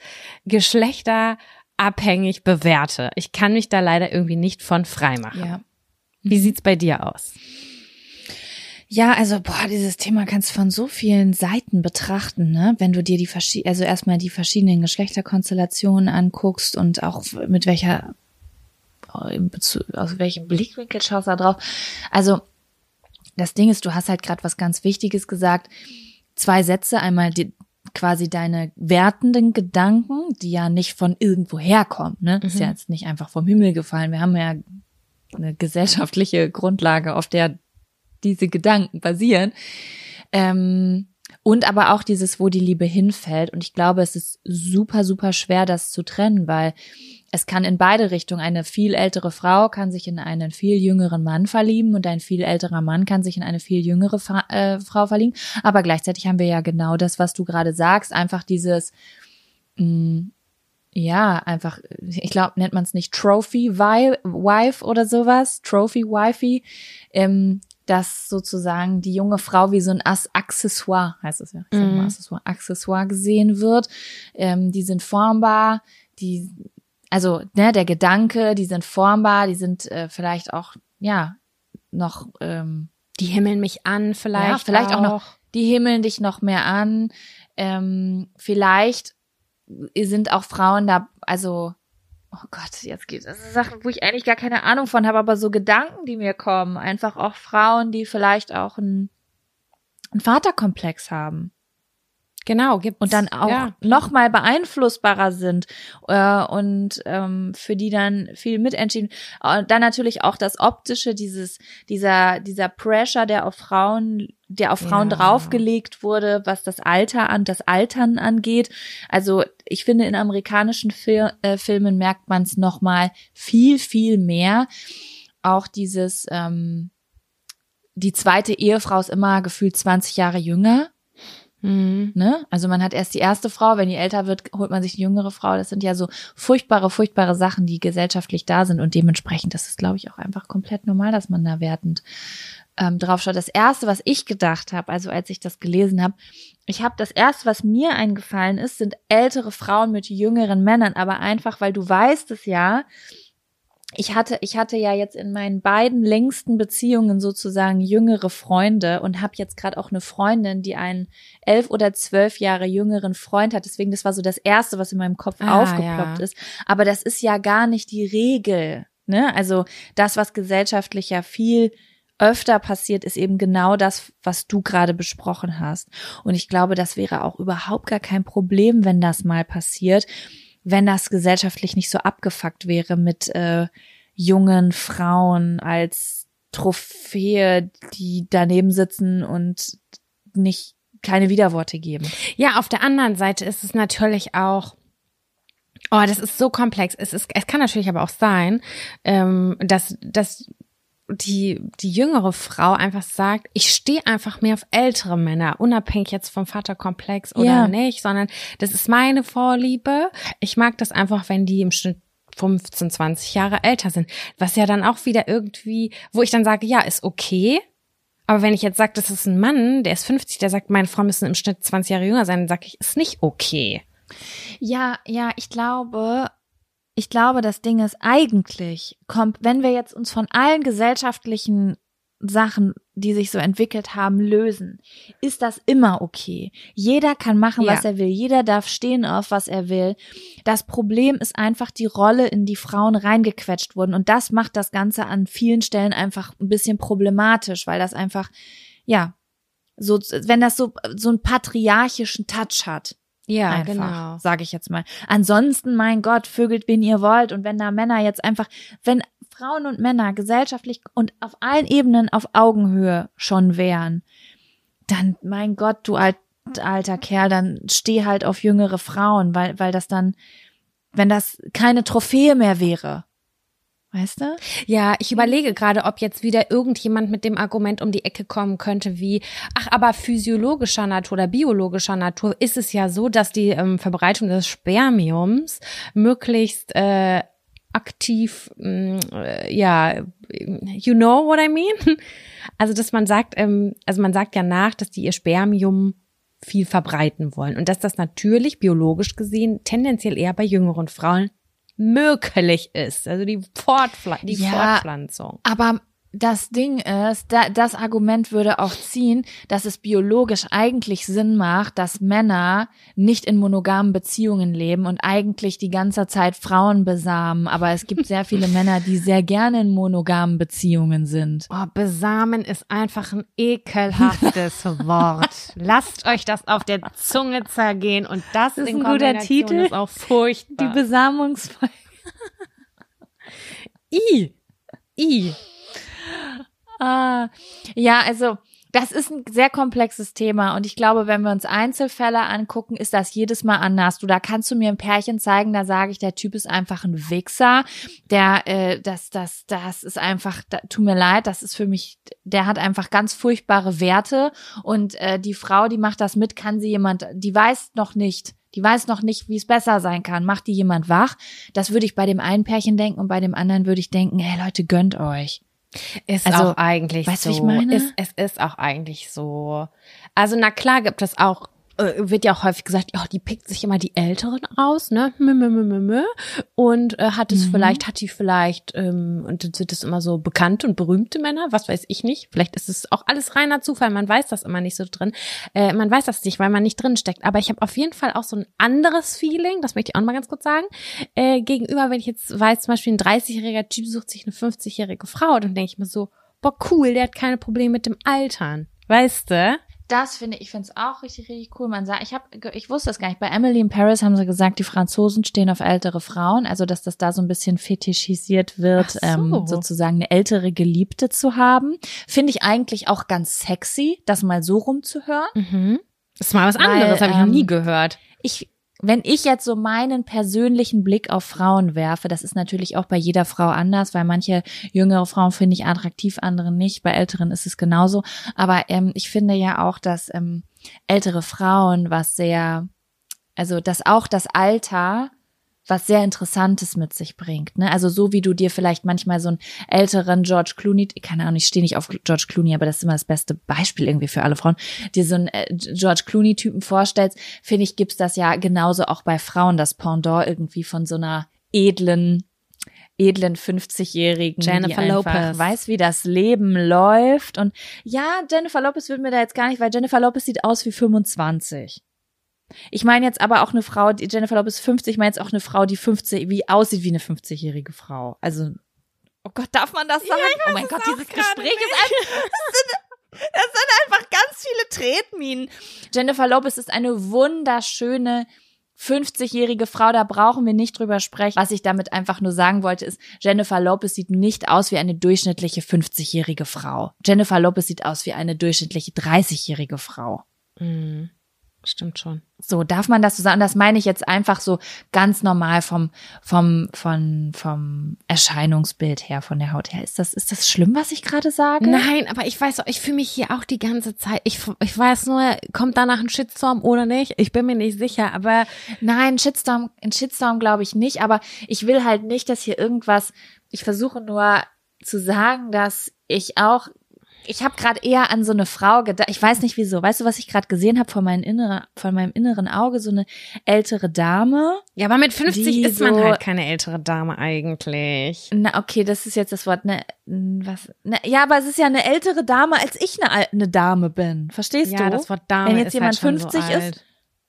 geschlechterabhängig bewerte. Ich kann mich da leider irgendwie nicht von frei machen. Ja. Wie sieht's bei dir aus? Ja, also boah, dieses Thema kannst du von so vielen Seiten betrachten, ne? Wenn du dir die verschiedenen, also erstmal die verschiedenen Geschlechterkonstellationen anguckst und auch mit welcher, in Bezug, aus welchem Blickwinkel schaust du da drauf. Also das Ding ist, du hast halt gerade was ganz Wichtiges gesagt. Zwei Sätze, einmal die, quasi deine wertenden Gedanken, die ja nicht von irgendwo herkommen, ne? Mhm. Ist ja jetzt nicht einfach vom Himmel gefallen. Wir haben ja eine gesellschaftliche Grundlage, auf der diese Gedanken basieren. Ähm, Und aber auch dieses, wo die Liebe hinfällt. Und ich glaube, es ist super, super schwer, das zu trennen, weil es kann in beide Richtungen. Eine viel ältere Frau kann sich in einen viel jüngeren Mann verlieben und ein viel älterer Mann kann sich in eine viel jüngere Fra- äh, Frau verlieben. Aber gleichzeitig haben wir ja genau das, was du gerade sagst. Einfach dieses, mh, ja, einfach, ich glaube, nennt man es nicht Trophy Wife oder sowas, Trophy Wifey, ähm, dass sozusagen die junge Frau wie so ein Accessoire, heißt es ja, ich sag mal Accessoire, Accessoire gesehen wird. Ähm, die sind formbar, die, also ne, der Gedanke, die sind formbar, die sind äh, vielleicht auch, ja, noch, ähm, Die himmeln mich an, vielleicht, ja, vielleicht auch. auch noch, die himmeln dich noch mehr an. Ähm, vielleicht sind auch Frauen da, also, oh Gott, jetzt geht es Sachen, wo ich eigentlich gar keine Ahnung von habe, aber so Gedanken, die mir kommen, einfach auch Frauen, die vielleicht auch einen, einen Vaterkomplex haben. Genau, gibt's. Und dann auch ja. noch mal beeinflussbarer sind äh, und ähm, für die dann viel mitentschieden. Und dann natürlich auch das Optische, dieses dieser dieser Pressure, der auf Frauen, der auf Frauen Ja. draufgelegt wurde, was das Alter an das Altern angeht. Also ich finde, in amerikanischen Fil- äh, Filmen merkt man es noch mal viel viel mehr. Auch dieses ähm, die zweite Ehefrau ist immer gefühlt zwanzig Jahre jünger. Mhm. Ne? Also man hat erst die erste Frau, wenn die älter wird, holt man sich die jüngere Frau. Das sind ja so furchtbare, furchtbare Sachen, die gesellschaftlich da sind und dementsprechend, das ist, glaube ich, auch einfach komplett normal, dass man da wertend ähm, drauf schaut. Das Erste, was ich gedacht habe, also als ich das gelesen habe, ich habe das Erste, was mir eingefallen ist, sind ältere Frauen mit jüngeren Männern, aber einfach, weil du weißt es ja, Ich hatte, ich hatte ja jetzt in meinen beiden längsten Beziehungen sozusagen jüngere Freunde und habe jetzt gerade auch eine Freundin, die einen elf oder zwölf Jahre jüngeren Freund hat. Deswegen, das war so das Erste, was in meinem Kopf Ah, aufgeploppt ja. ist. Aber das ist ja gar nicht die Regel, ne? Also das, was gesellschaftlich ja viel öfter passiert, ist eben genau das, was du gerade besprochen hast. Und ich glaube, das wäre auch überhaupt gar kein Problem, wenn das mal passiert, wenn das gesellschaftlich nicht so abgefuckt wäre mit äh, jungen Frauen als Trophäe, die daneben sitzen und nicht keine Widerworte geben. Ja, auf der anderen Seite ist es natürlich auch, oh, das ist so komplex. Es ist, es kann natürlich aber auch sein, ähm, dass, dass die, die jüngere Frau einfach sagt, ich stehe einfach mehr auf ältere Männer, unabhängig jetzt vom Vaterkomplex oder Ja. nicht, sondern das ist meine Vorliebe. Ich mag das einfach, wenn die im Schnitt fünfzehn, zwanzig Jahre älter sind. Was ja dann auch wieder irgendwie, wo ich dann sage, ja, ist okay. Aber wenn ich jetzt sage, das ist ein Mann, der ist fünfzig, der sagt, meine Frau müssen im Schnitt zwanzig Jahre jünger sein, dann sage ich, ist nicht okay. Ja, ja, ich glaube, ich glaube, das Ding ist eigentlich, kommt, wenn wir jetzt uns von allen gesellschaftlichen Sachen, die sich so entwickelt haben, lösen, ist das immer okay. Jeder kann machen, Ja. was er will. Jeder darf stehen auf, was er will. Das Problem ist einfach die Rolle, in die Frauen reingequetscht wurden. Und das macht das Ganze an vielen Stellen einfach ein bisschen problematisch, weil das einfach, ja, so, wenn das so, so einen patriarchischen Touch hat. Ja, Einfach, genau. sage ich jetzt mal. Ansonsten, mein Gott, vögelt, wen ihr wollt. Und wenn da Männer jetzt einfach, wenn Frauen und Männer gesellschaftlich und auf allen Ebenen auf Augenhöhe schon wären, dann, mein Gott, du alt, alter Kerl, dann steh halt auf jüngere Frauen, weil, weil das dann, wenn das keine Trophäe mehr wäre. Weißt du? Ja, ich überlege gerade, ob jetzt wieder irgendjemand mit dem Argument um die Ecke kommen könnte wie, ach, aber physiologischer Natur oder biologischer Natur ist es ja so, dass die ähm, Verbreitung des Spermiums möglichst äh, aktiv, mh, äh, ja, you know what I mean? Also, dass man sagt, ähm, also man sagt ja nach, dass die ihr Spermium viel verbreiten wollen und dass das natürlich biologisch gesehen tendenziell eher bei jüngeren Frauen möglich ist, also die, Fortpfla- die Ja, Fortpflanzung. Aber das Ding ist, da, das Argument würde auch ziehen, dass es biologisch eigentlich Sinn macht, dass Männer nicht in monogamen Beziehungen leben und eigentlich die ganze Zeit Frauen besamen. Aber es gibt sehr viele Männer, die sehr gerne in monogamen Beziehungen sind. Oh, besamen ist einfach ein ekelhaftes Wort. Lasst euch das auf der Zunge zergehen und das, Das ist in ein guter Kombination Titel. ist auch furchtbar. Die Besamungsfolge. I. I. Ah, ja, also Das ist ein sehr komplexes Thema und ich glaube, wenn wir uns Einzelfälle angucken, ist das jedes Mal anders. Du, da kannst du mir ein Pärchen zeigen, da sage ich, der Typ ist einfach ein Wichser, der, äh, das, das, das ist einfach, da, tut mir leid, das ist für mich, der hat einfach ganz furchtbare Werte und äh, die Frau, die macht das mit, kann sie jemand, die weiß noch nicht, die weiß noch nicht, wie es besser sein kann, macht die jemand wach? Das würde ich bei dem einen Pärchen denken und bei dem anderen würde ich denken, hey Leute, gönnt euch. Ist Also, auch eigentlich weißt so. du, wie ich meine? Ist, es ist auch eigentlich so. Also na klar gibt es auch, äh, wird ja auch häufig gesagt, oh, die pickt sich immer die Älteren raus, ne? Mö, mö, mö, mö, mö. Und äh, hat es Mhm. vielleicht, hat die vielleicht, ähm, und dann sind es immer so bekannte und berühmte Männer, was weiß ich nicht. Vielleicht ist es auch alles reiner Zufall, man weiß das immer nicht so drin. Äh, man weiß das nicht, weil man nicht drin steckt. Aber ich habe auf jeden Fall auch so ein anderes Feeling, das möchte ich auch noch mal ganz kurz sagen, äh, gegenüber, wenn ich jetzt weiß, zum Beispiel ein dreißigjähriger Typ sucht sich eine fünfzigjährige Frau, dann denke ich mir so, boah, cool, der hat keine Probleme mit dem Altern. Weißt du? Das finde ich, ich finde es auch richtig, richtig cool. Man sagt, ich habe, ich wusste das gar nicht. Bei Emily in Paris haben sie gesagt, die Franzosen stehen auf ältere Frauen, also dass das da so ein bisschen fetischisiert wird, Ach so. ähm, sozusagen eine ältere Geliebte zu haben. Finde ich eigentlich auch ganz sexy, das mal so rumzuhören. Mhm. Das ist mal was Weil, anderes, habe ich noch ähm, nie gehört. Ich, wenn ich jetzt so meinen persönlichen Blick auf Frauen werfe, das ist natürlich auch bei jeder Frau anders, weil manche jüngere Frauen finde ich attraktiv, andere nicht. Bei älteren ist es genauso. Aber ähm, ich finde ja auch, dass ähm, ältere Frauen was sehr, also dass auch das Alter was sehr Interessantes mit sich bringt, ne? Also so wie du dir vielleicht manchmal so einen älteren George Clooney, keine Ahnung, ich stehe nicht auf George Clooney, aber das ist immer das beste Beispiel irgendwie für alle Frauen, dir so einen äh, George Clooney-Typen vorstellst, finde ich, gibt's das ja genauso auch bei Frauen, das Pendant irgendwie von so einer edlen, edlen fünfzigjährigen, Jennifer die einfach Lopez. weiß, wie das Leben läuft. Und ja, Jennifer Lopez wird mir da jetzt gar nicht, weil Jennifer Lopez sieht aus wie fünfundzwanzig. Ich meine jetzt aber auch eine Frau, die Jennifer Lopez fünfzig, ich meine jetzt auch eine Frau, die fünfzig, wie aussieht wie eine fünfzigjährige Frau. Also, oh Gott, darf man das sagen? Ja, oh mein Gott, dieses Gespräch nicht. ist einfach, das sind, das sind einfach ganz viele Tretminen. Jennifer Lopez ist eine wunderschöne fünfzigjährige Frau, da brauchen wir nicht drüber sprechen. Was ich damit einfach nur sagen wollte, ist, Jennifer Lopez sieht nicht aus wie eine durchschnittliche fünfzigjährige Frau. Jennifer Lopez sieht aus wie eine durchschnittliche dreißigjährige Frau. Mhm. Stimmt schon. So, darf man das so sagen? Das meine ich jetzt einfach so ganz normal vom, vom, von, vom Erscheinungsbild her, von der Haut her. Ist das, ist das schlimm, was ich gerade sage? Nein, aber ich weiß, ich fühle mich hier auch die ganze Zeit. Ich, ich weiß nur, kommt danach ein Shitstorm oder nicht? Ich bin mir nicht sicher, aber Nein, Shitstorm, ein Shitstorm glaube ich nicht, aber ich will halt nicht, dass hier irgendwas, ich versuche nur zu sagen, dass ich auch, ich habe gerade eher an so eine Frau gedacht, ich weiß nicht wieso, weißt du, was ich gerade gesehen habe von meinem inneren, von meinem inneren Auge, so eine ältere Dame. ja, aber mit fünfzig Die ist man so- halt keine ältere Dame eigentlich. Na, okay, das ist jetzt das Wort, ne, was, ne, ja, aber es ist ja eine ältere Dame, als ich eine, al- eine Dame bin, verstehst du? Ja, das Wort Dame Wenn jetzt ist jemand halt schon fünfzig so ist. alt.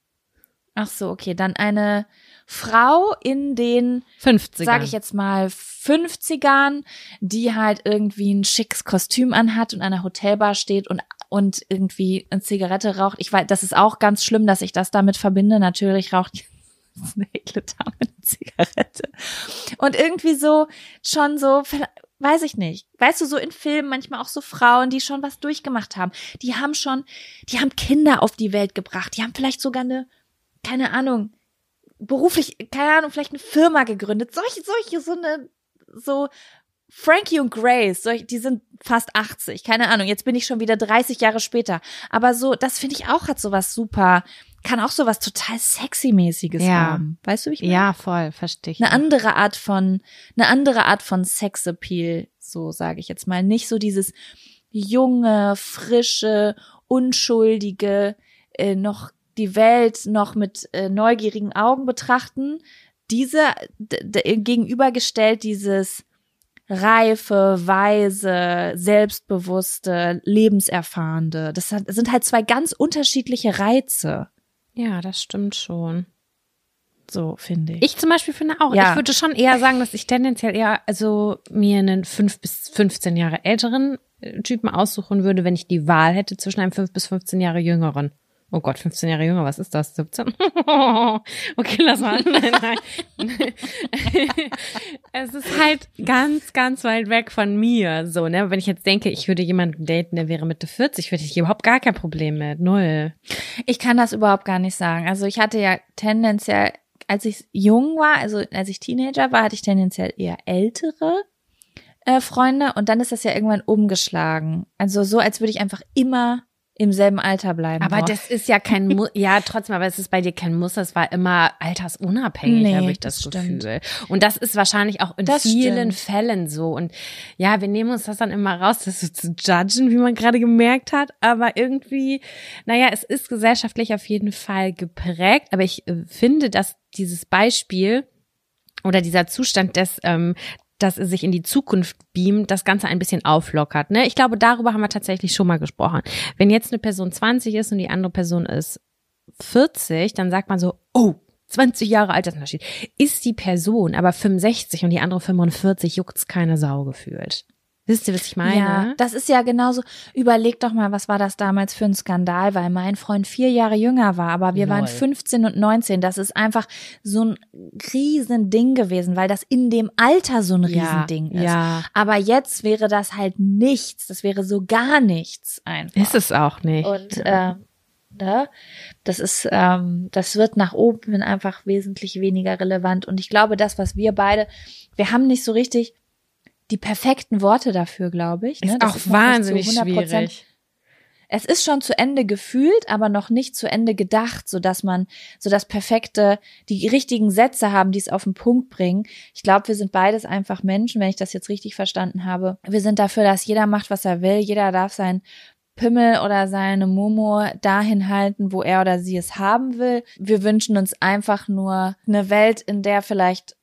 Ach so, okay, dann eine Frau in den fünfziger. sage ich jetzt mal, fünfzigern, die halt irgendwie ein schickes Kostüm anhat und an einer Hotelbar steht und und irgendwie eine Zigarette raucht. Ich weiß, das ist auch ganz schlimm, dass ich das damit verbinde. Natürlich raucht eine ekle Dame eine Zigarette. Und irgendwie so, schon so, weiß ich nicht. Weißt du, so in Filmen manchmal auch so Frauen, die schon was durchgemacht haben. Die haben schon, die haben Kinder auf die Welt gebracht. Die haben vielleicht sogar eine, keine Ahnung, beruflich, keine Ahnung, vielleicht eine Firma gegründet. Solche, solche, so eine, so Frankie und Grace, solche, die sind fast achtzig, keine Ahnung, jetzt bin ich schon wieder dreißig Jahre später. Aber so, das finde ich auch, hat sowas super, kann auch sowas total Sexy-mäßiges Ja. haben. Weißt du, wie ich meine? Ja, voll, verstehe ich. Eine andere Art von, eine andere Art von Sexappeal, so sage ich jetzt mal. Nicht so dieses junge, frische, unschuldige, äh, noch die Welt noch mit äh, neugierigen Augen betrachten. Diese d- d- gegenübergestellt dieses reife, weise, selbstbewusste, lebenserfahrende. Das hat, sind halt zwei ganz unterschiedliche Reize. Ja, das stimmt schon. So, finde ich. Ich zum Beispiel finde auch, Ja. ich würde schon eher sagen, dass ich tendenziell eher, also mir einen fünf bis fünfzehn Jahre älteren äh, Typen aussuchen würde, wenn ich die Wahl hätte zwischen einem fünf bis fünfzehn Jahre jüngeren. Oh Gott, fünfzehn Jahre jünger, was ist das? siebzehn? Okay, lass mal. Nein, nein. Es ist halt ganz, ganz weit weg von mir, so, ne? Wenn ich jetzt denke, ich würde jemanden daten, der wäre Mitte vierzig, würde ich überhaupt gar kein Problem mit. Null. Ich kann das überhaupt gar nicht sagen. Also ich hatte ja tendenziell, als ich jung war, also als ich Teenager war, hatte ich tendenziell eher ältere äh, Freunde und dann ist das ja irgendwann umgeschlagen. Also so, als würde ich einfach immer im selben Alter bleiben. Aber boah. das ist ja kein Mu- ja trotzdem, aber es ist bei dir kein Muster, es war immer altersunabhängig, Nee, habe ich das, das Gefühl. stimmt. Und das ist wahrscheinlich auch in Das vielen stimmt. Fällen so. Und ja, wir nehmen uns das dann immer raus, das so zu judgen, wie man gerade gemerkt hat. Aber irgendwie, naja, es ist gesellschaftlich auf jeden Fall geprägt. Aber ich äh, finde, dass dieses Beispiel oder dieser Zustand des ähm, dass es sich in die Zukunft beamt, das Ganze ein bisschen auflockert. Ne? Ich glaube, darüber haben wir tatsächlich schon mal gesprochen. Wenn jetzt eine Person zwanzig ist und die andere Person ist vierzig, dann sagt man so, oh, zwanzig Jahre Altersunterschied. Ist die Person aber fünfundsechzig und die andere fünfundvierzig, juckt's keine Sau gefühlt. Wisst ihr, was ich meine? Ja, das ist ja genauso. Überleg doch mal, was war das damals für ein Skandal, weil mein Freund vier Jahre jünger war, aber wir Lol. waren fünfzehn und neunzehn. Das ist einfach so ein Riesending gewesen, weil das in dem Alter so ein Riesending ist. Ja, Aber jetzt wäre das halt nichts. Das wäre so gar nichts einfach. ist es auch nicht. Und ähm, ne, das ist, ähm, das wird nach oben hin einfach wesentlich weniger relevant. Und ich glaube, das, was wir beide, wir haben nicht so richtig die perfekten Worte dafür, glaube ich. Ne? Ist Das auch ist noch nicht wahnsinnig zu hundert Prozent. schwierig. Es ist schon zu Ende gefühlt, aber noch nicht zu Ende gedacht, so dass man so das perfekte, die richtigen Sätze haben, die es auf den Punkt bringen. Ich glaube, wir sind beides einfach Menschen, wenn ich das jetzt richtig verstanden habe. Wir sind dafür, dass jeder macht, was er will. Jeder darf sein Pimmel oder seine Momo dahin halten, wo er oder sie es haben will. Wir wünschen uns einfach nur eine Welt, in der vielleicht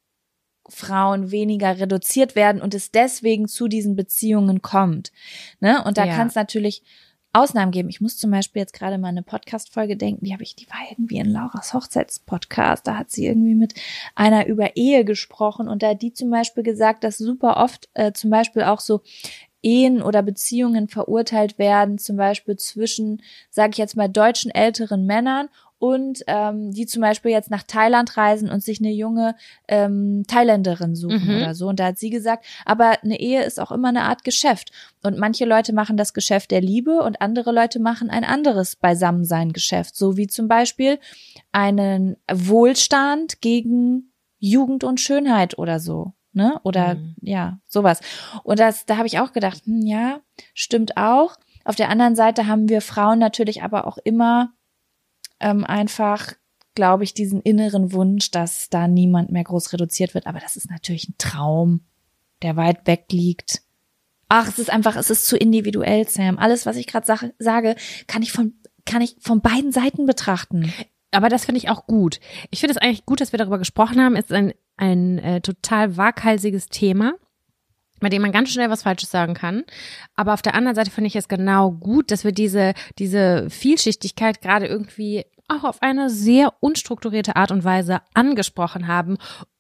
Frauen weniger reduziert werden und es deswegen zu diesen Beziehungen kommt. Ne? Und da Ja. kann es natürlich Ausnahmen geben. Ich muss zum Beispiel jetzt gerade mal eine Podcast-Folge denken, die habe ich, die war irgendwie in Lauras Hochzeitspodcast. Da hat sie irgendwie mit einer über Ehe gesprochen und da hat die zum Beispiel gesagt, dass super oft äh, zum Beispiel auch so Ehen oder Beziehungen verurteilt werden, zum Beispiel zwischen, sage ich jetzt mal, deutschen älteren Männern und ähm, die zum Beispiel jetzt nach Thailand reisen und sich eine junge ähm, Thailänderin suchen Mhm. oder so. Und da hat sie gesagt, aber eine Ehe ist auch immer eine Art Geschäft. Und manche Leute machen das Geschäft der Liebe und andere Leute machen ein anderes Beisammensein-Geschäft. So wie zum Beispiel einen Wohlstand gegen Jugend und Schönheit oder so. Ne? Oder Mhm. ja, sowas. Und das, da habe ich auch gedacht, hm, ja, stimmt auch. Auf der anderen Seite haben wir Frauen natürlich aber auch immer ähm, einfach, glaube ich, diesen inneren Wunsch, dass da niemand mehr groß reduziert wird. Aber das ist natürlich ein Traum, der weit weg liegt. Ach, es ist einfach, es ist zu individuell, Sam. Alles, was ich gerade sag, sage, kann ich von, kann ich von beiden Seiten betrachten. Aber das finde ich auch gut. Ich finde es eigentlich gut, dass wir darüber gesprochen haben. Es ist ein, ein äh, total waghalsiges Thema, bei dem man ganz schnell was Falsches sagen kann. Aber auf der anderen Seite finde ich es genau gut, dass wir diese, diese Vielschichtigkeit gerade irgendwie auch auf eine sehr unstrukturierte Art und Weise angesprochen haben,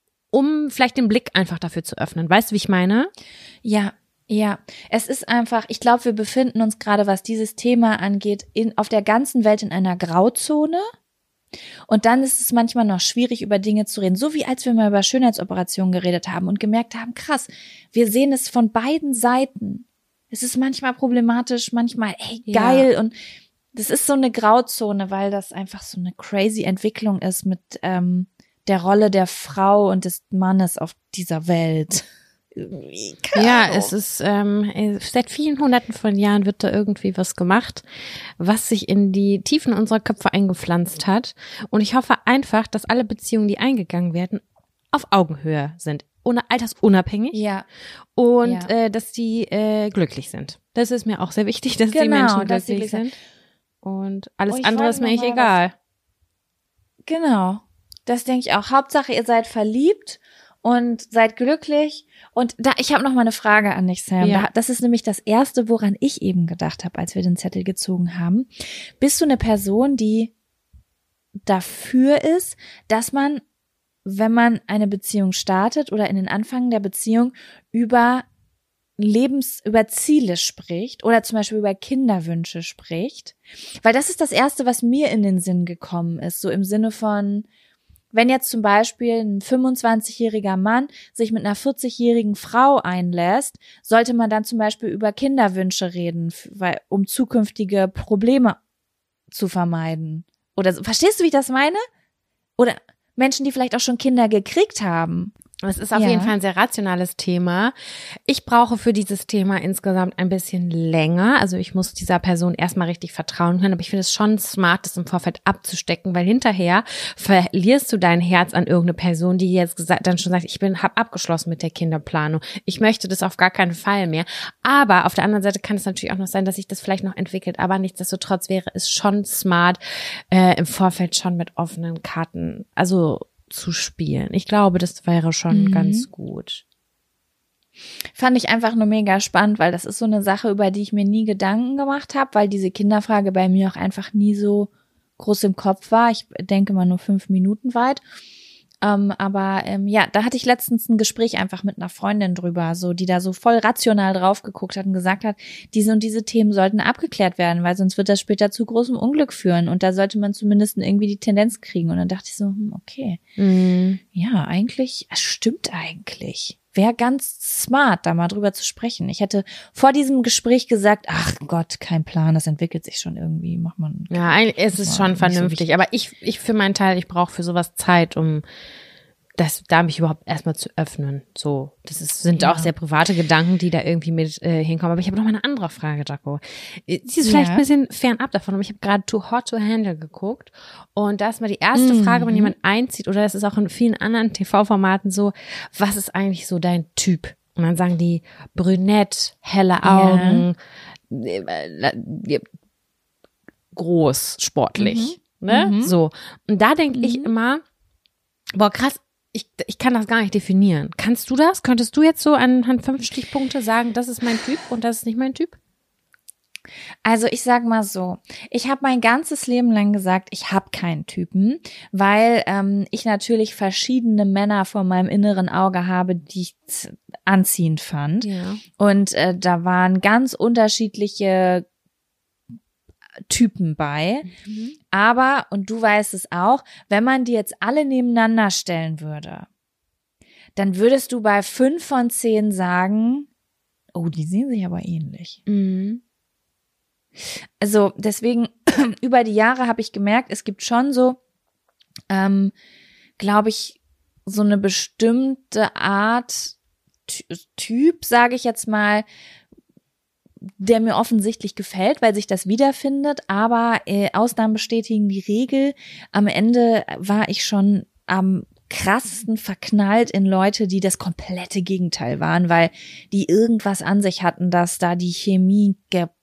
um vielleicht den Blick einfach dafür zu öffnen. Weißt du, wie ich meine? Ja, ja. Es ist einfach, ich glaube, wir befinden uns gerade, was dieses Thema angeht, in, auf der ganzen Welt in einer Grauzone. Und dann ist es manchmal noch schwierig, über Dinge zu reden. So wie als wir mal über Schönheitsoperationen geredet haben und gemerkt haben, krass, wir sehen es von beiden Seiten. Es ist manchmal problematisch, manchmal, ey, geil. Ja. Und das ist so eine Grauzone, weil das einfach so eine crazy Entwicklung ist mit ähm, der Rolle der Frau und des Mannes auf dieser Welt. Keine Ja, Ahnung. es ist, ähm, seit vielen hunderten von Jahren wird da irgendwie was gemacht, was sich in die Tiefen unserer Köpfe eingepflanzt hat. Und ich hoffe einfach, dass alle Beziehungen, die eingegangen werden, auf Augenhöhe sind, ohne altersunabhängig Ja, und Ja. äh, dass die äh, glücklich sind. Das ist mir auch sehr wichtig, dass die Genau, Menschen dass sie glücklich glücklich sind. Und alles Und ich andere wollte ist mir noch echt mal egal. genau. Das denke ich auch. Hauptsache, ihr seid verliebt und seid glücklich. Und da, ich habe noch mal eine Frage an dich, Sam. Ja. Da, das ist nämlich das Erste, woran ich eben gedacht habe, als wir den Zettel gezogen haben. Bist du eine Person, die dafür ist, dass man, wenn man eine Beziehung startet oder in den Anfang der Beziehung über Lebens, über Ziele spricht oder zum Beispiel über Kinderwünsche spricht? Weil das ist das Erste, was mir in den Sinn gekommen ist, so im Sinne von, wenn jetzt zum Beispiel ein fünfundzwanzigjähriger Mann sich mit einer vierzigjährigen Frau einlässt, sollte man dann zum Beispiel über Kinderwünsche reden, weil, um zukünftige Probleme zu vermeiden. Oder so. Verstehst du, wie ich das meine? Oder Menschen, die vielleicht auch schon Kinder gekriegt haben. Es ist auf Ja. jeden Fall ein sehr rationales Thema. Ich brauche für dieses Thema insgesamt ein bisschen länger. Also ich muss dieser Person erstmal richtig vertrauen können. Aber ich finde es schon smart, das im Vorfeld abzustecken, weil hinterher verlierst du dein Herz an irgendeine Person, die jetzt gesagt, dann schon sagt, ich bin, hab abgeschlossen mit der Kinderplanung. Ich möchte das auf gar keinen Fall mehr. Aber auf der anderen Seite kann es natürlich auch noch sein, dass sich das vielleicht noch entwickelt. Aber nichtsdestotrotz wäre es schon smart, äh, im Vorfeld schon mit offenen Karten, also zu spielen. Ich glaube, das wäre schon Mhm. ganz gut. Fand ich einfach nur mega spannend, weil das ist so eine Sache, über die ich mir nie Gedanken gemacht habe, weil diese Kinderfrage bei mir auch einfach nie so groß im Kopf war. Ich denke mal nur fünf Minuten weit. Ähm, aber ähm, ja, da hatte ich letztens ein Gespräch einfach mit einer Freundin drüber, so die da so voll rational drauf geguckt hat und gesagt hat, diese und diese Themen sollten abgeklärt werden, weil sonst wird das später zu großem Unglück führen und da sollte man zumindest irgendwie die Tendenz kriegen. Und dann dachte ich so, hm, okay, Mhm. ja, eigentlich, es stimmt eigentlich. Wäre ganz smart, da mal drüber zu sprechen. Ich hätte vor diesem Gespräch gesagt, ach Gott, kein Plan, das entwickelt sich schon irgendwie, macht man. Ja, eigentlich ist es Das schon war nicht so vernünftig. wichtig. Aber ich, ich für meinen Teil, ich brauche für sowas Zeit, um das, da mich überhaupt erstmal zu öffnen. So, das ist, sind Ja. auch sehr private Gedanken, die da irgendwie mit äh, hinkommen. Aber ich habe noch mal eine andere Frage, Jaco. Sie ist vielleicht Ja. ein bisschen fernab davon, aber ich habe gerade Too Hot to Handle geguckt. Und da ist mal die erste Mhm. Frage, wenn jemand einzieht, oder das ist auch in vielen anderen T V-Formaten so, was ist eigentlich so dein Typ? Und dann sagen die brünett, helle Augen, äh, äh, groß, sportlich, ne? Mhm. So. Und da denke ich Mhm. immer, boah, krass, ich, ich kann das gar nicht definieren. Kannst du das? Könntest du jetzt so anhand fünf Stichpunkte sagen, das ist mein Typ und das ist nicht mein Typ? Also ich sag mal so, ich habe mein ganzes Leben lang gesagt, ich habe keinen Typen, weil ähm, ich natürlich verschiedene Männer vor meinem inneren Auge habe, die ich z- anziehend fand. Ja. Und äh, da waren ganz unterschiedliche Typen bei. Aber, und du weißt es auch, wenn man die jetzt alle nebeneinander stellen würde, dann würdest du bei fünf von zehn sagen, oh, die sehen sich aber ähnlich. Mhm. Also deswegen, über die Jahre habe ich gemerkt, es gibt schon so, ähm, glaube ich, so eine bestimmte Art Ty- Typ, sage ich jetzt mal, der mir offensichtlich gefällt, weil sich das wiederfindet, aber äh, Ausnahmen bestätigen die Regel. Am Ende war ich schon am krassesten verknallt in Leute, die das komplette Gegenteil waren, weil die irgendwas an sich hatten, dass da die Chemie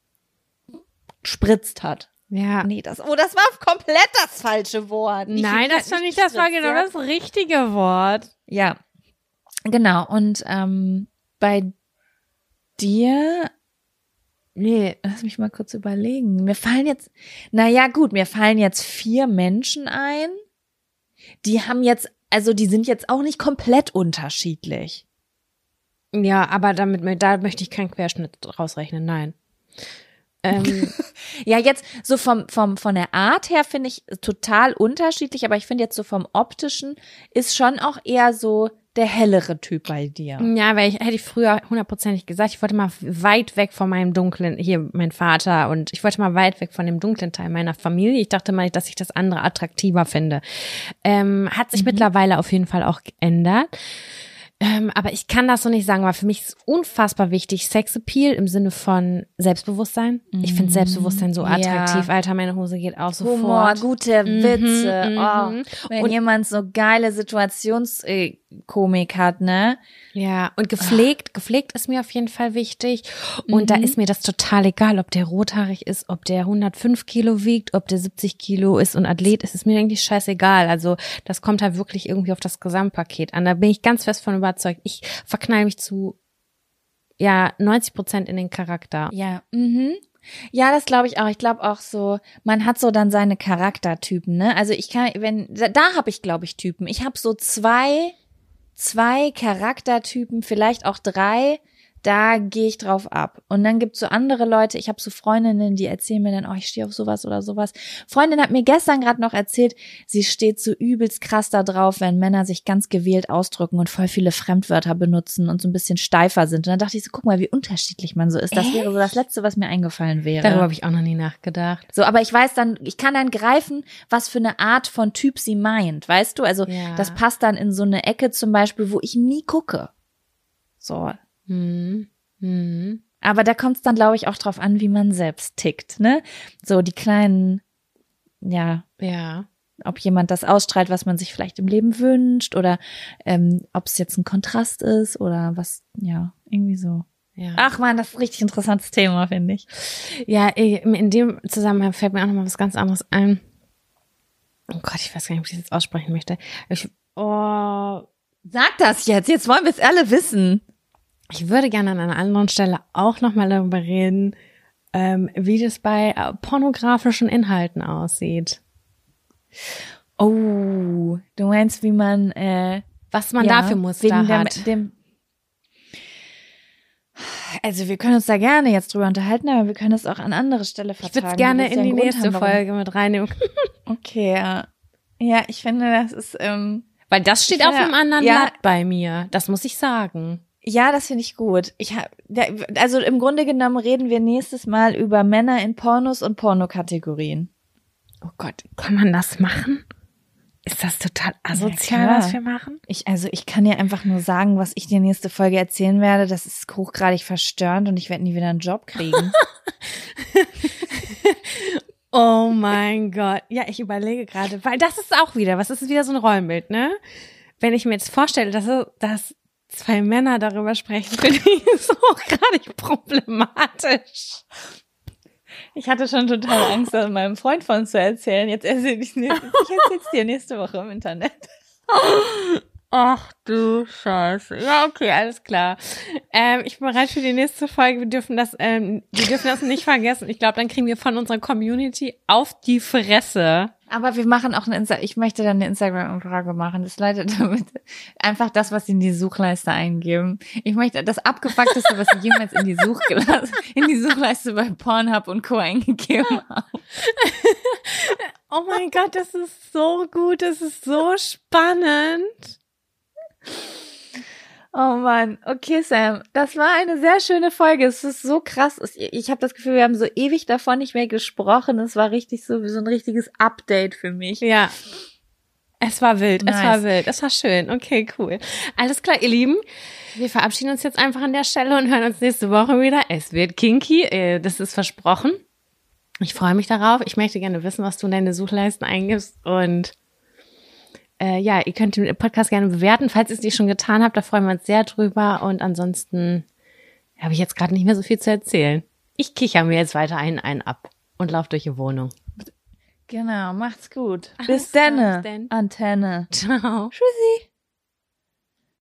gespritzt hat. Ja. Nee, das, oh, das war komplett das falsche Wort. Nicht Nein, das nicht fand ich, das war gespritzt, genau ja. das richtige Wort. Ja, genau. Und ähm, bei dir, nee, lass mich mal kurz überlegen. Mir fallen jetzt, naja gut, mir fallen jetzt vier Menschen ein, die haben jetzt, also die sind jetzt auch nicht komplett unterschiedlich. Ja, aber damit, da möchte ich keinen Querschnitt rausrechnen, nein. Ähm, Ja, jetzt so vom, vom, von der Art her finde ich total unterschiedlich, aber ich finde jetzt so vom Optischen ist schon auch eher so der hellere Typ bei dir. ja, weil ich hätte ich früher hundertprozentig gesagt, ich wollte mal weit weg von meinem dunklen, hier mein Vater, und ich wollte mal weit weg von dem dunklen Teil meiner Familie. Ich dachte mal, dass ich das andere attraktiver finde. Ähm, hat sich Mhm. mittlerweile auf jeden Fall auch geändert. Ähm, aber ich kann das so nicht sagen, weil für mich ist unfassbar wichtig Sexappeal im Sinne von Selbstbewusstsein. Ich finde Selbstbewusstsein so Ja. attraktiv. Alter, meine Hose geht auch sofort. Humor, gute Mhm, Witze. mhm. Oh, wenn Und- jemand so geile Situationskomik hat, ne? Ja, und gepflegt, gepflegt ist mir auf jeden Fall wichtig. Und da Mhm. ist mir das total egal, ob der rothaarig ist, ob der hundertfünf Kilo wiegt, ob der siebzig Kilo ist und Athlet ist, ist mir eigentlich scheißegal. Also das kommt halt wirklich irgendwie auf das Gesamtpaket an. Da bin ich ganz fest von überzeugt. Ich verknall mich zu, ja, neunzig Prozent in den Charakter. Ja, mhm. Ja, das glaube ich auch. Ich glaube auch so, man hat so dann seine Charaktertypen, ne? Also ich kann, wenn, da, da habe ich, glaube ich, Typen. Ich habe so zwei, zwei Charaktertypen, vielleicht auch drei, da gehe ich drauf ab. Und dann gibt's so andere Leute, ich habe so Freundinnen, die erzählen mir dann, oh, ich stehe auf sowas oder sowas. Freundin hat mir gestern gerade noch erzählt, sie steht so übelst krass da drauf, wenn Männer sich ganz gewählt ausdrücken und voll viele Fremdwörter benutzen und so ein bisschen steifer sind. Und dann dachte ich so, guck mal, wie unterschiedlich man so ist. Das Echt? wäre so das Letzte, was mir eingefallen wäre. Darüber habe ich auch noch nie nachgedacht. So, aber ich weiß dann, ich kann dann greifen, was für eine Art von Typ sie meint, weißt du? Also Ja. das passt dann in so eine Ecke zum Beispiel, wo ich nie gucke. So. Hm. Hm. Aber da kommt es dann, glaube ich, auch drauf an, wie man selbst tickt, ne? So die kleinen, ja, Ja. ob jemand das ausstrahlt, was man sich vielleicht im Leben wünscht oder ähm, ob es jetzt ein Kontrast ist oder was, ja, irgendwie so. Ja. Ach man, das ist ein richtig interessantes Thema, finde ich. Ja, in dem Zusammenhang fällt mir auch noch mal was ganz anderes ein. Oh Gott, ich weiß gar nicht, ob ich das jetzt aussprechen möchte. Ich, oh, Sag das jetzt, jetzt wollen wir es alle wissen. ich würde gerne an einer anderen Stelle auch noch mal darüber reden, ähm, wie das bei äh, pornografischen Inhalten aussieht. Oh, du meinst, wie man äh, Was man ja, dafür Muster wegen der, hat. dem Also wir können uns da gerne jetzt drüber unterhalten, aber wir können es auch an andere Stelle Ich vertragen. würde es gerne Du willst in ja die einen Grund nächste haben, warum- Folge mit reinnehmen. Okay, ja. Ja, ich finde, das ist, ähm, Weil das steht Ich auf finde, einem anderen ja. Blatt bei mir. Das muss ich sagen. ja, das finde ich gut. Ich hab, ja, also im Grunde genommen reden wir nächstes Mal über Männer in Pornos und Pornokategorien. Oh Gott, kann man das machen? Ist das total asozial, klar. was wir machen? Ich, also ich kann dir einfach nur sagen, was ich dir nächste Folge erzählen werde. Das ist hochgradig verstörend und ich werde nie wieder einen Job kriegen. Oh mein Gott. Ja, ich überlege gerade, weil das ist auch wieder, was ist wieder so ein Rollenbild, ne? Wenn ich mir jetzt vorstelle, dass, dass zwei Männer darüber sprechen, finde ich es hochgradig problematisch. Ich hatte schon total Angst, das meinem Freund von zu erzählen. Jetzt erzähle ich ich erzähl's dir nächste Woche im Internet. Ach du Scheiße. Ja, okay, alles klar. Ähm, ich bin bereit für die nächste Folge. Wir dürfen das, ähm, wir dürfen das nicht vergessen. Ich glaube, dann kriegen wir von unserer Community auf die Fresse. Aber wir machen auch eine Insta ich möchte dann eine Instagram-Umfrage machen. Das leitet damit einfach das, was sie in die Suchleiste eingeben. Ich möchte das abgefuckteste, was sie jemals in die Suchleiste, in die Suchleiste bei Pornhub und Co. eingegeben haben. Oh mein Gott, das ist so gut, das ist so spannend. Oh Mann, okay Sam, das war eine sehr schöne Folge. Es ist so krass. Ich habe das Gefühl, wir haben so ewig davon nicht mehr gesprochen. Es war richtig so wie so ein richtiges Update für mich. Ja, es war wild, Nice. es war wild, es war schön. Okay, cool. Alles klar, ihr Lieben. Wir verabschieden uns jetzt einfach an der Stelle und hören uns nächste Woche wieder. Es wird kinky, äh, das ist versprochen. Ich freue mich darauf. Ich möchte gerne wissen, was du in deine Suchleisten eingibst und Äh, ja, ihr könnt den Podcast gerne bewerten, falls ihr es nicht schon getan habt, da freuen wir uns sehr drüber. Und ansonsten habe ich jetzt gerade nicht mehr so viel zu erzählen. Ich kicher mir jetzt weiter einen, einen ab und laufe durch die Wohnung. Genau, macht's gut. Alles Bis klar, denne, bis denn. Antenne. Ciao. Tschüssi.